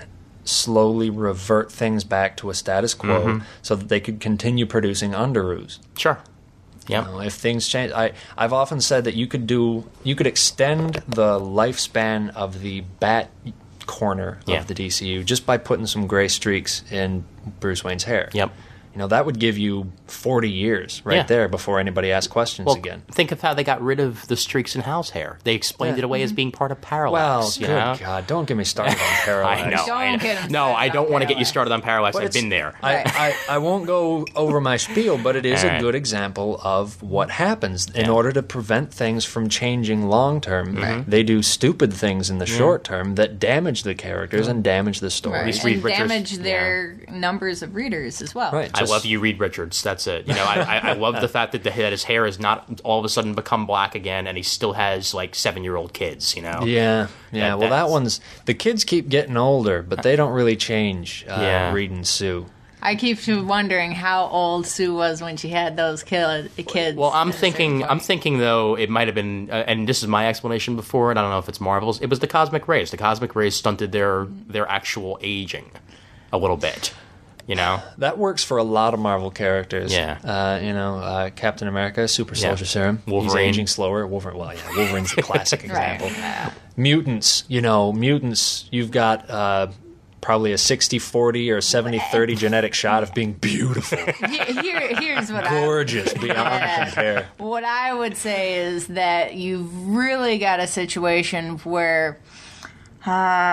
slowly revert things back to a status quo Mhm. so that they could continue producing Underoos. Sure. Yeah. You know, if things change, I I've often said that you could do you could extend the lifespan of the Bat corner Yeah. of the D C U just by putting some gray streaks in Bruce Wayne's hair. Yep. You know, that would give you forty years right Yeah. there before anybody asks questions Well, again. think of how they got rid of the streaks in Hal's hair. They explained Yeah. it away as being part of Parallax. Well, you good know? God, don't get me started on Parallax. I know. Don't I know. get him no, started I don't on want to get you Parallax. started on Parallax. But I've it's- been there. I, I, I won't go over my spiel, but it is All a right. good example of what happens. In order to prevent things from changing long term, Right. they do stupid things in the Yeah. short term that damage the characters and damage the story. Right. And damage their numbers of readers as well. Right. I love you, Reed Richards. That's it. You know, I, I, I love the fact that, the, that his hair has not all of a sudden become black again, and he still has like seven-year-old kids. You know. Yeah, yeah. That- well, that that's- one's the kids keep getting older, but they don't really change. Uh, Yeah. Reed and Sue. I keep wondering how old Sue was when she had those kid, kids. Well, I'm thinking. I'm thinking though it might have been, uh, and this is my explanation before it. I don't know if it's Marvel's. It was the cosmic rays. The cosmic rays stunted their their actual aging a little bit. You know, That works for a lot of Marvel characters. Yeah. Uh, you know, uh, Captain America, Super Yeah. Soldier Serum. He's Wolverine. aging slower. Wolverine. Well, yeah, Wolverine's a classic Right. example. Mutants. You know, mutants. You've got. Uh, Probably a sixty forty or seventy thirty genetic shot of being beautiful, Here, here- here's what I gorgeous beyond Yeah. compare. What I would say is that you've really got a situation where. Uh,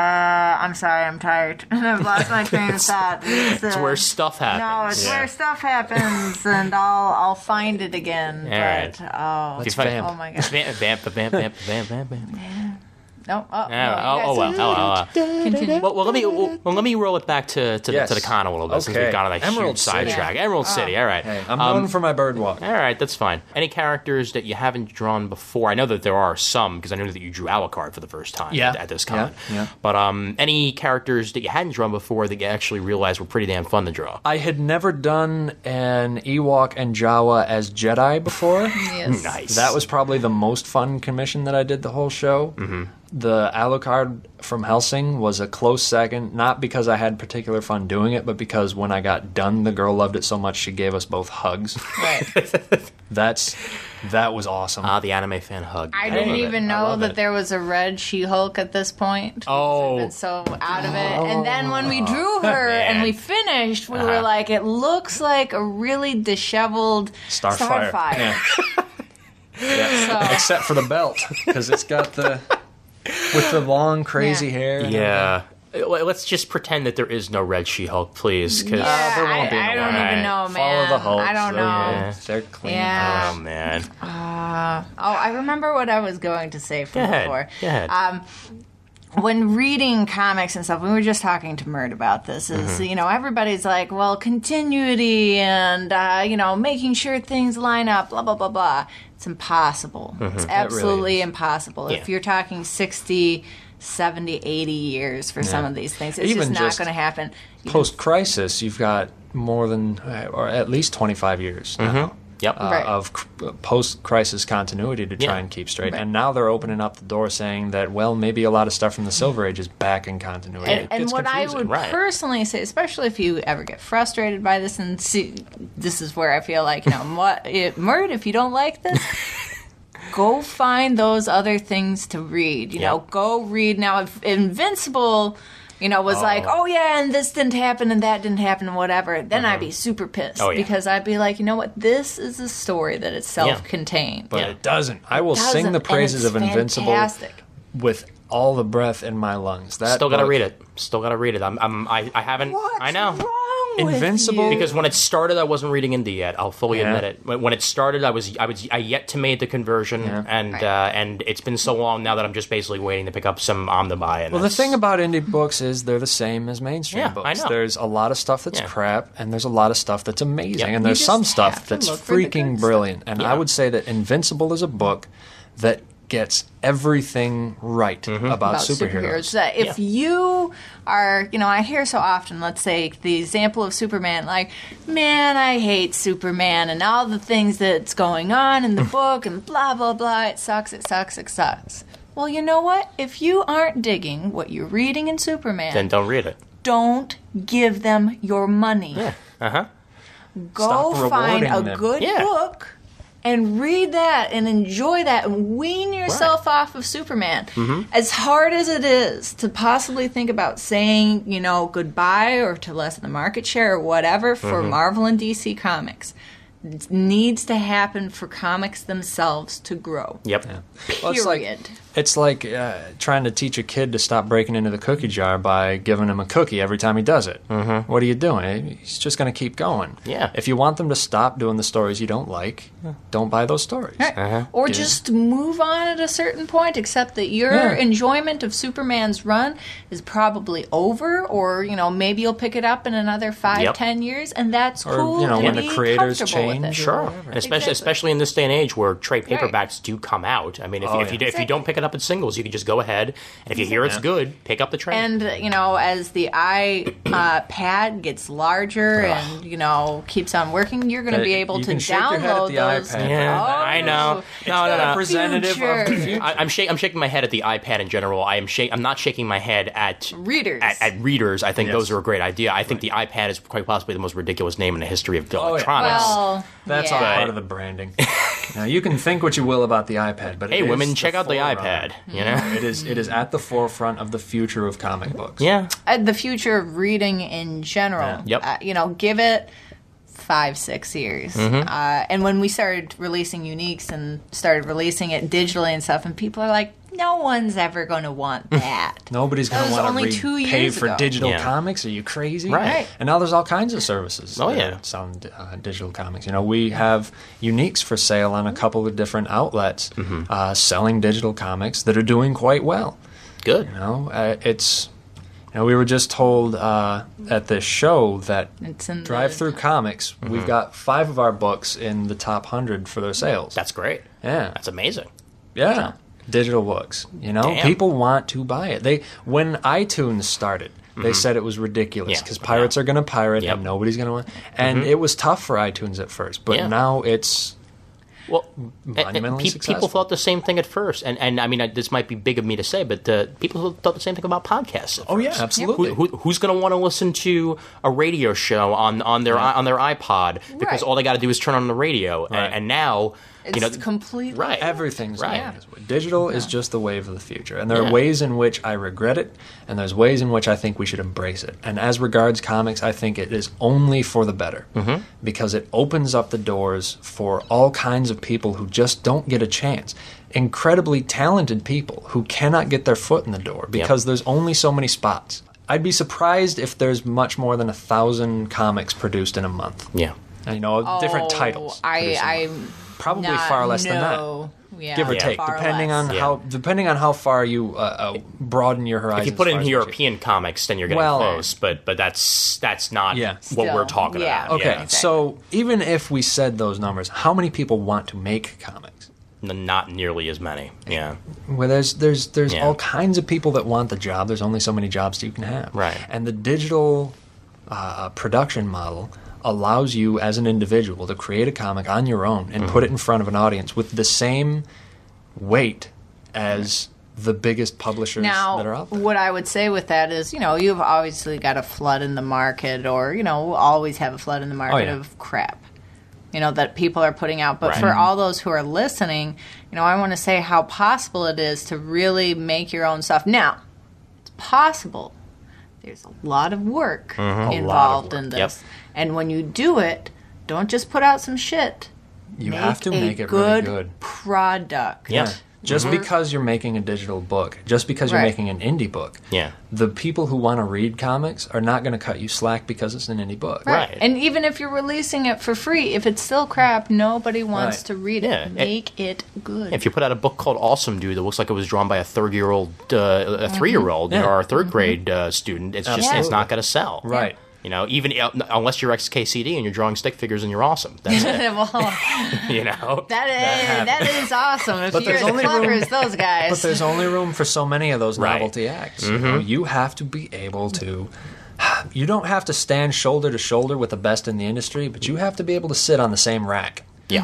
I'm sorry, I'm tired. I've lost my train of thought. It's, it's uh, where stuff happens. No, it's Yeah. where stuff happens, and I'll I'll find it again. All right. but oh, Let's vamp. oh my god. Vamp, vamp, vamp, vamp, vamp, vamp, vamp. No, oh, Yeah, no, oh, you oh, well, guys- oh, well, oh. Continue. Well, well, let me well, well, let me roll it back to to, Yes. the, to the con a little bit since Okay. we've gone on a Emerald huge City. sidetrack. Yeah. Emerald Oh. City. All right. Hey, I'm Um, known for my bird walk. All right, that's fine. Any characters that you haven't drawn before? I know that there are some because I know that you drew Alucard for the first time Yeah. at, at this con. Yeah, yeah. But um, any characters that you hadn't drawn before that you actually realized were pretty damn fun to draw? I had never done an Ewok and Jawa as Jedi before. Yes. Nice. That was probably the most fun commission that I did the whole show. Mm-hmm. The Alucard from Helsing was a close second, not because I had particular fun doing it, but because when I got done, the girl loved it so much she gave us both hugs. Right. That's that was awesome. Ah, the anime fan hug. I I didn't love it. even I know love that it. there was a red She-Hulk at this point. Oh. I've been so out of it. And then when we drew Oh, her Man. and we finished, we Uh-huh. were like, it looks like a really disheveled Starfire. Starfire. Yeah. Yeah. So- Except for the belt, because it's got the with the long crazy Yeah. hair. and Yeah. Well, let's just pretend that there is no Red She-Hulk, please. Cause, Yeah, there won't I, be I no don't way. even know, man. Follow the Hulk. I don't know. Yeah. They're clean. Yeah. Oh man. Uh, oh, I remember what I was going to say from Go ahead. before. Go ahead. Um, when reading comics and stuff, we were just talking to Mert about this. Is Mm-hmm. you know everybody's like, well, continuity and uh, you know making sure things line up, blah blah blah blah. It's impossible. It's It really absolutely is. impossible. Yeah. If you're talking sixty, seventy, eighty years for some Yeah. of these things, it's Even just not just going to happen. You Post crisis, you've got more than, uh, or at least twenty-five years now. Yep. Uh, Right. of post crisis continuity to try Yeah. and keep straight. Right. And now they're opening up the door saying that, well, maybe a lot of stuff from the Silver Age is back in continuity. And, It and gets what I confusing. would Right. personally say, especially if you ever get frustrated by this, and see, this is where I feel like, you know, what, it, Mert, if you don't like this, go find those other things to read. You know, Yeah. go read. Now, if Invincible, you know, was like, oh yeah, and this didn't happen, and that didn't happen, and whatever, then I'd be super pissed. Oh, yeah. Because I'd be like, you know what, this is a story that is self-contained. But Yeah. it doesn't. I will Doesn't, sing the and praises it's of Invincible fantastic. with all the breath in my lungs. That Still got to book- read it. Still got to read it. I'm, I'm I, I haven't. I know. Wrong with Invincible? you? Because when it started, I wasn't reading indie yet. I'll fully Yeah. admit it. When when it started, I was I was I yet to make the conversion, Yeah. and Right. uh, and it's been so long now that I'm just basically waiting to pick up some Omnibuy. And Well, the that's- thing about indie books is they're the same as mainstream Yeah, books. I know. There's a lot of stuff that's Yeah. crap, and there's a lot of stuff that's amazing, Yep. and You there's just some have stuff to that's look for the freaking good brilliant. And Yeah. I would say that Invincible is a book that gets everything right about, about superheroes. That if you are, you know, I hear so often, let's say the example of Superman, like, man, I hate Superman and all the things that's going on in the book and blah, blah, blah. It sucks, it sucks, it sucks. Well, you know what? If you aren't digging what you're reading in Superman, then don't read it. don't give them your money. Yeah. Uh-huh. Go Stop find rewarding a them. good Yeah. book and read that and enjoy that and wean yourself off of Superman. Mhm. As hard as it is to possibly think about saying, you know, goodbye or to lessen the market share or whatever for Mhm. Marvel and D C Comics, it needs to happen for comics themselves to grow. Yep. Well, it's like, Period. it's like uh, trying to teach a kid to stop breaking into the cookie jar by giving him a cookie every time he does it. Mm-hmm. What are you doing? He's just going to keep going. Yeah. If you want them to stop doing the stories you don't like, don't buy those stories. Uh-huh. Or Give- just move on at a certain point, except that your Yeah. enjoyment of Superman's run is probably over, or, you know, maybe you'll pick it up in another five, Yep. ten years, and that's Or, cool. you know, and when the be creators comfortable with change, it. Sure, and especially especially in this day and age where trade paperbacks do come out. I mean, if, Oh, you, if you yeah. if you don't pick it up in singles, you can just go ahead, and if you hear it's Yeah. good, pick up the trade. And, you know, as the eye uh, pad gets larger and, you know, keeps on working, you're going to Uh, be able you to can shake your head at download the those. iPad. Yeah, Oh, I know. No, no, no. representative of the future. I, I'm, shak- I'm shaking my head at the iPad in general. I am shak- I'm not shaking my head at readers. At, at readers, I think Yes. those are a great idea. I think the iPad is quite possibly the most ridiculous name in the history of Oh, yeah. electronics. Well, That's yeah. all part of the branding. Now you can think what you will about the iPad, but it Hey, is women, the check out the forerunner. iPad. You know, it is it is at the forefront of the future of comic books. Yeah, Uh, the future of reading in general. Yeah. Yep. Uh, you know, give it five, six years. Mhm. Uh, and when we started releasing Uniques and started releasing it digitally and stuff, and people are like, no one's ever going to want that. Nobody's That going to was want to only two pay years for ago. digital Yeah. comics. Are you crazy? Right. And now there's all kinds of services. Oh, that yeah. sell uh, digital comics. You know, we have Uniques for sale on a couple of different outlets Mm-hmm. uh, selling digital comics that are doing quite well. Good. You know, uh, it's. You know, we were just told uh, at this show that It's in the- Drive Through Comics, Mm-hmm. we've got five of our books in the top hundred for their sales. That's great. Yeah. That's amazing. Yeah, digital books. You know, Damn. people want to buy it. They when iTunes started, they Mhm. said it was ridiculous Yeah, because but pirates are going to pirate Yep. and nobody's going to want. And Mhm. it was tough for iTunes at first, but Yeah. now it's Well, and- and monumentally pe- successful. people thought the same thing at first, and and I mean, I, this might be big of me to say, but uh, people thought the same thing about podcasts. At Oh, yeah, first. absolutely. Who, who, who's going to want to listen to a radio show on on their Yeah. on their iPod because Right. all they got to do is turn on the radio, Right. and, and now It's you know, completely right? everything's Right. going this way. Digital is just the wave of the future, and there Yeah. are ways in which I regret it, and there's ways in which I think we should embrace it. And as regards comics, I think it is only for the better Mhm. because it opens up the doors for all kinds of people who just don't get a chance. Incredibly talented people who cannot get their foot in the door because there's only so many spots. I'd be surprised if there's much more than a thousand comics produced in a month. Yeah. And, you know, different Oh, titles. I, produced in a I month. Probably not far less than that. know. Yeah, Give or Yeah. take, far depending less. on Yeah. how depending on how far you uh, uh, broaden your horizons. If you put as it far in as what you- European comics, then you're getting Well- close. But but that's that's not Yeah. what Still, we're talking yeah. about. Okay, Yeah. so even if we said those numbers, how many people want to make comics? N- not nearly as many. Yeah. Well, there's there's there's Yeah. all kinds of people that want the job. There's only so many jobs you can have. Right. And the digital uh, production model allows you as an individual to create a comic on your own and Mm-hmm. put it in front of an audience with the same weight as the biggest publishers Now, that are out there. what I would say with that is, you know, you've obviously got a flood in the market, or, you know, we'll always have a flood in the market yeah. of crap, you know, that people are putting out. But Right. for all those who are listening, you know, I want to say how possible it is to really make your own stuff. Now, it's possible. There's a lot of work Mhm. A lot of involved work. in this. Yep. And when you do it, don't just put out some shit. You Make have to a make it good really good. product. Yeah. Just Mhm. because you're making a digital book, just because you're Right. making an indie book, Yeah. the people who want to read comics are not going to cut you slack because it's an indie book. Right. And even if you're releasing it for free, if it's still crap, nobody wants Right. to read Yeah, it. it- Make it good. If you put out a book called Awesome Dude that looks like it was drawn by a third year old, uh, a three year old, Yeah. or a third grade uh, student, it's just it's Absolutely. not going to sell. Right. You know, even uh, unless you're X K C D and you're drawing stick figures and you're awesome. That's it. well, You know. that is, that is awesome. If But you're there's as only clever room- as those guys. But there's only room for so many of those Right. novelty acts. You, Mhm. know, you have to be able to. You don't have to stand shoulder to shoulder with the best in the industry, but you have to be able to sit on the same rack. Yeah. Mm-hmm. You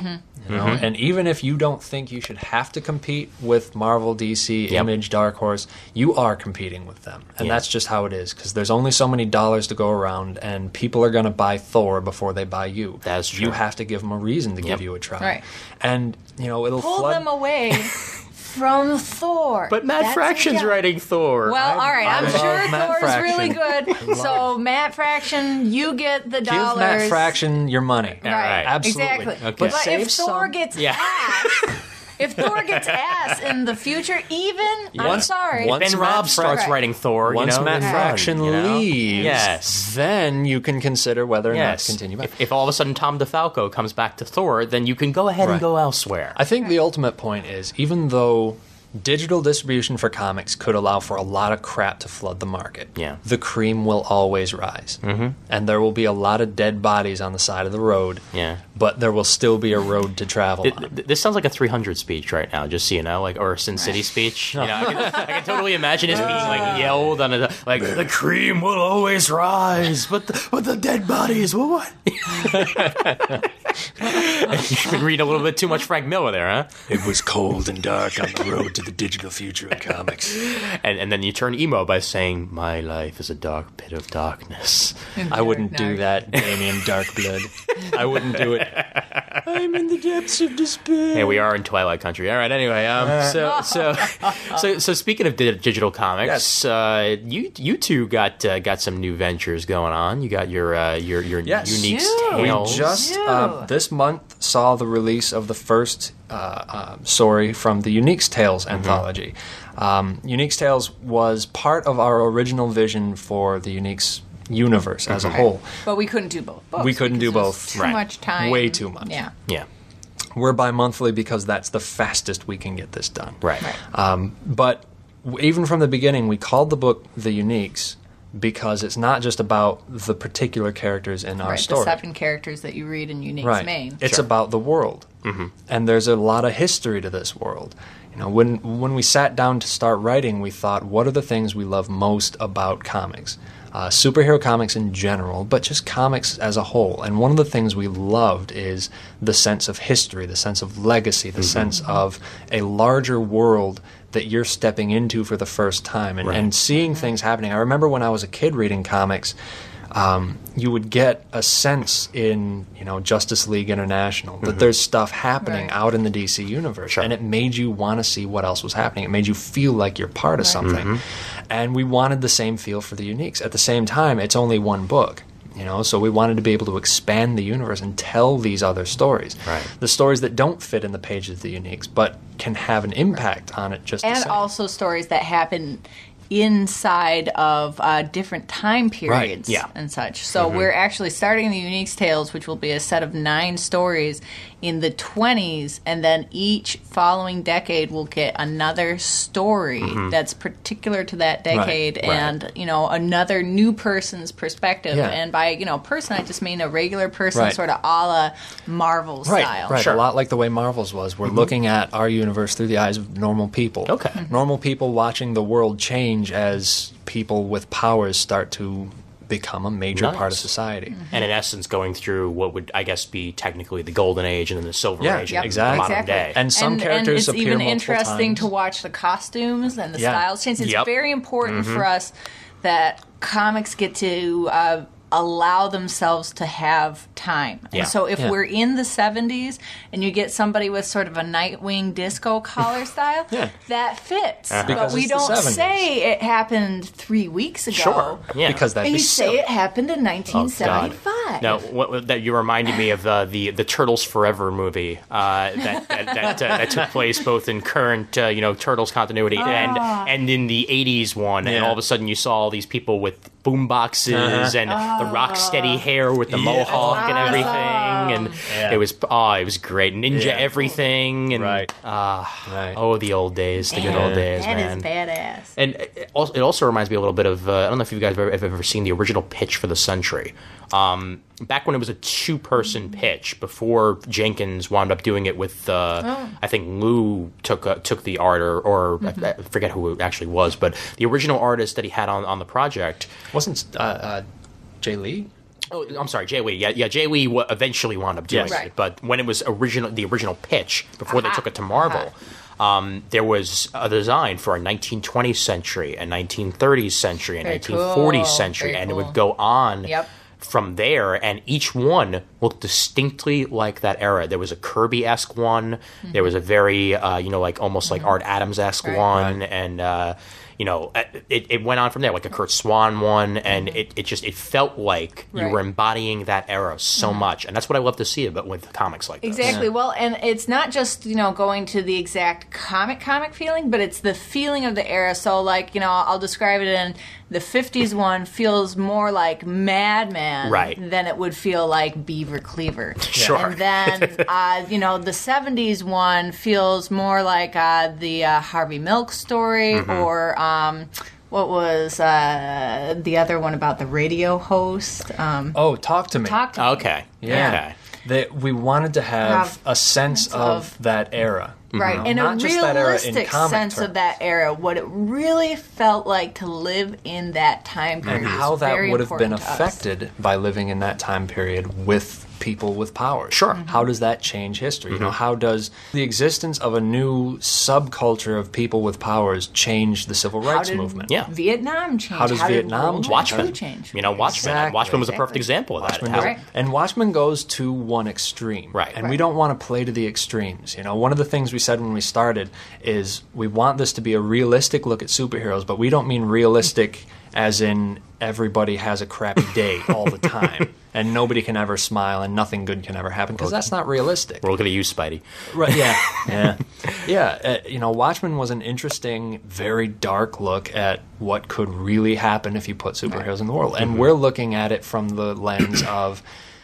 You know? Mhm. And even if you don't think you should have to compete with Marvel, D C, Yep. Image, Dark Horse, you are competing with them. And Yeah. that's just how it is, because there's only so many dollars to go around, and people are going to buy Thor before they buy you. That's true. You have to give them a reason to Yep. give you a try. Right. And, you know, it'll Pull flood... them away from Thor. But Matt That's Fraction's your job. writing Thor. Well, all right. I I'm love sure Matt Thor's Fraction. really good. So, Matt Fraction, you get the Give dollars. Matt Fraction your money. Right. Absolutely. Exactly. Okay. But Save if Thor some- gets Yeah. ass, if Thor gets ass in the future, even I'm Once- sorry. once Ben Matt Robb starts Right. writing Thor. Once you know, Matt then Fraction run, you know? leaves, Yes. then you can consider whether or not Yes. to continue. If, if all of a sudden Tom DeFalco comes back to Thor, then you can go ahead Right. and go elsewhere. I think the ultimate point is, even though digital distribution for comics could allow for a lot of crap to flood the market, Yeah. the cream will always rise. Mhm. And there will be a lot of dead bodies on the side of the road, Yeah. but there will still be a road to travel Th- on. th- This sounds like a three hundred speech right now, just so you know, like or a Sin City speech. You know, I, can, I can totally imagine it being like yelled on a like the cream will always rise, but the, but the dead bodies will what? You've been reading a little bit too much Frank Miller there, huh? It was cold and dark on the road to the digital future of comics. And and then you turn emo by saying, "My life is a dark pit of darkness." I wouldn't do that, Damien Darkblood. I wouldn't do it. I'm in the depths of despair. Hey, we are in Twilight Country. All right. Anyway, um, so so so so speaking of di- digital comics, uh, you you two got uh, got some new ventures going on. You got your uh, your your Yes. unique We tales. just uh, this month saw the release of the first uh, uh, story from the Unique's Tales anthology. Um, Unique's Tales was part of our original vision for the Unique's universe as a Okay. whole. But we couldn't do both. books We couldn't do because it was both. Too Right. much time. Way too much. Yeah. Yeah. We're bi-monthly because that's the fastest we can get this done. Right. Um, but w- even from the beginning, we called the book The Uniques because it's not just about the particular characters in our Right. story. The seven characters that you read in Unique's Right. main. It's about the world. Mm-hmm. And there's a lot of history to this world. You know, when when we sat down to start writing, we thought, what are the things we love most about comics? Uh, superhero comics in general, but just comics as a whole. And one of the things we loved is the sense of history, the sense of legacy, the sense of a larger world that you're stepping into for the first time and, Right. and seeing things happening. I remember when I was a kid reading comics, um, you would get a sense in, you know, Justice League International that Mhm. there's stuff happening Right. out in the D C universe, and it made you want to see what else was happening. It made you feel like you're part of something, Mhm. and we wanted the same feel for the Uniques. At the same time, it's only one book. You know, so we wanted to be able to expand the universe and tell these other stories, Right. the stories that don't fit in the pages of the Uniques, but can have an impact on it just the And same. also stories that happen inside of uh, different time periods yeah. and such. So Mhm. we're actually starting the Unique's Tales, which will be a set of nine stories in the twenties, and then each following decade will get another story Mhm. that's particular to that Right, decade right. and, you know, another new person's perspective. Yeah. And by, you know, person, I just mean a regular person, Right. sort of a la Marvel Right, style. right. A lot like the way Marvel's was. We're Mhm. looking at our universe through the eyes of normal people. Okay. Normal people watching the world change as people with powers start to become a major Nice. part of society. And in essence, going through what would, I guess, be technically the Golden Age and then the Silver Yeah, Age yep. and exactly. the modern Exactly. day. And some and, characters and it's appear even multiple interesting times. to watch the costumes and the Yeah. styles change. It's Yep. very important Mhm. for us that comics get to uh, allow themselves to have time. Yeah. And so if Yeah. we're in the seventies and you get somebody with sort of a Nightwing disco collar style, Yeah. that fits. Uh-huh. But Because we it's the don't seventies. say it happened three weeks ago. Sure. Yeah. Because that'd And be you say silly. it happened in Oh, nineteen God. seventy-five. No, what, what- that you reminded me of uh, the the Turtles Forever movie uh, that that that, uh, that took place both in current uh, you know Turtles continuity and Ah. and in the eighties one, and Yeah. all of a sudden you saw all these people with boom boxes Uh-huh. and the rock steady hair with the Yeah. mohawk and everything, Awesome. and Yeah. it was oh it was great ninja Yeah. everything and Right. ah Right. oh the old days the good old days That man. is badass. And it also, it also reminds me a little bit of uh, I don't know if you guys have ever, have ever seen the original pitch for the Century. Um, back when it was a two-person pitch, before Jenkins wound up doing it with, uh, Oh. I think Lou took uh, took the art, or, or I, I forget who it actually was, but the original artist that he had on, on the project. Wasn't uh, uh, Jay Lee? Oh, I'm sorry, Jay Lee. Yeah, yeah. Jay Lee w- eventually wound up doing Yes. it, Right. but when it was original, the original pitch before Uh-huh. they took it to Marvel, um, there was a design for a nineteen twentieth century, a nineteen thirties century, a Very nineteen forties cool. century, Very and it cool. would go on. Yep. From there, and each one looked distinctly like that era. There was a Kirby-esque one. Mm-hmm. There was a very, uh, you know, like almost like Art Adams-esque Right. one, and uh, you know, it, it went on from there, like a Kurt Swan one, and it, it just it felt like you Right. were embodying that era so Mhm. much, and that's what I love to see about with comics like this. Exactly. Well, and it's not just, you know, going to the exact comic comic feeling, but it's the feeling of the era. So, like, you know, I'll describe it in the fifties one feels more like Madman Right. than it would feel like Beaver Cleaver. Sure. And then, uh, you know, the seventies one feels more like uh, the uh, Harvey Milk story Mhm. or... Um, what was uh, the other one about the radio host? Um, Oh, Talk to Me. Talk to Me. Okay. Yeah. Okay. That we wanted to have Have a sense of, that era. Right, You know, and not a just that era in realistic comic sense terms. of that era, what it really felt like to live in that time period. And is how that very would have been important to us. affected by living in that time period with people with powers. Sure. Mm-hmm. How does that change history? You know, Mhm. how does the existence of a new subculture of people with powers change the civil How rights did movement? Vietnam change? How does did Vietnam World change? War Watchmen. Two change? You know, Watchmen. Exactly. Watchmen was a perfect Exactly. example of that. Watchmen How- does- And Watchmen goes to one extreme. Right. And Right. we don't want to play to the extremes. You know, one of the things we said when we started is we want this to be a realistic look at superheroes, but we don't mean realistic as in everybody has a crappy day all the time and nobody can ever smile and nothing good can ever happen because that's not realistic. We're looking at you, Spidey. Right, yeah. yeah. Yeah, uh, you know, Watchmen was an interesting, very dark look at what could really happen if you put superheroes in the world. And Mhm. we're looking at it from the lens of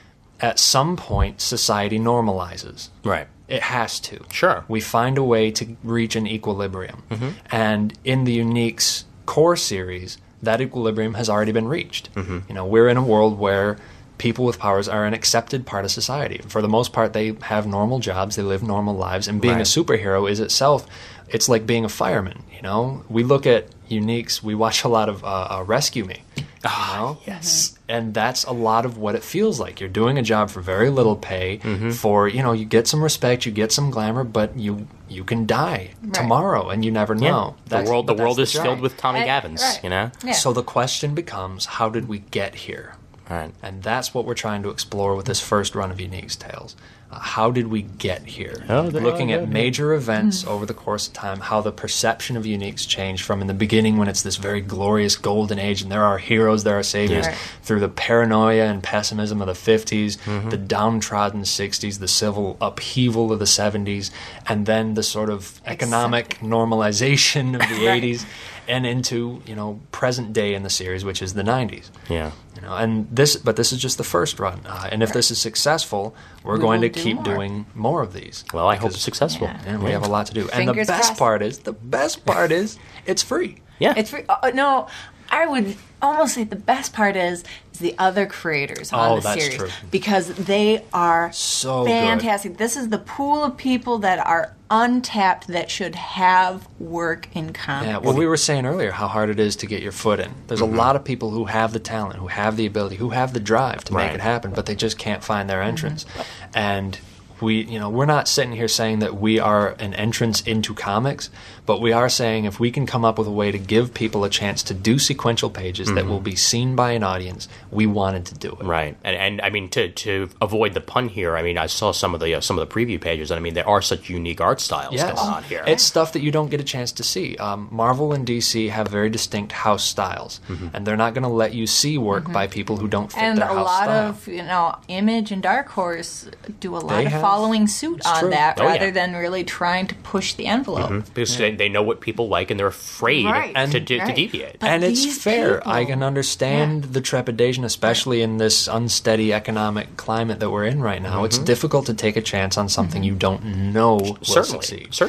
at some point society normalizes. Right. It has to. Sure. We find a way to reach an equilibrium. Mhm. And in the Unique's core series, that equilibrium has already been reached. Mhm. You know, we're in a world where people with powers are an accepted part of society. For the most part, they have normal jobs, they live normal lives, and being Right. a superhero is itself, it's like being a fireman, you know? We look at Uniques, we watch a lot of uh, uh, Rescue Me. You know? Yes. And that's a lot of what it feels like. You're doing a job for very little pay, Mhm. for, you know, you get some respect, you get some glamour, but you you can die Right. tomorrow and you never Yeah. know. The That's- world, the but that's world is job. filled with Tommy Right. Gavins. Right. You know. Yeah. So the question becomes, how did we get here? Right. And that's what we're trying to explore with this first run of Unique's Tales. Uh, how did we get here? Oh, there- Looking oh, at yeah, major events over the course of time, how the perception of Uniques changed from in the beginning when it's this very glorious golden age and there are heroes, there are saviors, Right. through the paranoia and pessimism of the fifties, Mhm. the downtrodden sixties, the civil upheaval of the seventies, and then the sort of economic normalization of the Right. eighties, and into, you know, present day in the series, which is the nineties. Yeah. You know, and this, but this is just the first run, uh, and if this is successful, we're We going will to do keep more. doing more of these. Well, I hope Because- it's successful. Yeah, we have a lot to do. and Fingers the best crossed. part is, the best part is, it's free. Yeah. It's free. Uh, no, I would almost say the best part is, is the other creators on Oh, the that's series true. because they are So fantastic. This is the pool of people that are untapped that should have work in comics. Yeah, well, we were saying earlier how hard it is to get your foot in. There's Mhm. a lot of people who have the talent, who have the ability, who have the drive to make Right. it happen, but they just can't find their entrance. And we, you know, we're not sitting here saying that we are an entrance into comics, but we are saying if we can come up with a way to give people a chance to do sequential pages that Mhm. will be seen by an audience, we wanted to do it. Right, and and I mean to to avoid the pun here. I mean, I saw some of the uh, some of the preview pages, and I mean there are such unique art styles Yes. going on here. It's stuff that you don't get a chance to see. Um, Marvel and D C have very distinct house styles, Mhm. and they're not going to let you see work Mhm. by people who don't fit And their a house lot style. of, you know, Image and Dark Horse do a lot They of have- following suit it's on true. that Oh, yeah. rather than really trying to push the envelope. Mhm. because they, they know what people like, and they're afraid Right. to, to, to Right. deviate. But and it's these fair. people- I can understand the trepidation, especially in this unsteady economic climate that we're in right now. It's Mhm. difficult to take a chance on something you don't know will Certainly, succeed. certainly.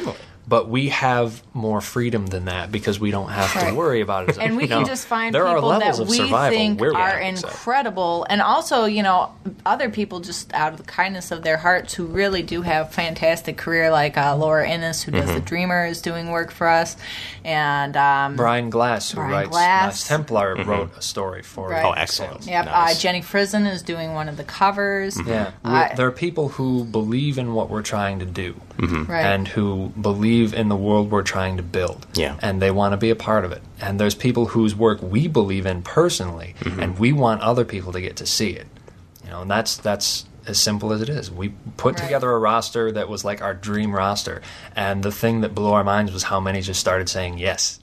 but we have more freedom than that because we don't have Right. to worry about it. And we No. can just find there people are levels that of we survival. think We're are yeah, so. incredible, and also, you know, other people just out of the kindness of their hearts who really do have fantastic career, like uh, Laura Innes, who does Mhm. The Dreamer, is doing work for us, and um, Brian Glass, who Brian writes Glass. Knights Templar, wrote a story for Right. it. Oh, excellent. Yep, uh, Jenny Frizen is doing one of the covers. Yeah, Uh, We're- there are people who believe in what we're trying to do, Right. and who believe in the world we're trying to build, Yeah. and they want to be a part of it. And there's people whose work we believe in personally, and we want other people to get to see it. You know, and that's that's as simple as it is. We put together a roster that was like our dream roster, and the thing that blew our minds was how many just started saying yes.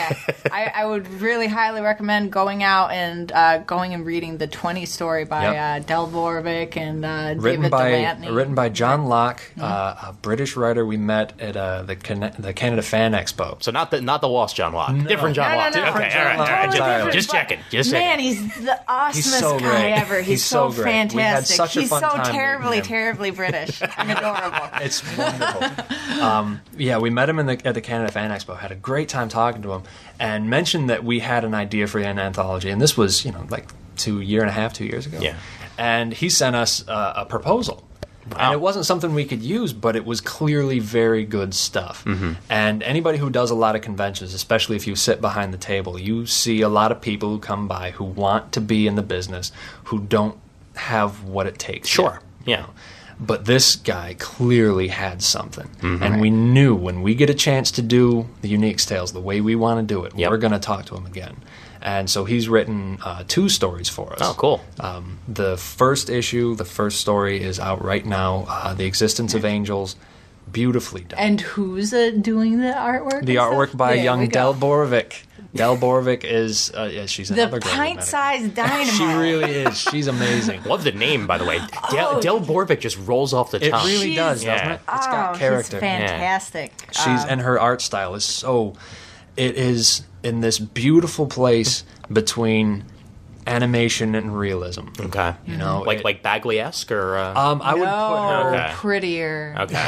I, I would really highly recommend going out and uh, going and reading the twenty story by Yep. uh, Del Borovic and uh, written David by Delantney. written by John Locke, uh, a British writer we met at uh, the Can- the Canada Fan Expo. So not the not the lost John Locke, No. different John No, no, Locke. no. Okay, Different all right, John all right. Locke. Just, Totally just checking, just Man, checking. he's the awesomest He's so guy great. ever. He's, He's so, so great. We had fantastic. such a He's fun so time meeting terribly, him. terribly British and adorable. It's wonderful. um, yeah, we met him in the, at the Canada Fan Expo. Had a great time talking to him, and mentioned that we had an idea for an anthology, and this was, you know, like two year and a half, two years ago. Yeah. And he sent us uh, a proposal. And it wasn't something we could use, but it was clearly very good stuff. Mhm. And anybody who does a lot of conventions, especially if you sit behind the table, you see a lot of people who come by who want to be in the business, who don't have what it takes. Sure. yet, you Yeah. know. But this guy clearly had something. Mhm. And we knew when we get a chance to do the Unique Tales the way we want to do it, Yep. we're going to talk to him again. And so he's written uh, two stories for us. Oh, cool. Um, the first issue, the first story is out right now, uh, The Existence of Angels, beautifully done. And who's uh, doing the artwork? The and artwork stuff? by There we young go. Del Borovic. Del Borovic is, uh, yeah, she's The another great pint-sized dynamite. She really is. She's amazing. Love the name, by the way. Del, Oh. Del Borovic just rolls off the It tongue. really does, Yeah. doesn't it? Oh, It's got character. she's fantastic. She's Um, and her art style is so. It is in this beautiful place between animation and realism. Okay. You know, like it- like Bagley-esque or. Uh... Um, I would put no, her. Okay. prettier. Okay.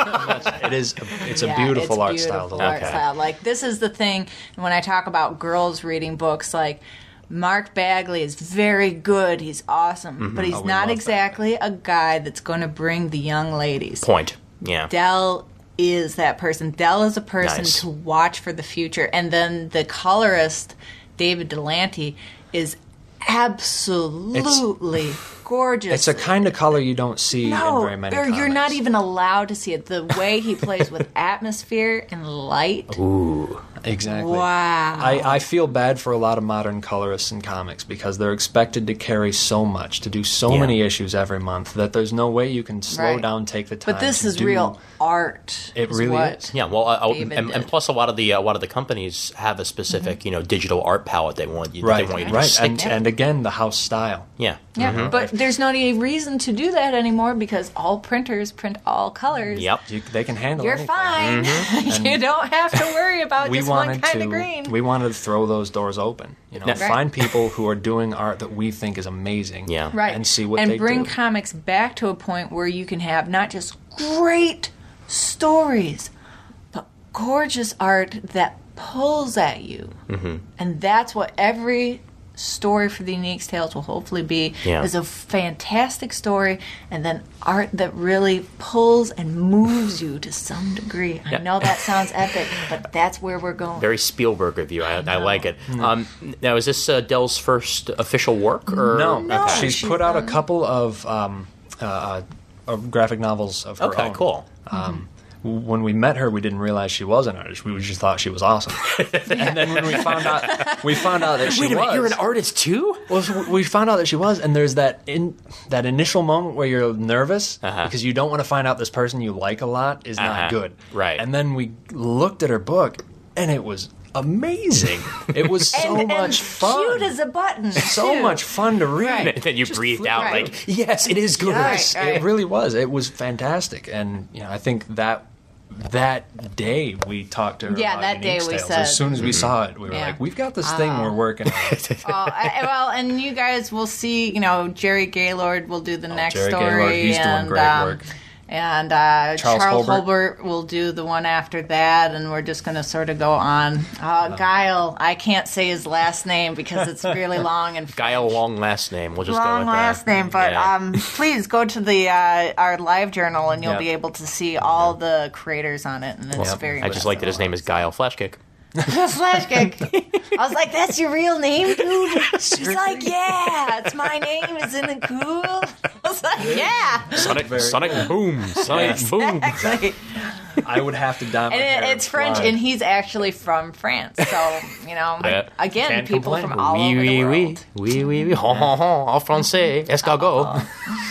It is. It's a Yeah, beautiful it's art beautiful style. To look art at. style. Like this is the thing when I talk about girls reading books. Like Mark Bagley is very good. He's awesome, Mhm. but he's Oh, we not love exactly a guy that's going to bring the young ladies. Point. Yeah. Dell is that person. Dell is a person Nice. to watch for the future. And then the colorist, David Delantey, is absolutely gorgeous. It's a kind of color you don't see in no, very many. or you're comics. not even allowed to see it. The way he plays with atmosphere and light. Ooh, exactly. Wow. I, I feel bad for a lot of modern colorists in comics because they're expected to carry so much, to do so Yeah. many issues every month that there's no way you can slow Right. down, take the time. But this to is do- real art. It is really what is. Yeah, well, uh, uh, David and, and did. plus a lot of the a lot of the companies have a specific, you know, digital art palette they want you, that Right, they want you to right, stick and to. and again the house style. Yeah. Yeah, Mhm. but there's not any reason to do that anymore because all printers print all colors. Yep. You, they can handle. You're anything. fine. Mhm. you And don't have to worry about we just one wanted kind to of green. we wanted to throw those doors open. You know, Right. find people who are doing art that we think is amazing. Yeah. Right. And see what and they bring do. comics back to a point where you can have not just great stories, but gorgeous art that pulls at you. Mm-hmm. And that's what every story for the Unique Tales will hopefully be Yeah. is a fantastic story and then art that really pulls and moves you to some degree. I Yeah. know that sounds epic, but that's where we're going. Very Spielberg of you. I, I like it. Um, now, is this uh, Dell's first official work? Or? No, No, she's she's put out a done- couple of um, uh, uh, of graphic novels of her Okay, own. cool. Um, when we met her, we didn't realize she was an artist. We just thought she was awesome. And then when we found out, we found out that she Wait a minute, was. you're an artist too? Well, so we found out that she was, and there's that in that initial moment where you're nervous Uh-huh. because you don't want to find out this person you like a lot is Uh-huh. not good. Right. And then we looked at her book, and it was amazing. It was so and, much and fun. cute as a button. so too. much fun to read. And then you breathed out right. like, yes, it is good. Yes, Right, right. it really was. It was fantastic, and you know, I think that that day we talked to her. Yeah, about that day Unique we Tales. said- As soon as we saw it, we were Yeah. like, "We've got this thing Oh. we're working on." Oh, I, well, and you guys will see. You know, Jerry Gaylord will do the next Jerry story, Gaylord, he's doing and great um, work. And uh, Charles Charles, Holbert. Holbert will do the one after that, and we're just going to sort of go on. Uh, Guile, I can't say his last name because it's really long and Guile, long last name. We'll just go long with that. last name, but Yeah. um, please go to the uh, our live journal, and you'll Yep. be able to see all the creators on it, and it's Yep. very. I just like that his name is Guile Flashkick. Flash kick. I was like, "That's your real name, dude?" She's like, "Yeah, it's my name. Isn't it cool?" I was like, "Yeah." Sonic, Sonic Boom, Sonic Boom. Exactly. I would have to dye my And hair it, it's French, fly. and he's actually from France. So, you know, Yeah. again, Can't people complain. from all oui, over oui, the oui. world. Oui, oui, oui. Hon, hon, hon. En français. Escargot.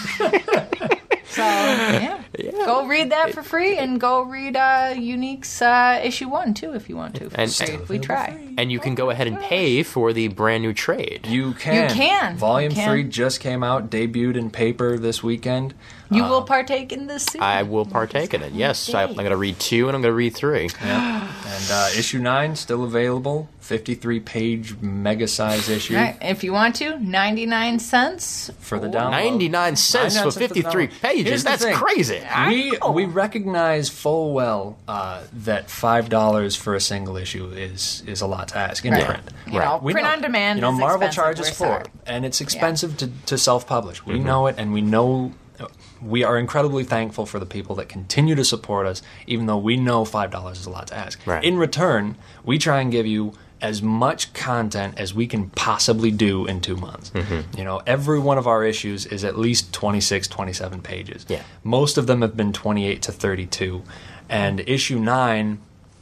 So, yeah. Go read that for free, and go read uh, Unique's uh, issue one, too, if you want to. For And- free. We try. And you can go ahead and pay for the brand new trade. You can. You can. Volume You can. three just came out, debuted in paper this weekend. You Uh, will partake in this soon. I will partake in it. Yes, I, I'm going to read two, and I'm going to read three. Yeah. And uh, issue nine still available, fifty-three page mega size issue. Right. If you want to, ninety-nine cents For the Or- download. ninety-nine cents for ninety-nine cents the fifty-three download. pages. Here's the That's thing. crazy. We we recognize full well uh, that five dollars for a single issue is is a lot to ask in Right. print. You know, We print know- on demand You know, is Marvel expensive, charges we're for sorry. it, and it's expensive to, to self publish. We Mhm. know it, and we know. We are incredibly thankful for the people that continue to support us, even though we know five dollars is a lot to ask. Right. In return, we try and give you as much content as we can possibly do in two months. Mhm. You know, every one of our issues is at least twenty-six, twenty-seven pages. Yeah. Most of them have been twenty-eight to thirty-two. And issue nine,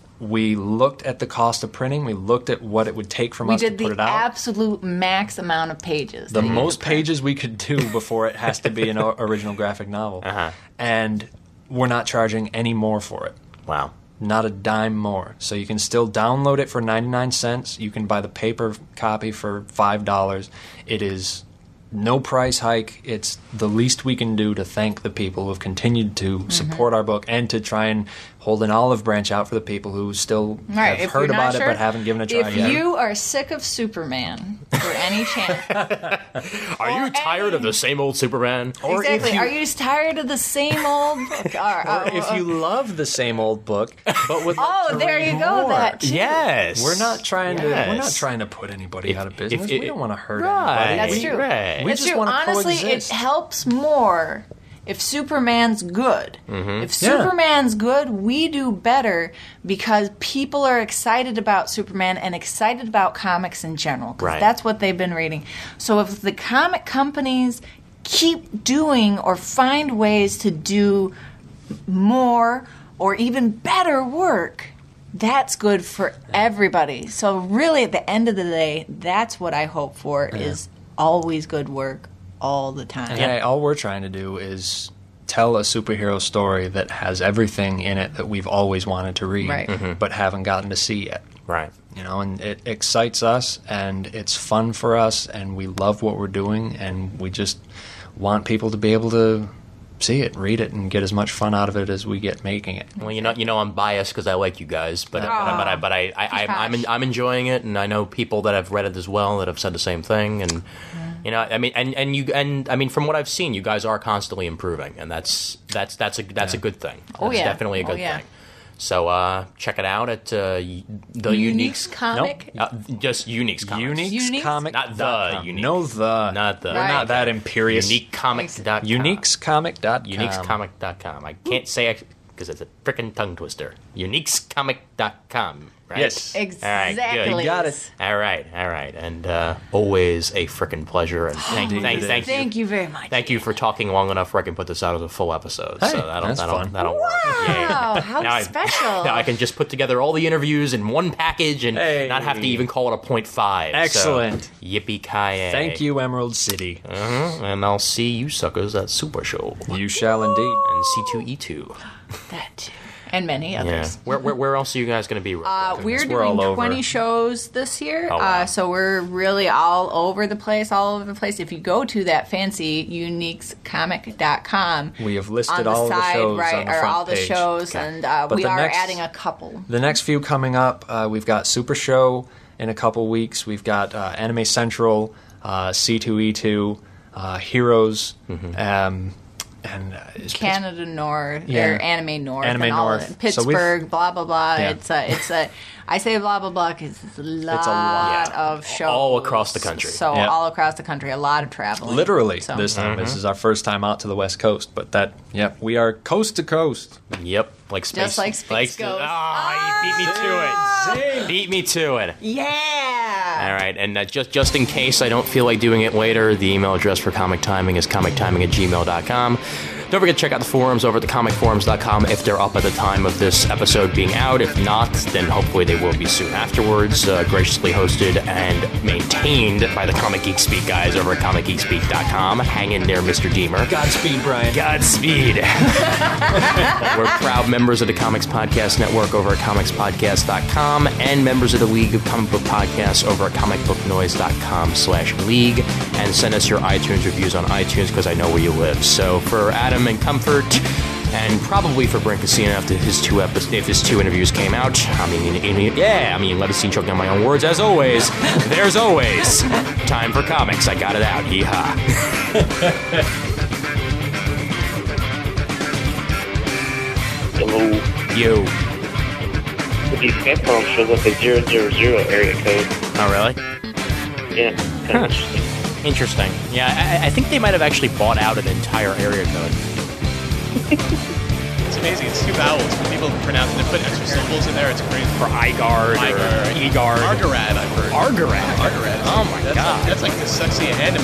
we looked at the cost of printing, we looked at what it would take from we us to did put the it out. absolute max amount of pages. The that you most could print. pages we could do before it has to be an o- original graphic novel. Uh-huh. And we're not charging any more for it. Wow. Not a dime more. So you can still download it for ninety-nine cents. You can buy the paper copy for five dollars. It is no price hike. It's the least we can do to thank the people who have continued to Mm-hmm. support our book and to try and hold an olive branch out for the people who still Right, have if heard you're not about sure, it but haven't given it a try If yet. you are sick of Superman for any chance, Are you tired of the same old Superman? Or if exactly. you- Are you just tired of the same old book? Or, Or uh, if uh, you love the same old book, but would like Oh, to there read you go, more. that too. Yes. We're not trying to. We're not Yes. trying to put anybody If- out of business. if- we don't want to hurt Right. anybody. That's we, true. Right. We It's just true. want to Honestly, coexist. it helps more if Superman's good. Mhm. If Yeah. Superman's good, we do better because people are excited about Superman and excited about comics in general. 'Cause Right. that's what they've been reading. So if the comic companies keep doing or find ways to do more or even better work, that's good for everybody. So really, at the end of the day, that's what I hope for is always good work all the time. And hey, all we're trying to do is tell a superhero story that has everything in it that we've always wanted to read, Right. Mhm. but haven't gotten to see yet. Right. You know, and it excites us, and it's fun for us, and we love what we're doing, and we just want people to be able to see it, read it, and get as much fun out of it as we get making it. Well, you know, you know, I'm biased because I like you guys, but Aw. but I but I, I, I I'm en- I'm enjoying it, and I know people that have read it as well that have said the same thing, and you know, I mean, and, and you and I mean, from what I've seen, you guys are constantly improving, and that's that's that's a that's a good thing. Oh, That's yeah. definitely a Oh, good yeah. thing. So uh, check it out at uh, y- the Unique's Uniques Comic? Nope. Uh, just Unique's Comics. Unique's Unique's? Comic. Not the Unique. No, the. Not the. We're not that imperious. unique comic dot com. uniques comic dot com. uniques comic dot com. I can't say it because it's a freaking tongue twister. uniques comic dot com. Right? Yes. All right, Exactly. good. You got it. All right, all right, and uh, always a freaking pleasure. And thank, Indeed thank, it is. thank you, Thank you very much. thank you for talking long enough where I can put this out as a full episode. Hey, so that'll that's that'll fun. that'll work. Yeah. Wow, how Now I- special. now I can just put together all the interviews in one package and Hey. not have to even call it a point five. Excellent. So, yippee ki Thank you, Emerald City. Uh-huh. And I'll see you suckers at Super Show You shall indeed. and C two E two. That too. And many Yeah. others. Where, where where else are you guys going to be? Uh, we're we're doing all over. twenty shows this year, Oh, wow. uh, so we're really all over the place, all over the place. If you go to that fancy uniques comic dot com, We have on listed the all the side, shows right, on the are front all the page. shows, Okay. and uh, But we the are next- adding a couple. The next few coming up, uh, we've got Super Show in a couple weeks. We've got uh, Anime Central, uh, C two E two, uh, Heroes, Mm-hmm. um, and uh, is Canada North Yeah. or Anime North, Anime and all North. of So it. we've- Pittsburgh, blah blah blah. Yeah. It's a, it's a. I say blah blah blah because it's a lot, It's a lot. of shows All across the country. So Yeah. all across the country, a lot of traveling. Literally So- this time. This Mhm. is our first time out to the West Coast, but that, yep, we are coast to coast. Yep, like space. Just like Space Ghost. Ah, you beat me to it. Beat me to it. Yeah. All right, and uh, just just in case I don't feel like doing it later, the email address for Comic Timing is comic timing at gmail dot com. Don't forget to check out the forums over at the comic forums dot com if they're up at the time of this episode being out. If not, then hopefully they will be soon afterwards. Uh, graciously hosted and maintained by the Comic Geek Speak guys over at comic geek speak dot com. Hang in there, Mister Deemer. Godspeed, Brian. Godspeed. We're proud members of the Comics Podcast Network over at comics podcast dot com and members of the League of Comic Book Podcasts over at comic book noise dot com slash league. And send us your iTunes reviews on iTunes because I know where you live. So for Adam and Comfort, and probably for Brent Casino after his two episodes, if his two interviews came out, I mean, in, in, yeah, I mean, Levitine choking on my own words as always. There's always time for comics. I got it out. Yeehaw. Hello. You. With these headphones shows up as zero zero zero area code. Oh, really? Yeah, kind of interesting. Interesting. Yeah, I, I think they might have actually bought out an entire area code. It's amazing. It's two vowels. When people pronounce and put extra syllables in there, it's crazy. For Igard or Egard. Argarad, I've heard. Argarad? Argarad. Oh my that's god. Like, that's like the sexy anime.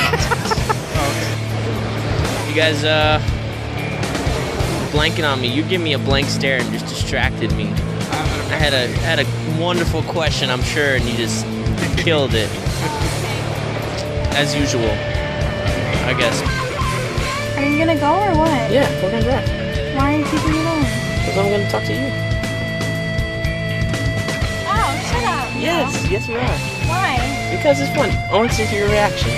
You guys, uh, blanking on me. You give me a blank stare and just distracted me. I had a had a wonderful question, I'm sure, and you just killed it. As usual, I guess. Are you gonna go or what? Yeah, we're gonna go. Why are you keeping me alone? Because I'm gonna talk to you. Oh, shut up. Yes, yes we are. Why? Because it's fun. I want to see your reactions.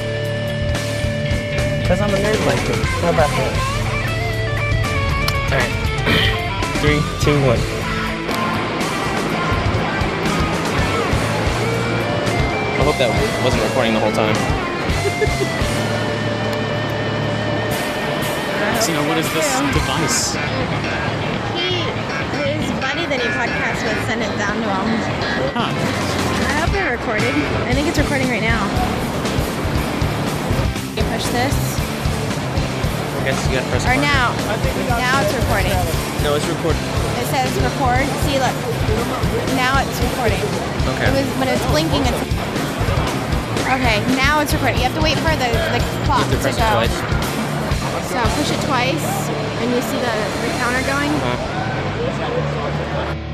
Because I'm a nerd like you. How about that? Alright. Three, two, one. I hope that wasn't recording the whole time. So, what is this device? He, his buddy that he podcasts with sent it down to him. Huh. I hope it recorded. I think it's recording right now. You push this. I guess you gotta press Or record. now. Now it's recording. No, it's recording. It says record. See, look. Now it's recording. Okay. It was, when it's blinking, it's... Okay, now it's recording. You have to wait for the, the clock You have to press to it go. twice. So push it twice, and you see the, the counter going. Uh-huh.